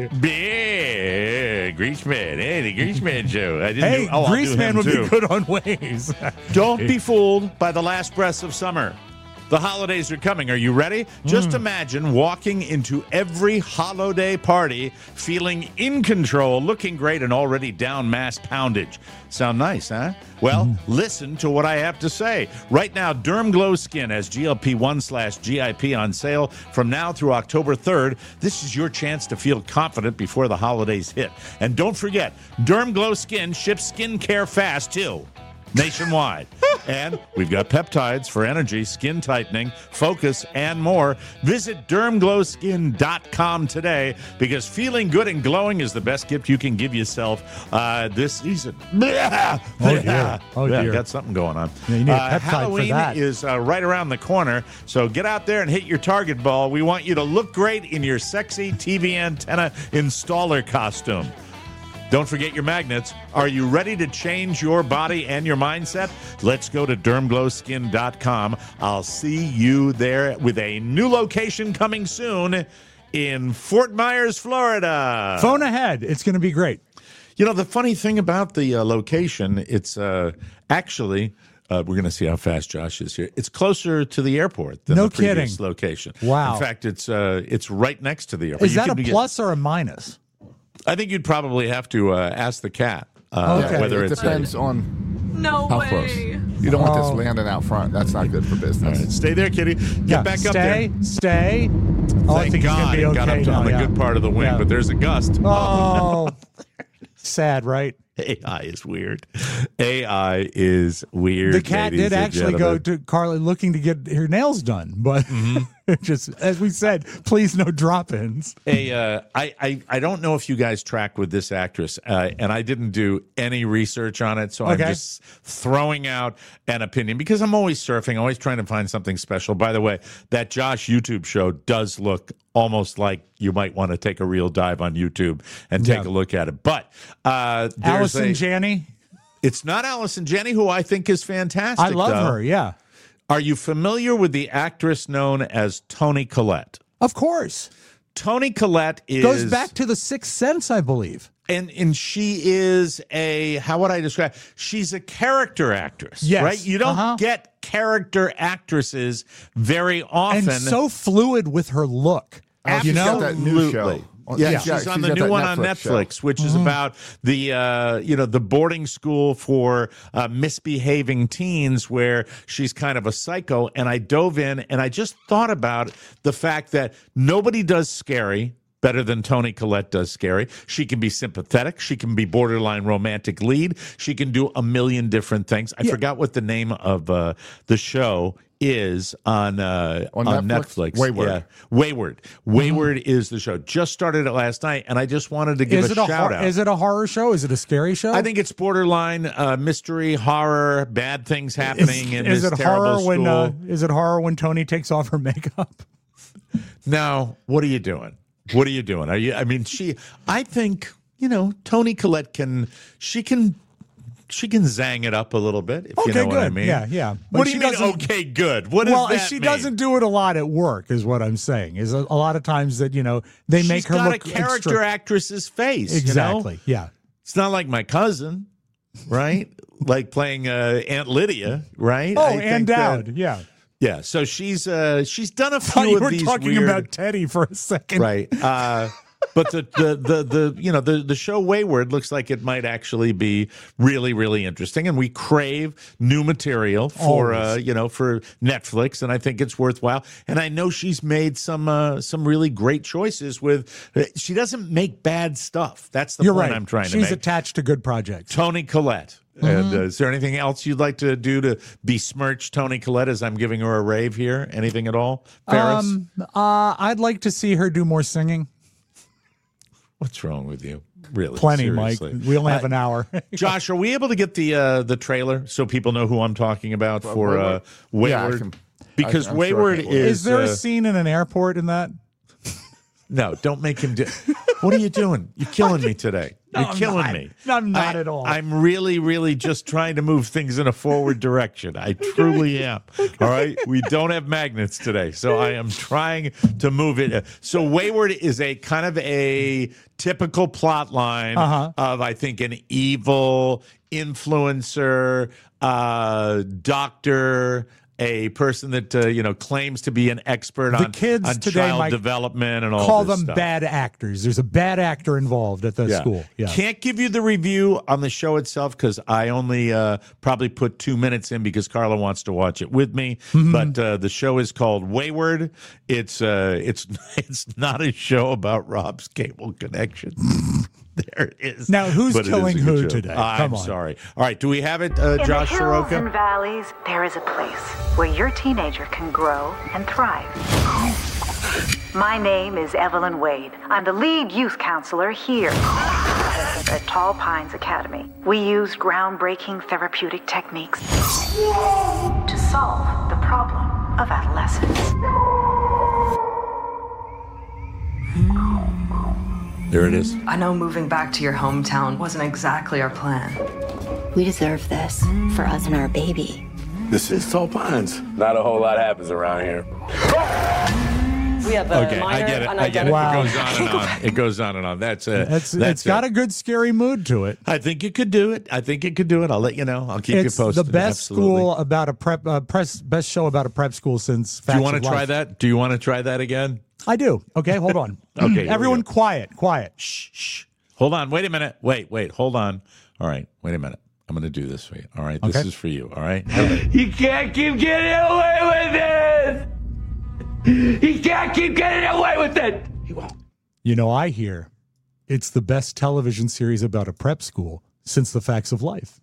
Speaker 1: Big Greaseman. Hey, the Greaseman show. I didn't
Speaker 6: Hey,
Speaker 1: do, oh, I'll do
Speaker 6: Greaseman
Speaker 1: him
Speaker 6: would
Speaker 1: too.
Speaker 6: be good on Waze.
Speaker 1: Don't be fooled by the last breaths of summer. The holidays are coming. Are you ready? Just imagine walking into every holiday party feeling in control, looking great, and already down mass poundage. Sound nice, huh? Well, listen to what I have to say. Right now, Derm Glow Skin has G L P one slash G I P on sale from now through October third. This is your chance to feel confident before the holidays hit. And don't forget, Derm Glow Skin ships skincare fast, too. Nationwide. And we've got peptides for energy, skin tightening, focus, and more. Visit derm glow skin dot com today because feeling good and glowing is the best gift you can give yourself uh, this season.
Speaker 6: Oh, dear. Oh,
Speaker 1: Yeah,
Speaker 6: dear.
Speaker 1: got something going on.
Speaker 6: Yeah, you need a
Speaker 1: Uh,
Speaker 6: peptide for
Speaker 1: Halloween
Speaker 6: that.
Speaker 1: is uh, right around the corner, so get out there and hit your target ball. We want you to look great in your sexy T V antenna installer costume. Don't forget your magnets. Are you ready to change your body and your mindset? Let's go to derm glow skin dot com. I'll see you there with a new location coming soon in Fort Myers, Florida.
Speaker 6: Phone ahead. It's going to be great.
Speaker 1: You know, the funny thing about the uh, location, it's uh, actually, uh, we're going to see how fast Josh is here. It's closer to the airport than
Speaker 6: No
Speaker 1: the previous
Speaker 6: kidding.
Speaker 1: location.
Speaker 6: Wow.
Speaker 1: In fact, it's uh, it's right next to the airport.
Speaker 6: Is
Speaker 1: You
Speaker 6: that a
Speaker 1: can get-
Speaker 6: plus or a minus?
Speaker 1: I think you'd probably have to uh, ask the cat uh,
Speaker 6: Okay.
Speaker 1: whether
Speaker 7: it
Speaker 1: it's
Speaker 7: depends
Speaker 1: a,
Speaker 7: on
Speaker 4: No
Speaker 7: how
Speaker 4: way.
Speaker 7: close. You don't want this
Speaker 6: Oh.
Speaker 7: landing out front. That's not good for business.
Speaker 1: All right, stay there, Kitty. Get
Speaker 6: Yeah,
Speaker 1: back
Speaker 6: stay,
Speaker 1: up there.
Speaker 6: Stay. Oh, I
Speaker 1: Thank
Speaker 6: think it's gonna
Speaker 1: God
Speaker 6: be
Speaker 1: it got
Speaker 6: okay
Speaker 1: up to,
Speaker 6: now,
Speaker 1: on the
Speaker 6: yeah.
Speaker 1: good part of the wing,
Speaker 6: Yeah.
Speaker 1: but there's a gust.
Speaker 6: Oh, sad, right?
Speaker 1: A I is weird. A I is weird.
Speaker 6: The cat
Speaker 1: ladies
Speaker 6: did
Speaker 1: and
Speaker 6: actually go
Speaker 1: gentlemen.
Speaker 6: to Carly looking to get her nails done, but just as we said, please no drop-ins.
Speaker 1: A, uh, I, I, I don't know if you guys track with this actress, uh, and I didn't do any research on it, so
Speaker 6: Okay.
Speaker 1: I'm just throwing out an opinion because I'm always surfing, always trying to find something special. By the way, that Josh YouTube show does look almost like you might want to take a real dive on YouTube and take
Speaker 6: Yeah.
Speaker 1: a look at it. But uh, there's
Speaker 6: Allison
Speaker 1: a,
Speaker 6: Janney,
Speaker 1: it's not Allison Janney, who I think is fantastic.
Speaker 6: I love
Speaker 1: though.
Speaker 6: her. Yeah,
Speaker 1: Are you familiar with the actress known as Toni Collette?
Speaker 6: of course.
Speaker 1: Toni Collette is
Speaker 6: Goes back to The Sixth Sense, I believe.
Speaker 1: and and she is a, how would I describe? She's a character actress,
Speaker 6: Yes.
Speaker 1: right? You don't
Speaker 6: Uh-huh.
Speaker 1: get character actresses very often.
Speaker 6: And so fluid with her look.
Speaker 7: Oh,
Speaker 6: you
Speaker 7: she's
Speaker 6: know,
Speaker 7: got that new show.
Speaker 1: Absolutely.
Speaker 7: Oh,
Speaker 1: Yeah,
Speaker 7: yeah,
Speaker 1: she's
Speaker 7: she's
Speaker 1: on the
Speaker 7: got
Speaker 1: new
Speaker 7: that
Speaker 1: one on
Speaker 7: Netflix
Speaker 1: Netflix,
Speaker 7: show.
Speaker 1: which is about the uh, you know the boarding school for uh, misbehaving teens, where she's kind of a psycho. And I dove in and I just thought about the fact that nobody does scary better than Toni Collette does scary. She can be sympathetic. She can be borderline romantic lead. She can do a million different things. I forgot what the name of uh, the show is on uh,
Speaker 7: On
Speaker 1: on,
Speaker 7: Netflix?
Speaker 1: Netflix.
Speaker 7: Wayward.
Speaker 1: Yeah. Wayward. Wayward is the show. Just started it last night, and I just wanted to give
Speaker 6: is
Speaker 1: a
Speaker 6: it a
Speaker 1: shout
Speaker 6: hor-
Speaker 1: out.
Speaker 6: is it a horror show? Is it a scary show?
Speaker 1: I think it's borderline uh, mystery, horror, bad things happening
Speaker 6: is,
Speaker 1: in
Speaker 6: is
Speaker 1: this
Speaker 6: it
Speaker 1: terrible
Speaker 6: horror
Speaker 1: school.
Speaker 6: when uh, is it horror when Tony takes off her makeup?
Speaker 1: No, what are you doing? What are you doing? Are you? I mean, she. I think you know Toni Collette can. She can. She can zang it up a little bit, if
Speaker 6: Okay,
Speaker 1: you know what I
Speaker 6: good.
Speaker 1: mean.
Speaker 6: Yeah, yeah.
Speaker 1: What
Speaker 6: But
Speaker 1: do
Speaker 6: she
Speaker 1: you mean?
Speaker 6: doesn't-
Speaker 1: Okay, good. What does
Speaker 6: well,
Speaker 1: that
Speaker 6: she
Speaker 1: mean?
Speaker 6: doesn't do it a lot at work, is what I'm saying. Is a, a lot of times that you know they
Speaker 1: She's
Speaker 6: make her
Speaker 1: got
Speaker 6: look
Speaker 1: a character
Speaker 6: extra-
Speaker 1: actress's face.
Speaker 6: Exactly.
Speaker 1: You know?
Speaker 6: Yeah.
Speaker 1: It's not like my cousin, right? Like playing uh, Aunt Lydia, right?
Speaker 6: Oh,
Speaker 1: I
Speaker 6: and
Speaker 1: think that-
Speaker 6: Dowd. Yeah.
Speaker 1: Yeah, so she's uh, she's done a
Speaker 6: Thought
Speaker 1: few
Speaker 6: you
Speaker 1: of
Speaker 6: were
Speaker 1: these
Speaker 6: talking
Speaker 1: weird,
Speaker 6: about Teddy for a second.
Speaker 1: right? Uh, but the, the the the you know the the show Wayward looks like it might actually be really really interesting, and we crave new material for uh,
Speaker 6: Always.
Speaker 1: you know for Netflix, and I think it's worthwhile. And I know she's made some uh, some really great choices with. She doesn't make bad stuff. That's the
Speaker 6: You're
Speaker 1: point
Speaker 6: right.
Speaker 1: I'm trying
Speaker 6: She's
Speaker 1: to make.
Speaker 6: attached to good projects.
Speaker 1: Toni Collette. And uh, is there anything else you'd like to do to besmirch Toni Collette as I'm giving her a rave here? Anything at all, Ferris?
Speaker 6: Um, uh, I'd like to see her do more singing.
Speaker 1: What's wrong with you? Really?
Speaker 6: Plenty,
Speaker 1: seriously.
Speaker 6: Mike. We only have
Speaker 1: Uh,
Speaker 6: an hour.
Speaker 1: Josh, are we able to get the uh, the trailer so people know who I'm talking about for uh,
Speaker 7: Wayward? Yeah, I
Speaker 1: Wayward?
Speaker 7: can-
Speaker 1: because
Speaker 7: I- I'm sure I
Speaker 1: Wayward
Speaker 7: can.
Speaker 1: is.
Speaker 6: Is there
Speaker 1: uh,
Speaker 6: a scene in an airport in that?
Speaker 1: No, don't make him do. What are you doing? You're killing me today. You're
Speaker 6: I'm
Speaker 1: killing
Speaker 6: not.
Speaker 1: me.
Speaker 6: I'm not
Speaker 1: I-
Speaker 6: at all.
Speaker 1: I'm really, really just trying to move things in a forward direction. I truly am. All right. We don't have magnets today, so I am trying to move it. So Wayward is a kind of a typical plot line
Speaker 6: Uh-huh.
Speaker 1: of, I think, an evil influencer, uh, doctor. a person that uh, you know claims to be an expert
Speaker 6: The
Speaker 1: on,
Speaker 6: kids
Speaker 1: on
Speaker 6: today,
Speaker 1: child
Speaker 6: Mike,
Speaker 1: development and all
Speaker 6: Call
Speaker 1: this
Speaker 6: them
Speaker 1: stuff.
Speaker 6: bad actors. There's a bad actor involved at the
Speaker 1: Yeah.
Speaker 6: school. Yeah.
Speaker 1: Can't give you the review on the show itself because I only uh, probably put two minutes in because Carla wants to watch it with me.
Speaker 6: Mm-hmm.
Speaker 1: But uh, the show is called Wayward. It's uh, it's it's not a show about Rob's cable connection. There it is.
Speaker 6: Now, who's
Speaker 1: But it is
Speaker 6: killing
Speaker 1: a good
Speaker 6: who
Speaker 1: show.
Speaker 6: today?
Speaker 1: I'm
Speaker 6: Come on.
Speaker 1: sorry. All right, do we have it, uh,
Speaker 17: In
Speaker 1: Josh
Speaker 17: the hills
Speaker 1: Soroka?
Speaker 17: and valleys, there is a place where your teenager can grow and thrive. My name is Evelyn Wade. I'm the lead youth counselor here at Tall Pines Academy. We use groundbreaking therapeutic techniques to solve the problem of adolescence.
Speaker 1: There it is.
Speaker 18: I know moving back to your hometown wasn't exactly our plan.
Speaker 19: We deserve this for us and our baby.
Speaker 2: This is Tall Pines. Not a whole lot happens around here.
Speaker 18: We have a
Speaker 1: Okay, I
Speaker 18: minor
Speaker 1: get it. I get it.
Speaker 6: Wow.
Speaker 1: It goes on and on. It goes on and on. That's it.
Speaker 6: It's,
Speaker 1: That's
Speaker 6: it's got
Speaker 1: it.
Speaker 6: a good scary mood to it.
Speaker 1: I think it could do it. I think it could do it. I'll let you know. I'll keep
Speaker 6: It's
Speaker 1: you posted.
Speaker 6: the best
Speaker 1: Absolutely.
Speaker 6: school about a prep, uh, press, best show about a prep school since.
Speaker 1: Do you
Speaker 6: Facts
Speaker 1: want
Speaker 6: of
Speaker 1: to try
Speaker 6: Life.
Speaker 1: that? Do you want to try that again?
Speaker 6: I do. Okay, hold on.
Speaker 1: Okay, here we
Speaker 6: Everyone,
Speaker 1: go.
Speaker 6: quiet, quiet.
Speaker 1: Shh, shh. Hold on. Wait a minute. Wait, wait. Hold on. All right. Wait a minute. I'm going to do this for you. All right. This
Speaker 6: Okay.
Speaker 1: is for you. All right.
Speaker 8: You can't keep getting away with this! You can't keep getting away with it!
Speaker 6: You know, I hear it's the best television series about a prep school since The Facts of Life.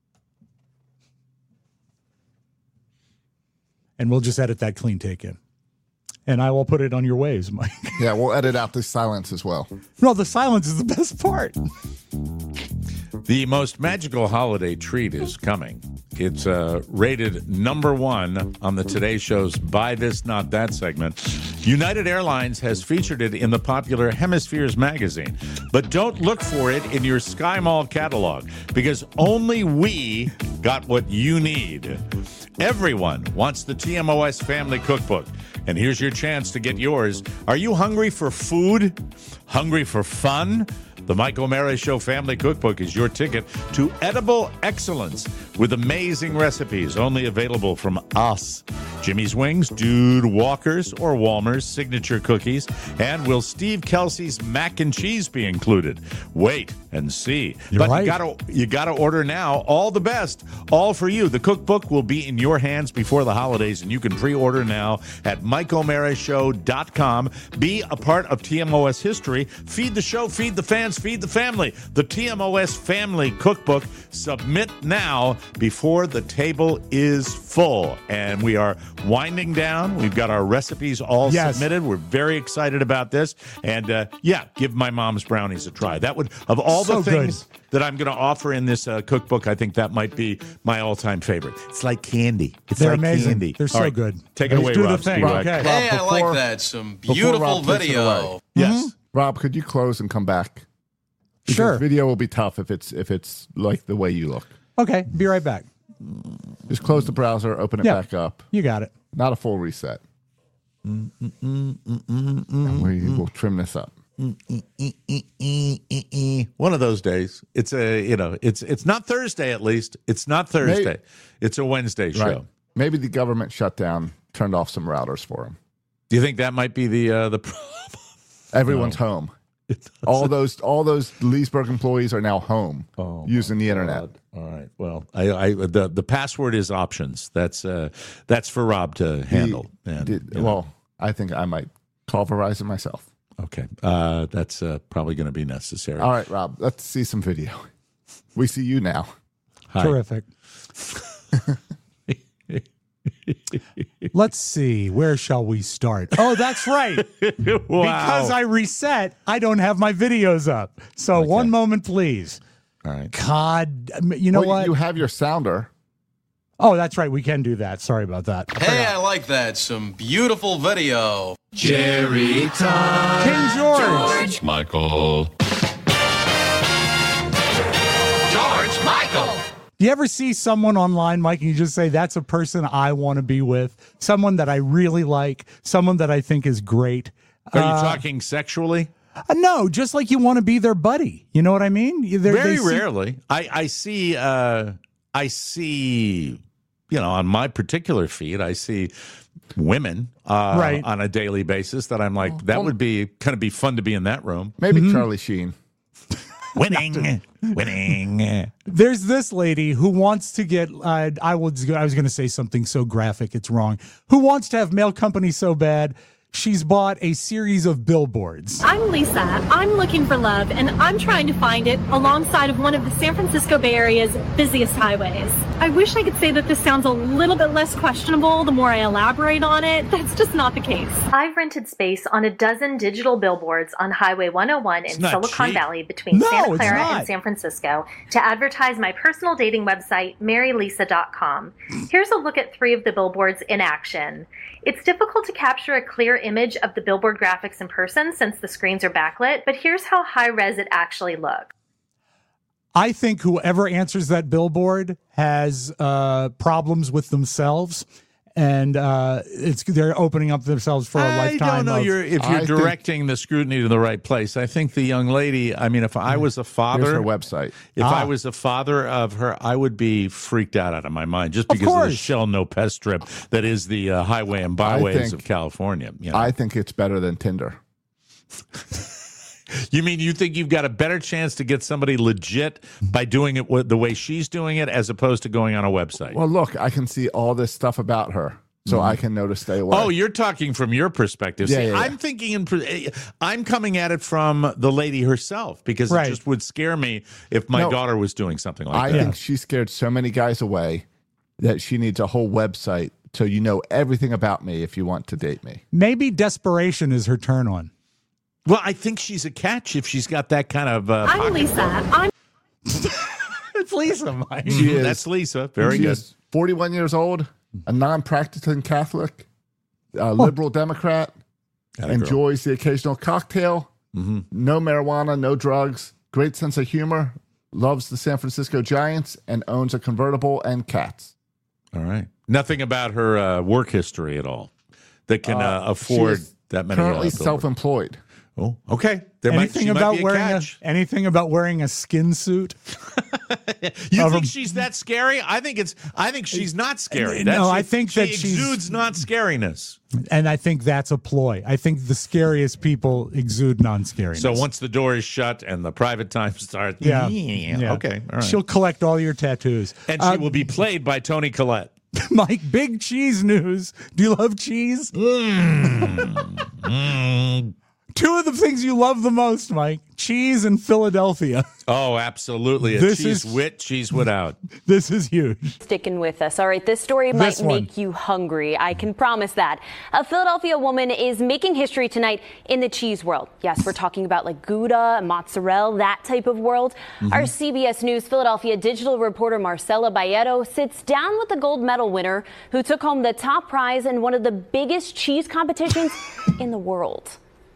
Speaker 6: And we'll just edit that clean take in. And I will put it on your waves, Mike.
Speaker 7: Yeah, we'll edit out the silence as well.
Speaker 6: No, the silence is the best part.
Speaker 1: The most magical holiday treat is coming. It's uh, rated number one on the Today Show's Buy This, Not That segment. United Airlines has featured it in the popular Hemispheres magazine. But don't look for it in your Sky Mall catalog because only we got what you need. Everyone wants the T M O S Family Cookbook. And here's your chance to get yours. Are you hungry for food? Hungry for fun? The Mike O'Mara Show Family Cookbook is your ticket to edible excellence with amazing recipes only available from us. Jimmy's Wings, Dude Walker's, or Walmer's signature cookies, and will Steve Kelsey's mac and cheese be included? Wait and see.
Speaker 6: You're
Speaker 1: but
Speaker 6: right.
Speaker 1: you gotta you gotta order now. All the best, all for you. The cookbook will be in your hands before the holidays, and you can pre-order now at mike o'mara show dot com. Be a part of T M O S history. Feed the show, feed the fans, feed the family. The T M O S Family Cookbook. Submit now before the table is full. And we are winding down. We've got our recipes all
Speaker 6: Yes.
Speaker 1: submitted. We're very excited about this. And uh, yeah, give my mom's brownies a try. That would, of all
Speaker 6: So
Speaker 1: the
Speaker 6: good.
Speaker 1: things that I'm going to offer in this uh, cookbook, I think that might be my all-time favorite. It's like candy. It's
Speaker 6: They're
Speaker 1: like
Speaker 6: amazing.
Speaker 1: candy.
Speaker 6: They're
Speaker 1: All
Speaker 6: so
Speaker 1: right,
Speaker 6: good.
Speaker 1: Take it
Speaker 6: Let's
Speaker 1: away,
Speaker 6: do the
Speaker 1: Rob.
Speaker 6: thing.
Speaker 1: Spivak.
Speaker 6: Okay.
Speaker 20: Hey, I
Speaker 7: before-
Speaker 20: like that. Some
Speaker 7: before
Speaker 20: beautiful
Speaker 7: Rob takes it
Speaker 20: video.
Speaker 7: away.
Speaker 1: Yes.
Speaker 7: Rob, could you close and come back? Because
Speaker 6: Sure.
Speaker 7: Video will be tough if it's if it's like the way you look.
Speaker 6: Okay, be right back.
Speaker 7: Just close the browser, open it
Speaker 6: Yeah.
Speaker 7: back up.
Speaker 6: You got it.
Speaker 7: Not a full reset. And we will trim this up.
Speaker 1: One of those days. It's a, you know, it's it's not Thursday at least. It's not Thursday.
Speaker 7: Maybe-
Speaker 1: It's a Wednesday show.
Speaker 7: Right. Maybe the government shut down, turned off some routers for them.
Speaker 1: Do you think that might be the uh, the problem?
Speaker 7: Everyone's
Speaker 1: No.
Speaker 7: home. All those all those Leesburg employees are now home
Speaker 1: Oh,
Speaker 7: using the internet.
Speaker 1: All right. Well, I, I the the password is options. That's uh that's for Rob to handle. And,
Speaker 7: Did-
Speaker 1: you know.
Speaker 7: well, I think I might call Verizon myself.
Speaker 1: Okay. Uh, that's uh, probably going to be necessary.
Speaker 7: All right, Rob, let's see some video. We see you now.
Speaker 1: Hi.
Speaker 6: Terrific. Let's see. Where shall we start? Oh, that's right.
Speaker 1: Wow.
Speaker 6: Because I reset, I don't have my videos up. So one moment, please.
Speaker 1: All right.
Speaker 6: God, you know
Speaker 7: Well,
Speaker 6: what?
Speaker 7: You have your sounder.
Speaker 6: Oh, that's right. We can do that. Sorry about that.
Speaker 20: Hey, I like that. Some beautiful video.
Speaker 8: Jerry time.
Speaker 6: King George.
Speaker 3: Michael.
Speaker 8: George Michael.
Speaker 6: Do you ever see someone online, Mike, and you just say, that's a person I want to be with, someone that I really like, someone that I think is great?
Speaker 1: Are you
Speaker 6: Uh,
Speaker 1: talking sexually?
Speaker 6: Uh, no, just like you want to be their buddy. You know what I mean? They're-
Speaker 1: Very
Speaker 6: they see-
Speaker 1: rarely. I I see. Uh, I see you know, on my particular feed, I see women uh,
Speaker 6: Right.
Speaker 1: on a daily basis that I'm like, that would be kind of be fun to be in that room.
Speaker 7: Maybe
Speaker 6: Mm-hmm.
Speaker 7: Charlie Sheen.
Speaker 1: Winning, winning.
Speaker 6: There's this lady who wants to get, uh, I was, I was going to say something so graphic, it's wrong, who wants to have mail company so bad, she's bought a series of billboards.
Speaker 21: I'm Lisa. I'm looking for love, and I'm trying to find it alongside of one of the San Francisco Bay Area's busiest highways. I wish I could say that this sounds a little bit less questionable the more I elaborate on it. That's just not the case.
Speaker 22: I've rented space on a dozen digital billboards on Highway one oh one in
Speaker 21: not
Speaker 22: Silicon
Speaker 21: cheap.
Speaker 22: Valley between
Speaker 21: No,
Speaker 22: Santa
Speaker 21: it's
Speaker 22: Clara
Speaker 21: not.
Speaker 22: and San Francisco to advertise my personal dating website, mary lisa dot com. Here's a look at three of the billboards in action. It's difficult to capture a clear image of the billboard graphics in person since the screens are backlit, but here's how high-res it actually looks.
Speaker 6: I think whoever answers that billboard has uh, problems with themselves, and uh, it's they're opening up themselves for a
Speaker 1: I
Speaker 6: lifetime.
Speaker 1: don't know
Speaker 6: of,
Speaker 1: you're, if you're directing the scrutiny to the right place. I think the young lady, I mean, if I was a father.
Speaker 7: Here's her website.
Speaker 1: If
Speaker 7: Ah.
Speaker 1: I was a father of her, I would be freaked out out of my mind just
Speaker 7: Of
Speaker 1: because of, the
Speaker 7: course.
Speaker 1: shell no pest strip that is the uh, highway and byways
Speaker 7: think-
Speaker 1: of California. You know?
Speaker 7: I think it's better than Tinder.
Speaker 1: You mean you think you've got a better chance to get somebody legit by doing it with the way she's doing it as opposed to going on a website?
Speaker 7: Well, look, I can see all this stuff about her, so I can know to stay away.
Speaker 1: Oh, you're talking from your perspective.
Speaker 7: Yeah,
Speaker 1: See,
Speaker 7: yeah, yeah.
Speaker 1: I'm thinking in, per- I'm coming at it from the lady herself because
Speaker 7: Right.
Speaker 1: it just would scare me if my
Speaker 7: No,
Speaker 1: daughter was doing something like
Speaker 7: I
Speaker 1: that.
Speaker 7: think she scared so many guys away that she needs a whole website so you know everything about me if you want to date me.
Speaker 6: Maybe desperation is her turn on.
Speaker 1: Well, I think she's a catch if she's got that kind of. Uh,
Speaker 21: I'm
Speaker 1: pocket.
Speaker 21: Lisa. I'm.
Speaker 6: It's Lisa, Mike.
Speaker 1: Mhm,
Speaker 7: She is-
Speaker 1: That's Lisa. Very
Speaker 7: she
Speaker 1: good.
Speaker 7: is forty-one years old, a non-practicing Catholic, a liberal Democrat,
Speaker 1: Atta girl.
Speaker 7: enjoys the occasional cocktail,
Speaker 1: Mhm.
Speaker 7: no marijuana, no drugs, great sense of humor, loves the San Francisco Giants, and owns a convertible and cats.
Speaker 1: All right. Nothing about her uh, work history at all that can uh,
Speaker 7: Uh, she
Speaker 1: afford
Speaker 7: is
Speaker 1: that many.
Speaker 7: Currently
Speaker 1: uh, billboards.
Speaker 7: self-employed.
Speaker 1: Oh, okay. There might,
Speaker 6: anything
Speaker 1: she might
Speaker 6: about
Speaker 1: be a
Speaker 6: wearing
Speaker 1: catch.
Speaker 6: a, anything about wearing a skin suit?
Speaker 1: You
Speaker 6: Of
Speaker 1: think
Speaker 6: a-
Speaker 1: she's that scary? I think it's. I think she's not scary.
Speaker 6: No,
Speaker 1: That's-
Speaker 6: I think
Speaker 1: she
Speaker 6: that she's-
Speaker 1: exudes not scariness.
Speaker 6: And I think that's a ploy. I think the scariest people exude non-scariness.
Speaker 1: So once the door is shut and the private time starts,
Speaker 6: yeah,
Speaker 1: yeah. okay, all right.
Speaker 6: She'll collect all your tattoos,
Speaker 1: and she
Speaker 6: Uh,
Speaker 1: will be played by Toni Collette.
Speaker 6: Mike, big cheese news. Do you love cheese?
Speaker 1: Mm.
Speaker 6: Two of the things you love the most, Mike: cheese and Philadelphia.
Speaker 1: Oh, absolutely. A
Speaker 6: This
Speaker 1: cheese
Speaker 6: is-
Speaker 1: wit, cheese without.
Speaker 6: This is huge.
Speaker 23: Sticking with us. All right, this story might
Speaker 6: This one.
Speaker 23: make you hungry. I can promise that. A Philadelphia woman is making history tonight in the cheese world. Yes, we're talking about like Gouda, mozzarella, that type of world.
Speaker 24: Mhm.
Speaker 23: Our C B S News Philadelphia digital reporter Marcela Bayeto sits down with the gold medal winner who took home the top prize in one of the biggest cheese competitions in the world.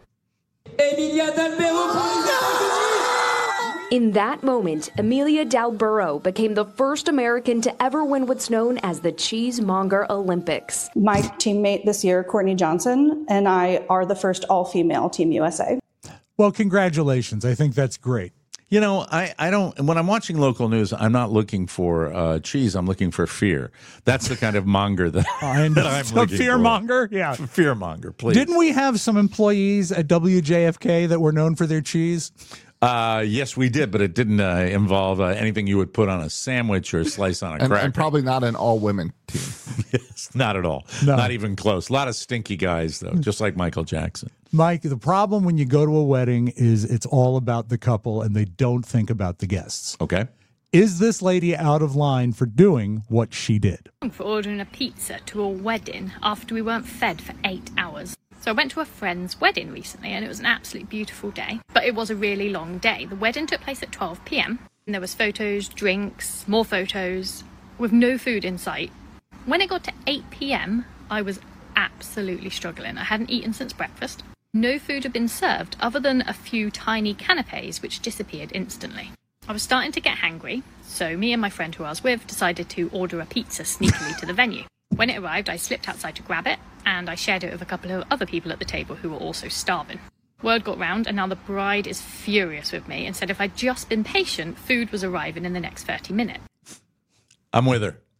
Speaker 24: In that moment, Amelia Dalborough became the first American to ever win what's known as the Cheesemonger Olympics.
Speaker 25: My teammate this year, Courtney Johnson, and I are the first all-female Team U S A.
Speaker 6: Well, congratulations. I think that's great.
Speaker 1: You know, I, I don't, when I'm watching local news, I'm not looking for uh, cheese. I'm looking for fear. That's the kind of monger that,
Speaker 6: I know.
Speaker 1: that I'm
Speaker 6: A
Speaker 1: looking
Speaker 6: fear
Speaker 1: for.
Speaker 6: monger? Yeah.
Speaker 1: Fear monger, please.
Speaker 6: Didn't we have some employees at W J F K that were known for their cheese?
Speaker 1: Uh, yes, we did, but it didn't uh, involve uh, anything you would put on a sandwich or a slice on a
Speaker 7: And,
Speaker 1: cracker.
Speaker 7: and probably not an all-women team.
Speaker 1: Yes, not at all.
Speaker 6: No.
Speaker 1: Not even close. A lot of stinky guys, though, just like Michael Jackson.
Speaker 6: Mike, the problem when you go to a wedding is it's all about the couple and they don't think about the guests.
Speaker 1: Okay.
Speaker 6: Is this lady out of line for doing what she did?
Speaker 26: For ordering a pizza to a wedding after we weren't fed for eight hours. So I went to a friend's wedding recently and it was an absolutely beautiful day, but it was a really long day. The wedding took place at twelve p.m. and there was photos, drinks, more photos, with no food in sight. When it got to eight p.m, I was absolutely struggling. I hadn't eaten since breakfast. No food had been served other than a few tiny canapes which disappeared instantly. I was starting to get hangry, so me and my friend who I was with decided to order a pizza sneakily to the venue. When it arrived, I slipped outside to grab it, and I shared it with a couple of other people at the table who were also starving. Word got round, and now the bride is furious with me and said if I'd just been patient, food was arriving in the next thirty minutes.
Speaker 1: I'm with her.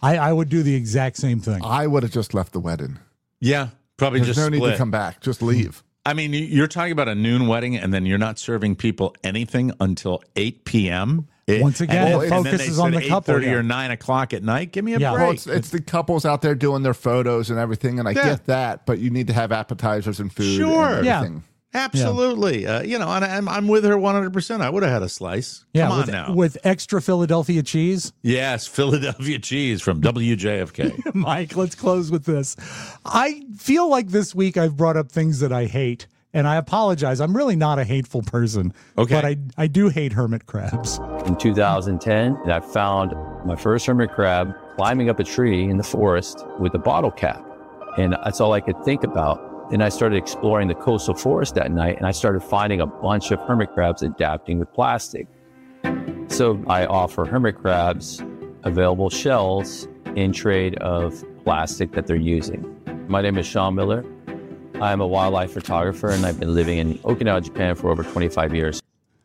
Speaker 6: I, I would do the exact same thing.
Speaker 7: I would have just left the wedding.
Speaker 1: Yeah, probably
Speaker 7: There's
Speaker 1: just
Speaker 7: no
Speaker 1: split.
Speaker 7: need to come back. Just leave.
Speaker 1: I mean, you're talking about a noon wedding, and then you're not serving people anything until eight p.m. It,
Speaker 6: Once again,
Speaker 1: and,
Speaker 6: it
Speaker 1: and
Speaker 6: focuses
Speaker 1: then
Speaker 6: on
Speaker 1: they
Speaker 6: the
Speaker 1: said
Speaker 6: couple,
Speaker 1: eight thirty
Speaker 6: yeah.
Speaker 1: or nine o'clock at night. Give me a
Speaker 6: Yeah.
Speaker 1: break.
Speaker 7: Well, it's, it's the couples out there doing their photos and everything, and I
Speaker 1: Yeah.
Speaker 7: get that, but you need to have appetizers and food
Speaker 1: Sure.
Speaker 7: and
Speaker 1: Yeah.
Speaker 7: everything.
Speaker 1: Absolutely. Uh, you know, and I'm, I'm with her one hundred percent. I would have had a slice.
Speaker 6: Yeah,
Speaker 1: Come on
Speaker 6: with,
Speaker 1: now.
Speaker 6: with extra Philadelphia cheese.
Speaker 1: Yes, Philadelphia cheese from W J F K.
Speaker 6: Mike, let's close with this. I feel like this week I've brought up things that I hate, and I apologize. I'm really not a hateful person.
Speaker 1: Okay.
Speaker 6: But I, I do hate hermit crabs.
Speaker 5: In two thousand ten, I found my first hermit crab climbing up a tree in the forest with a bottle cap. And that's all I could think about. Then I started exploring the coastal forest that night, and I started finding a bunch of hermit crabs adapting with plastic. So I offer hermit crabs available shells in trade of plastic that they're using. My name is Sean Miller. I'm a wildlife photographer, and I've been living in Okinawa, Japan for over twenty-five years.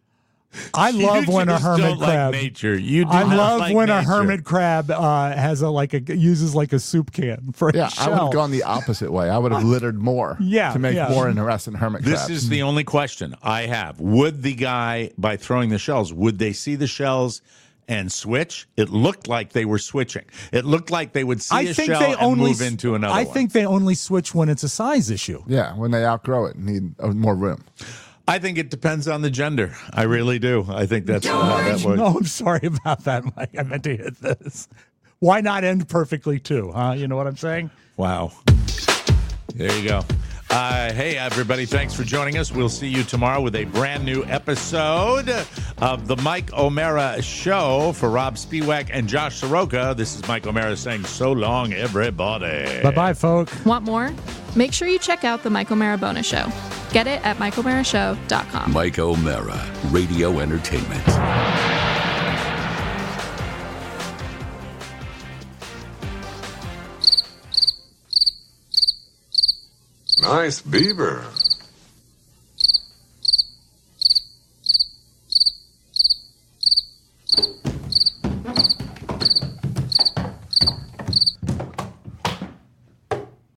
Speaker 6: I love
Speaker 1: You
Speaker 6: when a
Speaker 1: just
Speaker 6: hermit
Speaker 1: don't like
Speaker 6: crab.
Speaker 1: nature. You do
Speaker 6: I
Speaker 1: not
Speaker 6: love
Speaker 1: like
Speaker 6: when a
Speaker 1: nature.
Speaker 6: hermit crab uh, has a like a uses like a soup can for
Speaker 7: Yeah,
Speaker 6: a
Speaker 7: I would
Speaker 6: shell.
Speaker 7: have gone the opposite way. I would have littered more
Speaker 6: Yeah,
Speaker 7: to make
Speaker 6: yeah.
Speaker 7: more interesting hermit
Speaker 1: This
Speaker 7: crabs.
Speaker 1: is the only question I have. Would the guy, by throwing the shells, would they see the shells and switch? It looked like they were switching. It looked like they would see
Speaker 6: I
Speaker 1: a
Speaker 6: think
Speaker 1: shell
Speaker 6: they
Speaker 1: and
Speaker 6: only
Speaker 1: move into another
Speaker 6: I
Speaker 1: one.
Speaker 6: think they only switch when it's a size issue.
Speaker 7: Yeah, when they outgrow it, need uh, more room.
Speaker 1: I think it depends on the gender. I really do. I think that's how that works.
Speaker 6: No, I'm sorry about that, Mike. I meant to hit this. Why not end perfectly too? Huh? You know what I'm saying?
Speaker 1: Wow. There you go. Uh, hey, everybody. Thanks for joining us. We'll see you tomorrow with a brand new episode of The Mike O'Mara Show. For Rob Spiewak and Josh Soroka, this is Mike O'Mara saying so long, everybody.
Speaker 6: Bye-bye, folk.
Speaker 4: Want more? Make sure you check out the Mike O'Mara Bonus Show. Get it at mike o'mara show dot com.
Speaker 3: Mike O'Mara, Radio Entertainment.
Speaker 9: Nice beaver.